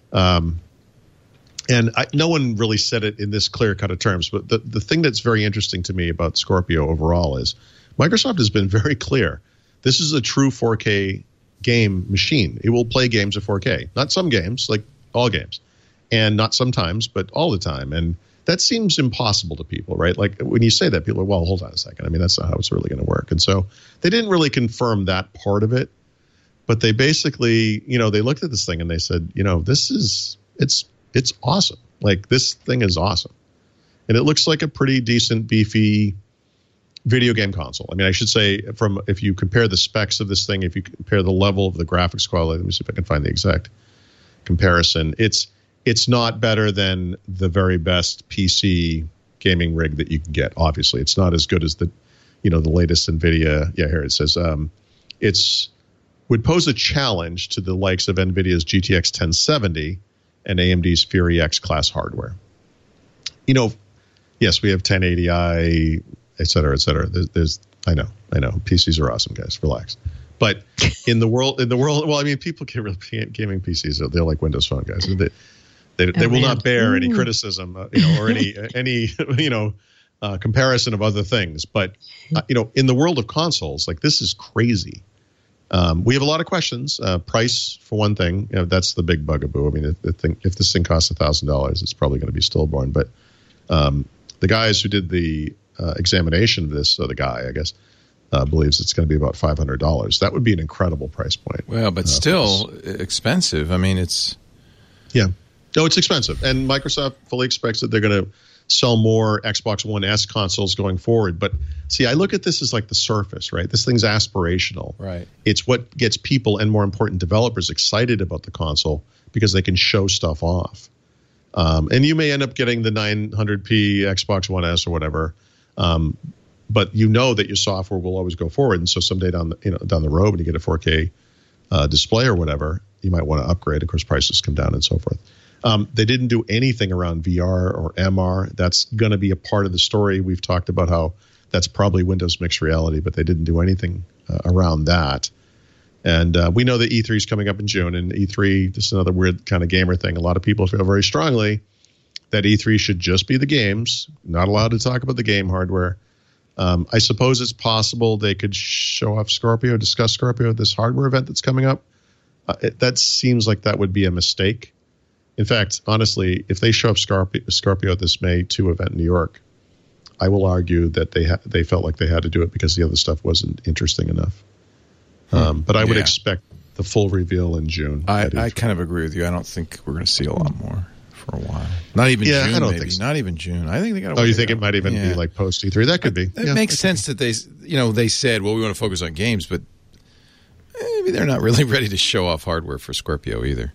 And no one really said it in this clear cut of terms, but the thing that's very interesting to me about Scorpio overall is Microsoft has been very clear. This is a true 4K game machine. It will play games at 4K. Not some games, like all games. And not sometimes, but all the time. And that seems impossible to people, right? Like when you say that, people are, well, hold on a second. I mean, that's not how it's really going to work. And so they didn't really confirm that part of it. But they basically, they looked at this thing and they said, it's awesome. Like this thing is awesome. And it looks like a pretty decent, beefy video game console. I mean, I should say if you compare the specs of this thing, if you compare the level of the graphics quality, let me see if I can find the exact comparison. It's not better than the very best PC gaming rig that you can get. Obviously, it's not as good as the latest NVIDIA. Yeah, here it says would pose a challenge to the likes of NVIDIA's GTX 1070 and AMD's Fury X class hardware. Yes, we have 1080i, et cetera, et cetera. I know, PCs are awesome, guys. Relax. But in the world, well, I mean, people get really gaming PCs. They're like Windows Phone guys. They will not bear any criticism, or any comparison of other things. But in the world of consoles, like this is crazy. We have a lot of questions. Price, for one thing, that's the big bugaboo. I mean, if this thing costs $1,000, it's probably going to be stillborn. But the guys who did the examination of this, the guy, I guess, believes it's going to be about $500. That would be an incredible price point. Well, but still expensive. I mean, it's... Yeah. No, it's expensive. And Microsoft fully expects that they're going to sell more Xbox One S consoles going forward. But see, I look at this as like the Surface, right? This thing's aspirational. Right. It's what gets people and, more important, developers excited about the console because they can show stuff off. And you may end up getting the 900p Xbox One S or whatever. But that your software will always go forward. And so someday down the road, when you get a 4K display or whatever, you might want to upgrade. Of course, prices come down and so forth. They didn't do anything around VR or MR. That's going to be a part of the story. We've talked about how that's probably Windows Mixed Reality, but they didn't do anything around that. And we know that E3 is coming up in June, and E3, this is another weird kind of gamer thing. A lot of people feel very strongly that E3 should just be the games, not allowed to talk about the game hardware. I suppose it's possible they could show off Scorpio, discuss Scorpio, this hardware event that's coming up. That seems like that would be a mistake. In fact, honestly, if they show up Scorpio at this May 2 event in New York, I will argue that they felt like they had to do it because the other stuff wasn't interesting enough. But I would expect the full reveal in June. I kind of agree with you. I don't think we're going to see a lot more for a while. Not even June, I don't maybe. Think so. Not even June. I think they got to. Oh, you think it might even be like post E3? That could be. It makes sense that they said, well, we want to focus on games, but maybe they're not really ready to show off hardware for Scorpio either.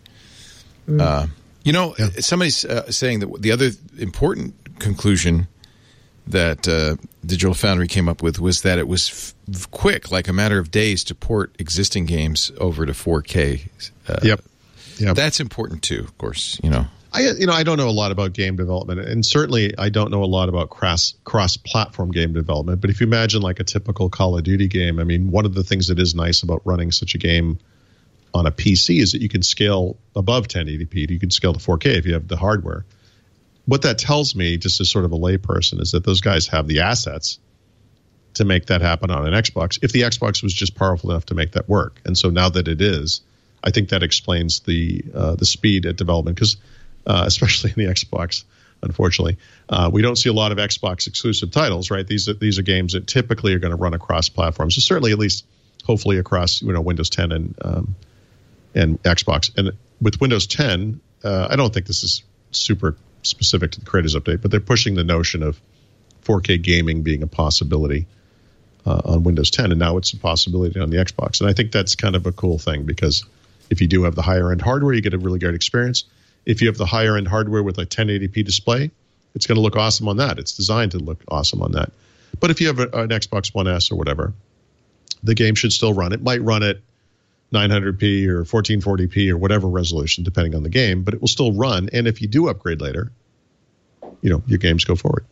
Somebody's saying that the other important conclusion that Digital Foundry came up with was that it was quick, like a matter of days, to port existing games over to 4K. Yep. That's important too, of course. I don't know a lot about game development, and certainly I don't know a lot about cross-platform game development. But if you imagine like a typical Call of Duty game, I mean, one of the things that is nice about running such a game on a PC is that you can scale above 1080p. You can scale to 4K if you have the hardware. What that tells me, just as sort of a layperson, is that those guys have the assets to make that happen on an Xbox, if the Xbox was just powerful enough to make that work. And so now that it is, I think that explains the speed at development, because especially in the Xbox, unfortunately, we don't see a lot of Xbox exclusive titles, right? These are games that typically are going to run across platforms. So certainly, at least, hopefully, across Windows 10 and Xbox. And with Windows 10, I don't think this is super specific to the Creators Update, but they're pushing the notion of 4K gaming being a possibility on Windows 10, and now it's a possibility on the Xbox. And I think that's kind of a cool thing, because if you do have the higher-end hardware, you get a really great experience. If you have the higher-end hardware with a 1080p display, it's going to look awesome on that. It's designed to look awesome on that. But if you have an Xbox One S or whatever, the game should still run. It might run at 900p or 1440p or whatever resolution, depending on the game, but it will still run. And if you do upgrade later, your games go forward.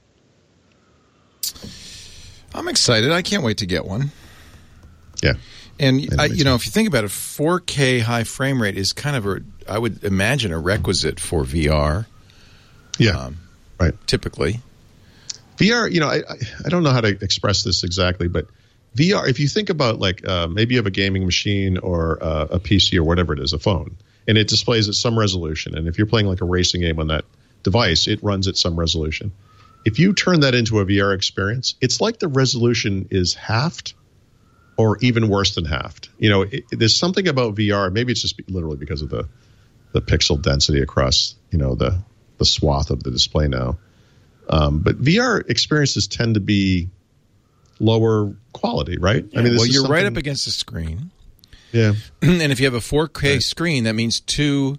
I'm excited. I can't wait to get one. Yeah. And, if you think about it, 4K high frame rate is kind of, I would imagine, a requisite for VR. Yeah, right. Typically. VR, I don't know how to express this exactly, but VR, if you think about maybe you have a gaming machine or a PC or whatever it is, a phone, and it displays at some resolution. And if you're playing like a racing game on that device, it runs at some resolution. If you turn that into a VR experience, it's like the resolution is halved or even worse than halved. There's something about VR. Maybe it's just literally because of the pixel density across, the swath of the display now. But VR experiences tend to be lower quality, right? Yeah, you're right up against the screen. Yeah. And if you have a 4K screen, that means 2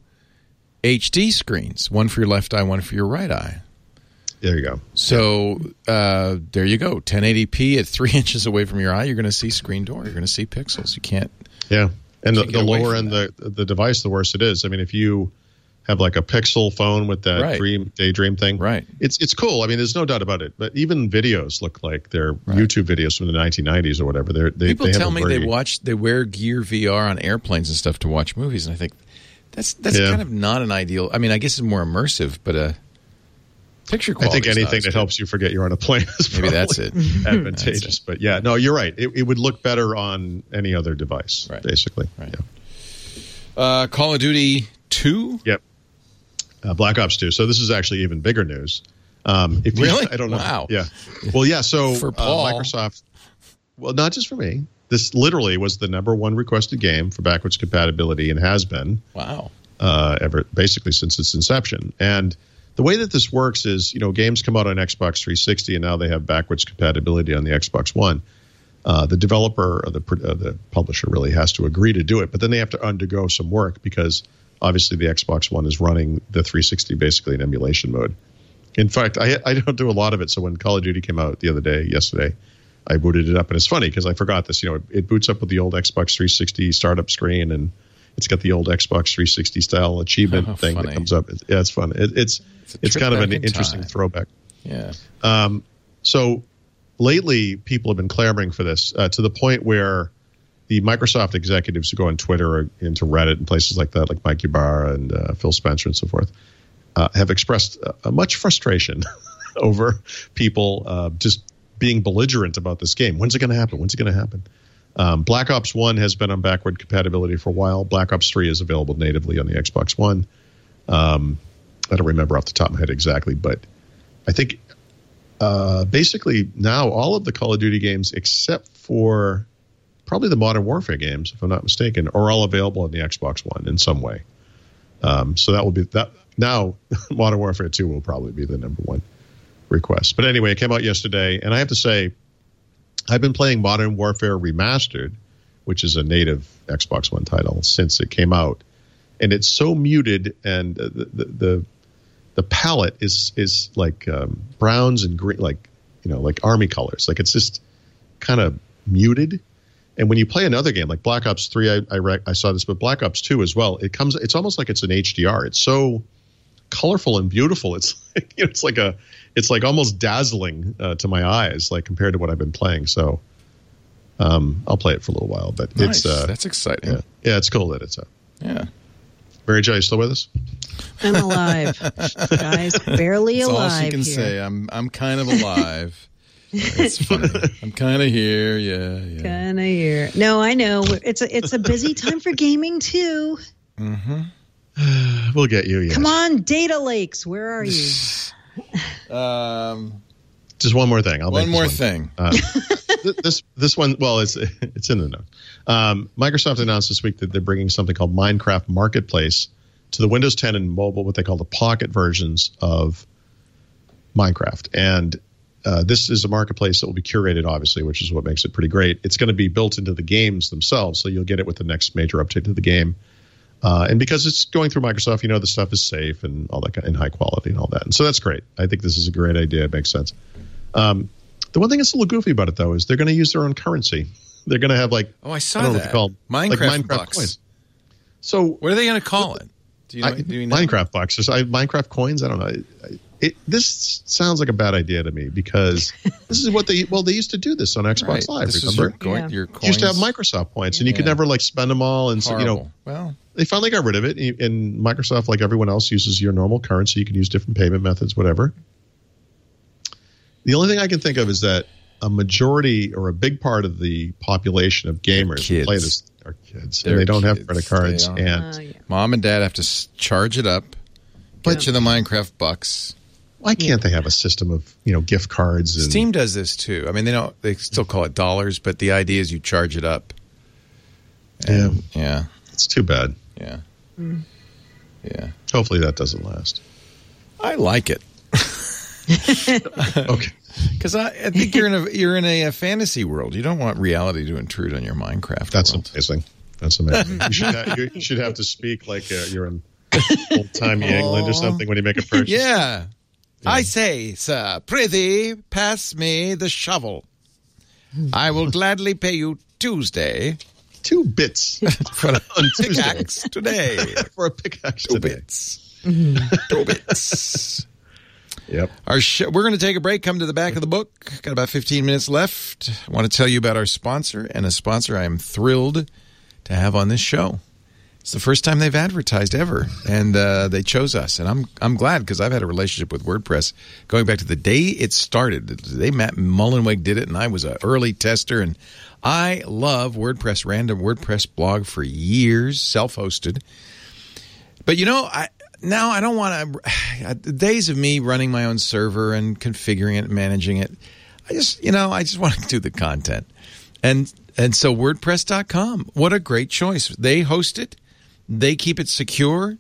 HD screens, one for your left eye, one for your right eye. There you go. So there you go. 1080p at 3 inches away from your eye, you're going to see screen door. You're going to see pixels. You can't. Yeah. And the lower end the device, the worse it is. I mean, if you have like a Pixel phone with that daydream thing, right? It's cool. I mean, there's no doubt about it. But even videos look like they're YouTube videos from the 1990s or whatever. People tell me they wear Gear VR on airplanes and stuff to watch movies, and I think that's kind of not an ideal. I mean, I guess it's more immersive, but picture quality. I think anything that helps you forget you're on a plane is maybe that's it. Advantageous. That's it. But yeah, no, you're right. It would look better on any other device, basically. Right. Yeah. Call of Duty 2? Yep. Black Ops 2. So this is actually even bigger news. Really? I don't know. Wow. Yeah. Well, yeah. So for Paul. Microsoft. Well, not just for me. This literally was the #1 requested game for backwards compatibility and has been. Wow. Ever basically since its inception. And the way that this works is, games come out on Xbox 360 and now they have backwards compatibility on the Xbox One. The developer or the publisher really has to agree to do it, but then they have to undergo some work because obviously the Xbox One is running the 360 basically in emulation mode. In fact, I don't do a lot of it. So when Call of Duty came out yesterday, I booted it up, and it's funny because I forgot this. It boots up with the old Xbox 360 startup screen, and it's got the old Xbox 360 style achievement thing that comes up. It's fun. It's kind of an interesting throwback. Yeah. So lately, people have been clamoring for this to the point where the Microsoft executives who go on Twitter or into Reddit and places like that, like Mike Ybarra and Phil Spencer and so forth, have expressed much frustration over people just being belligerent about this game. When's it going to happen? When's it going to happen? Black Ops 1 has been on backward compatibility for a while. Black Ops 3 is available natively on the Xbox One. I don't remember off the top of my head exactly, but I think basically now all of the Call of Duty games except for probably the Modern Warfare games, if I'm not mistaken, are all available on the Xbox One in some way. So that will be that. Now, Modern Warfare 2 will probably be the #1 request. But anyway, it came out yesterday, and I have to say, I've been playing Modern Warfare Remastered, which is a native Xbox One title, since it came out, and it's so muted, and the palette is like browns and green, like army colors. Like it's just kind of muted. And when you play another game like Black Ops 3, I saw this, but Black Ops 2 as well, it's almost like it's an HDR. It's so colorful and beautiful. It's like, it's like almost dazzling to my eyes, like compared to what I've been playing. So I'll play it for a little while, but nice. That's exciting. Yeah, it's cool that it's out. Yeah. Mary Jo, you still with us? I'm alive, guys. Barely That's alive. all she can here. say. I'm kind of alive. It's funny. I'm kind of here. Yeah. Kind of here. No, I know. It's a busy time for gaming too. Mm-hmm. We'll get you. Yes. Come on, data lakes. Where are you? Just one more thing. One more thing. This one. Well, it's in the note. Microsoft announced this week that they're bringing something called Minecraft Marketplace to the Windows 10 and mobile, what they call the Pocket versions of Minecraft. And this is a marketplace that will be curated, obviously, which is what makes it pretty great. It's going to be built into the games themselves, so you'll get it with the next major update to the game. And because it's going through Microsoft, the stuff is safe and all that, and high quality and all that. And so that's great. I think this is a great idea. It makes sense. The one thing that's a little goofy about it, though, is they're going to use their own currency. They're going to have I saw don't know that. what they call them, Minecraft bucks. coins. So what are they going to call it? Do you know? Minecraft bucks. Minecraft coins. I don't know. This sounds like a bad idea to me because this is what they used to do this on Xbox Live. This remember? Your coins. You used to have Microsoft points, and you could never spend them all. And Horrible. so they finally got rid of it. And Microsoft, like everyone else, uses your normal currency. You can use different payment methods, whatever. The only thing I can think of is that a majority or a big part of the population of gamers who play this are kids, and they don't have credit cards. And mom and dad have to charge it up, get you the Minecraft bucks. Why can't they have a system of gift cards? And Steam does this too. I mean, they still call it dollars, but the idea is you charge it up. And, yeah, it's too bad. Yeah, yeah. Hopefully that doesn't last. I like it. Okay. Because I think you're in a fantasy world. You don't want reality to intrude on your Minecraft. That's world. amazing. That's amazing. You should have to speak like you're in old-timey England or something when you make a purchase. Yeah. I say, sir, prithee, pass me the shovel. I will gladly pay you Tuesday. 2 bits for a pickaxe today. For a pickaxe 2 today. bits. 2 bits. Yep. We're going to take a break, come to the back of the book. Got about 15 minutes left. I want to tell you about our sponsor, and a sponsor I am thrilled to have on this show. It's the first time they've advertised ever, and they chose us. And I'm glad because I've had a relationship with WordPress going back to the day it started. The day Matt Mullenweg did it, and I was an early tester. And I love WordPress, ran a WordPress blog for years, self-hosted. But, now I don't want to. The days of me running my own server and configuring it and managing it, I just want to do the content. And so WordPress.com, what a great choice. They host it. They keep it secure.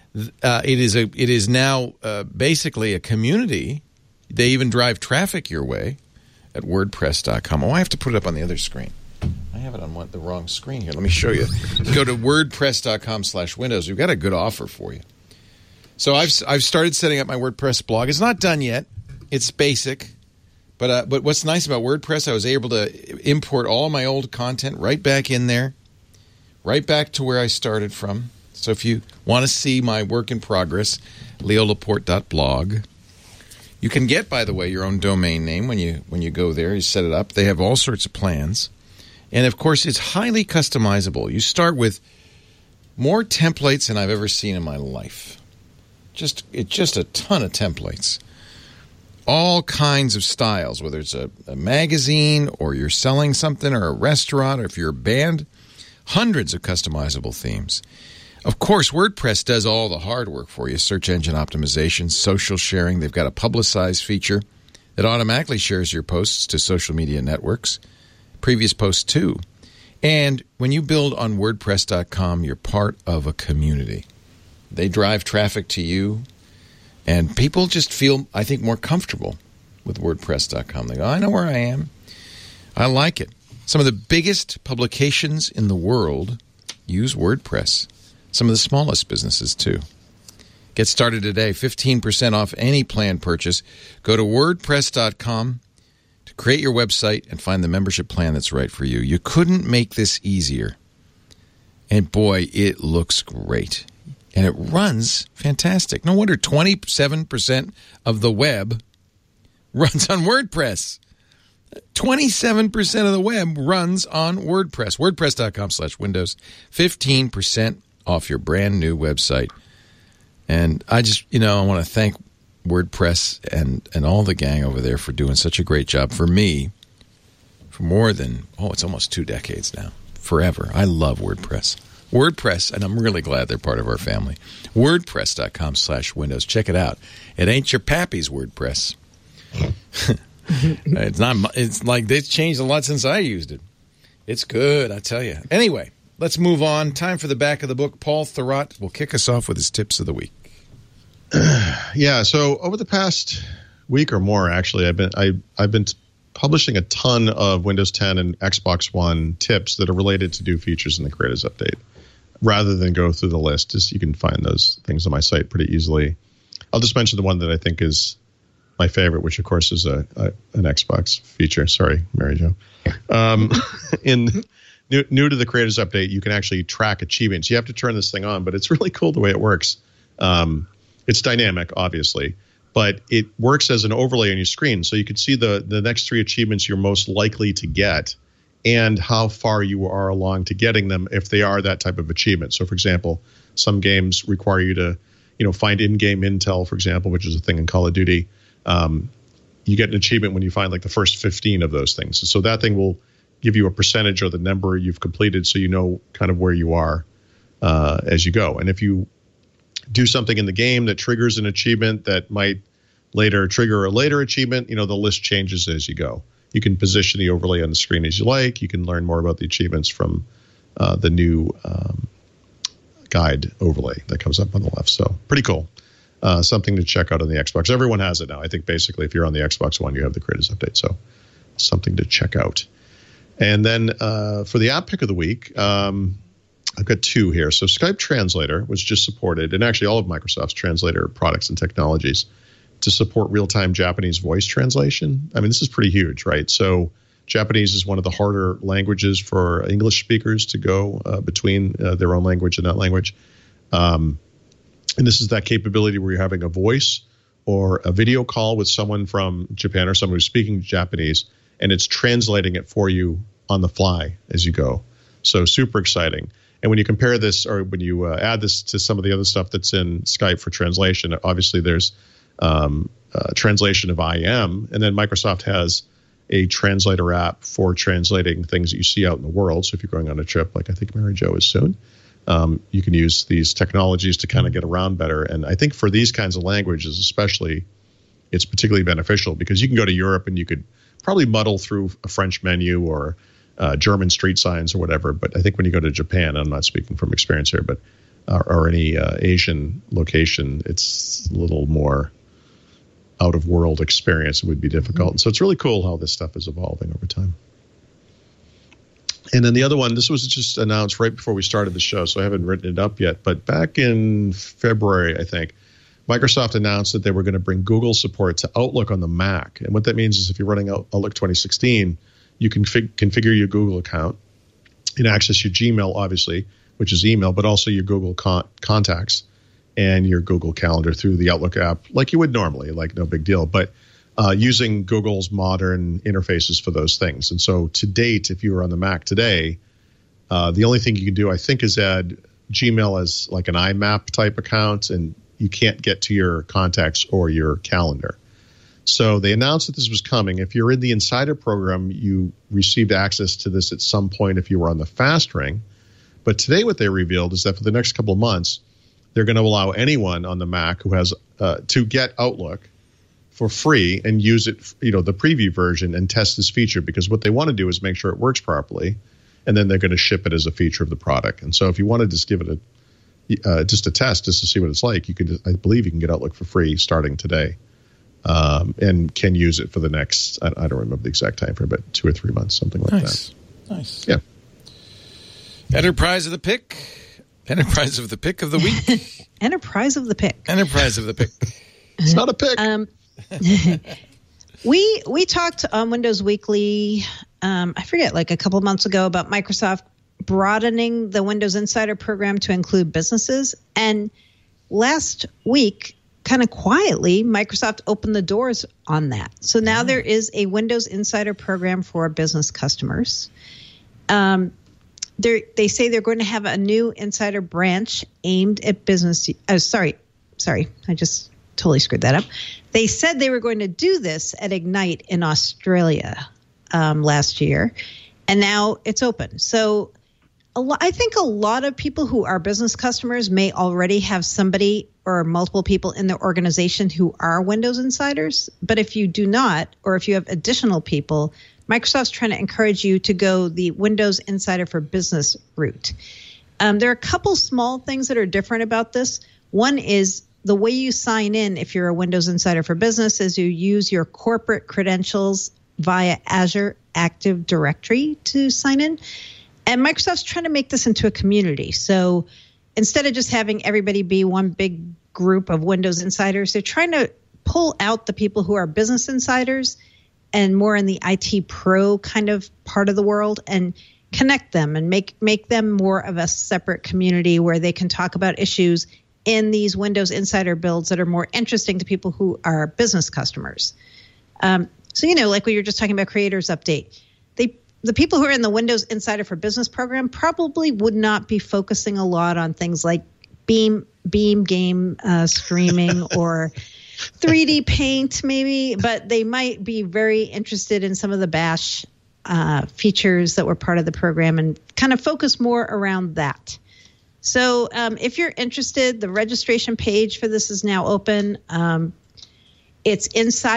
It is now basically a community. They even drive traffic your way at WordPress.com. Oh, I have to put it up on the other screen. I have it on the wrong screen here. Let me show you. Go to WordPress.com/Windows. We've got a good offer for you. So I've started setting up my WordPress blog. It's not done yet. It's basic. But what's nice about WordPress, I was able to import all my old content right back in there, right back to where I started from. So if you want to see my work in progress, leolaporte.blog. You can get, by the way, your own domain name when you go there. You set it up. They have all sorts of plans. And, of course, it's highly customizable. You start with more templates than I've ever seen in my life. Just a ton of templates. All kinds of styles, whether it's a magazine or you're selling something or a restaurant or if you're a band, hundreds of customizable themes. Of course, WordPress does all the hard work for you. Search engine optimization, social sharing. They've got a publicize feature that automatically shares your posts to social media networks, previous posts too. And when you build on WordPress.com, you're part of a community. They drive traffic to you. And people just feel, I think, more comfortable with WordPress.com. They go, I know where I am. I like it. Some of the biggest publications in the world use WordPress. Some of the smallest businesses, too. Get started today. 15% off any planned purchase. Go to WordPress.com to create your website and find the membership plan that's right for you. You couldn't make this easier. And, boy, it looks great. And it runs fantastic. No wonder 27% of the web runs on WordPress. 27% of the web runs on WordPress. WordPress.com/Windows. 15% off your brand new website. And I just, I want to thank WordPress and all the gang over there for doing such a great job for me for more than, it's almost 2 decades now. Forever. I love WordPress. WordPress, and I'm really glad they're part of our family. WordPress.com/Windows. Check it out. It ain't your pappy's WordPress. It's not. It's like they've changed a lot since I used it. It's good, I tell you. Anyway, let's move on. Time for the back of the book. Paul Thurrott will kick us off with his tips of the week. Yeah, so over the past week or more, actually, I've been publishing a ton of Windows 10 and Xbox One tips that are related to new features in the Creators Update. Rather than go through the list, just you can find those things on my site pretty easily. I'll just mention the one that I think is my favorite, which of course is an Xbox feature. Sorry, Mary Jo. In new to the Creators Update, you can actually track achievements. You have to turn this thing on, but it's really cool the way it works. It's dynamic, obviously, but it works as an overlay on your screen, so you can see the next 3 achievements you're most likely to get and how far you are along to getting them if they are that type of achievement. So, for example, some games require you to, find in-game intel, for example, which is a thing in Call of Duty. You get an achievement when you find like the first 15 of those things. So that thing will give you a percentage of the number you've completed, so you know kind of where you are as you go. And if you do something in the game that triggers an achievement that might later trigger a later achievement, the list changes as you go. You can position the overlay on the screen as you like. You can learn more about the achievements from the new guide overlay that comes up on the left. So pretty cool. Something to check out on the Xbox. Everyone has it now. I think basically if you're on the Xbox One, you have the Creators Update. So something to check out. And then for the app pick of the week, I've got 2 here. So Skype Translator was just supported, and actually all of Microsoft's translator products and technologies, to support real-time Japanese voice translation. I mean, this is pretty huge, right? So Japanese is one of the harder languages for English speakers to go between their own language and that language. And this is that capability where you're having a voice or a video call with someone from Japan or someone who's speaking Japanese, and it's translating it for you on the fly as you go. So super exciting. And when you compare this, or when you add this to some of the other stuff that's in Skype for translation, obviously there's translation of IM, and then Microsoft has a translator app for translating things that you see out in the world. So if you're going on a trip, like I think Mary Jo is soon, you can use these technologies to kind of get around better. And I think for these kinds of languages especially, it's particularly beneficial because you can go to Europe and you could probably muddle through a French menu or German street signs or whatever. But I think when you go to Japan, I'm not speaking from experience here, but or any Asian location, it's a little more out-of-world experience. It would be difficult. And so it's really cool how this stuff is evolving over time. And then the other one, this was just announced right before we started the show, so I haven't written it up yet. But back in February, I think, Microsoft announced that they were going to bring Google support to Outlook on the Mac. And what that means is if you're running Outlook 2016, you can configure your Google account and access your Gmail, obviously, which is email, but also your Google contacts and your Google Calendar through the Outlook app like you would normally, like no big deal, but using Google's modern interfaces for those things. And so to date, if you were on the Mac today, the only thing you can do, I think, is add Gmail as like an IMAP type account, and you can't get to your contacts or your calendar. So they announced that this was coming. If you're in the Insider program, you received access to this at some point if you were on the Fast Ring. But today what they revealed is that for the next couple of months, they're going to allow anyone on the Mac who has to get Outlook for free and use it, the preview version, and test this feature, because what they want to do is make sure it works properly, and then they're going to ship it as a feature of the product. And so if you want to just give it just a test, just to see what it's like, I believe you can get Outlook for free starting today, and can use it for the next, I don't remember the exact time frame, but 2 or 3 months, something like that. Nice. Yeah. Enterprise of the pick of the week. Enterprise of the pick. Enterprise of the pick. It's not a pick. We talked on Windows Weekly, I forget, like a couple months ago, about Microsoft broadening the Windows Insider program to include businesses. And last week, kind of quietly, Microsoft opened the doors on that. So now there is a Windows Insider program for business customers. They say they're going to have a new Insider branch aimed at business. Sorry, I just totally screwed that up. They said they were going to do this at Ignite in Australia last year, and now it's open. So I think a lot of people who are business customers may already have somebody or multiple people in their organization who are Windows insiders. But if you do not, or if you have additional people, Microsoft's trying to encourage you to go the Windows Insider for Business route. There are a couple small things that are different about this. One is the way you sign in if you're a Windows Insider for Business is you use your corporate credentials via Azure Active Directory to sign in. And Microsoft's trying to make this into a community. So instead of just having everybody be one big group of Windows insiders, they're trying to pull out the people who are business insiders and more in the IT pro kind of part of the world and connect them and make them more of a separate community where they can talk about issues in these Windows Insider builds that are more interesting to people who are business customers. So, like we were just talking about Creators Update, the people who are in the Windows Insider for Business program probably would not be focusing a lot on things like Beam game streaming or 3D Paint maybe, but they might be very interested in some of the Bash features that were part of the program and kind of focus more around that. So if you're interested, the registration page for this is now open. It's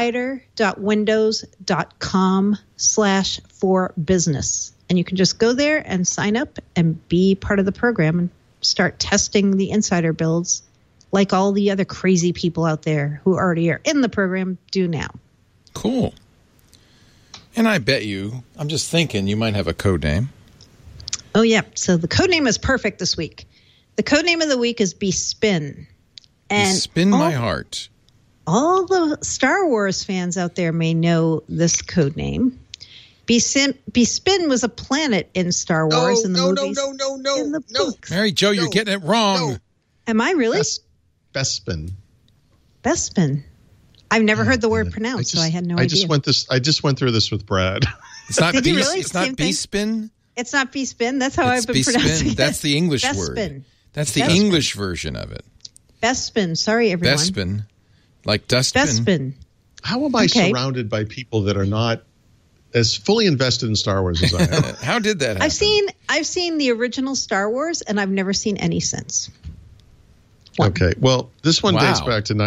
insider.windows.com/forbusiness. And you can just go there and sign up and be part of the program and start testing the insider builds like all the other crazy people out there who already are in the program do now. Cool. And I bet you, I'm just thinking, you might have a code name. Oh, yeah. So the code name is perfect this week. The code name of the week is Bespin. And Spin my heart. All the Star Wars fans out there may know this code name. Bespin was a planet in Star Wars in the movies. In the books. Mary Jo, you're getting it wrong. No. Am I really? Bespin. Bespin. I've never heard the word pronounced, so I had no idea. I just went through this with Brad. It's not Did you really? It's not Bespin. It's not Bespin. That's how I've been pronouncing it. That's the English word. That's the English version of it. Bespin. Sorry, everyone. Bespin. Like dustbin. Bespin. How am I surrounded by people that are not as fully invested in Star Wars as I am? How did that happen? I've seen the original Star Wars, and I've never seen any since. Okay. Well, this one dates back to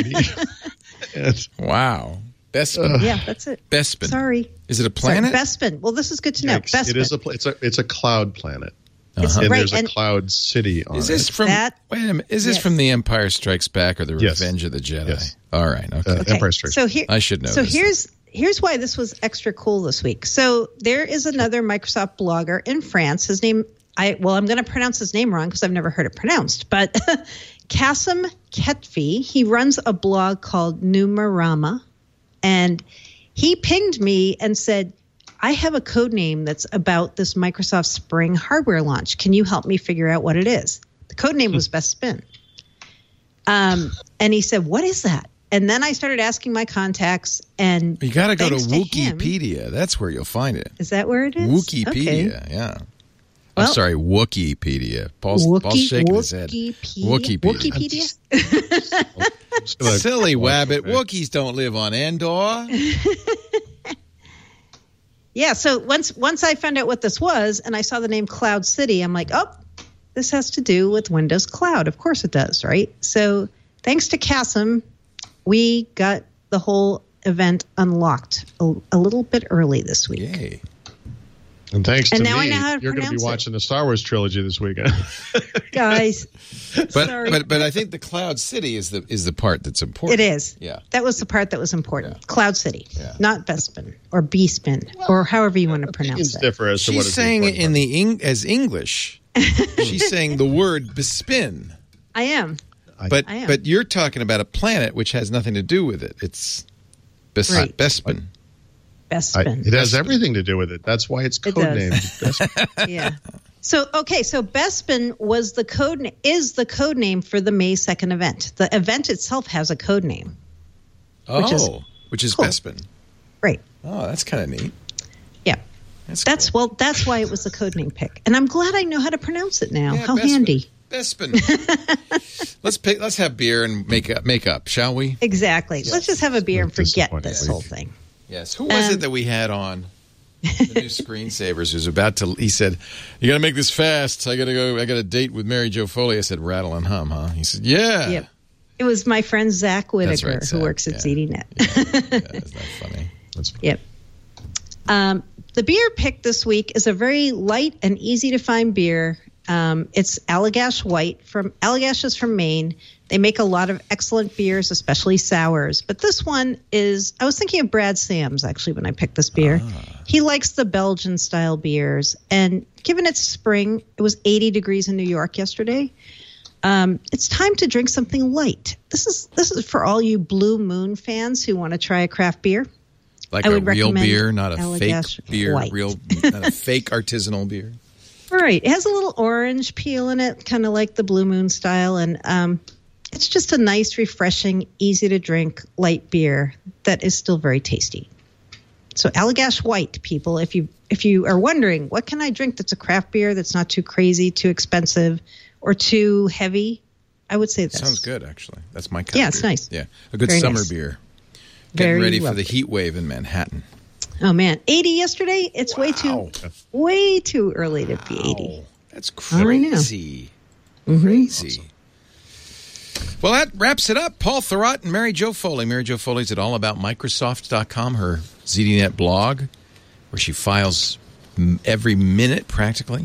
1980. Wow. Bespin. Yeah, that's it. Bespin. Sorry. Is it a planet? Bespin. Well, this is good to know. Bespin. It is it's a cloud planet. Uh-huh. And there's a cloud city on it. Is this from wait a minute, is this from The Empire Strikes Back or The Revenge of the Jedi? Yes. All right. Okay. Empire Strikes Back. I should know. So this here's why this was extra cool this week. So there is another Microsoft blogger in France. His name I'm going to pronounce his name wrong because I've never heard it pronounced, but Kasim Ketfi, he runs a blog called Numerama, and he pinged me and said, I have a code name that's about this Microsoft Spring hardware launch. Can you help me figure out what it is? The code name was Bespin. And he said, what is that? And then I started asking my contacts, and you got to go to Wikipedia. That's where you'll find it. Is that where it is? Wikipedia, okay. Yeah. Well, I'm sorry, Wikipedia. Paul's shaking his head. Wikipedia? Silly wabbit. Wookiees don't live on Endor. Yeah, so once I found out what this was and I saw the name Cloud City, I'm like, oh, this has to do with Windows Cloud. Of course it does, right? So thanks to Kasim, we got the whole event unlocked a little bit early this week. Yay. And thanks to now me, I know how to you're going to be watching the Star Wars trilogy this weekend. Guys, but I think the Cloud City is the part that's important. It is. Yeah. That was the part that was important. Yeah. Cloud City, not Bespin or Bespin or however you want to pronounce it. Differ as to She's saying it as English. She's saying the word Bespin. I am. But you're talking about a planet which has nothing to do with it. It's Bespin. Bespin. It has everything to do with it. That's why it's codenamed Bespin. Yeah. So Bespin is the code name for the May 2nd event. The event itself has a code name. Which is cool. Bespin. Right. Oh, that's kind of neat. Yeah. That's cool. That's why it was the code name pick. And I'm glad I know how to pronounce it now. Yeah, how Bespin. handy. Bespin. Let's have beer and make up, shall we? Exactly. Yes. Let's just have a beer and forget this whole thing. Yes. Who was it that we had on? The new screensavers who's about to. He said, "You got to make this fast. I got to go. I got a date with Mary Jo Foley." I said, "Rattle and hum, huh?" He said, "Yeah." Yep. It was my friend Zach Whitaker right, Zach. who works at ZDNet. Isn't that funny? That's funny. Yep. The beer picked this week is a very light and easy to find beer. It's Allagash White. Allagash is from Maine. They make a lot of excellent beers, especially sours. But this one is, I was thinking of Brad Sams, actually, when I picked this beer. He likes the Belgian-style beers. And given it's spring, it was 80 degrees in New York yesterday. It's time to drink something light. This is for all you Blue Moon fans who want to try a craft beer. Like a real beer, not a fake beer, White. not a fake artisanal beer. Right. It has a little orange peel in it, kind of like the Blue Moon style. And it's just a nice, refreshing, easy to drink light beer that is still very tasty. So Allagash White, people, if you are wondering, what can I drink that's a craft beer that's not too crazy, too expensive, or too heavy, I would say this. Sounds good, actually. That's my kind Yeah, of it's beer. nice. Yeah, a good Very summer nice. beer. Getting Very ready for lovely. the heat wave in Manhattan. Oh man, 80 yesterday. It's way too early to be 80. That's I know. crazy. Crazy. Well, that wraps it up. Paul Thurrott and Mary Jo Foley. Mary Jo Foley's at allaboutmicrosoft.com, her ZDNet blog, where she files every minute practically.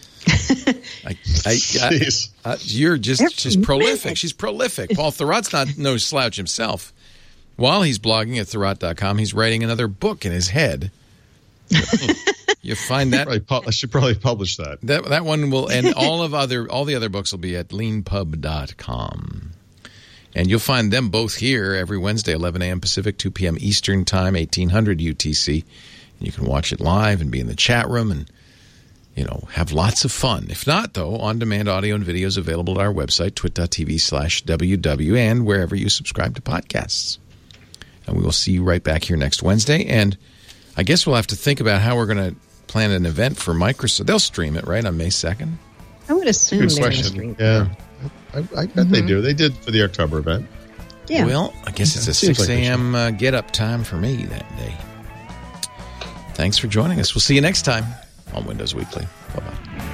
You're just prolific. She's prolific. Paul Thurrott's not no slouch himself. While he's blogging at Thurrott.com, he's writing another book in his head. You find that I should probably publish that. That one will, and all the other books will be at leanpub.com. And you'll find them both here every Wednesday, 11 a.m. Pacific, 2 p.m. Eastern Time, 1800 UTC. And you can watch it live and be in the chat room and, have lots of fun. If not, though, on-demand audio and videos available at our website, twit.tv/WW, and wherever you subscribe to podcasts. And we will see you right back here next Wednesday. And I guess we'll have to think about how we're going to plan an event for Microsoft. They'll stream it, right, on May 2nd? I would assume Good they're going to question. stream. Yeah. I bet they do. They did for the October event. Yeah. Well, I guess it's a Seems 6 like they a.m. Get-up time for me that day. Thanks for joining us. We'll see you next time on Windows Weekly. Bye-bye.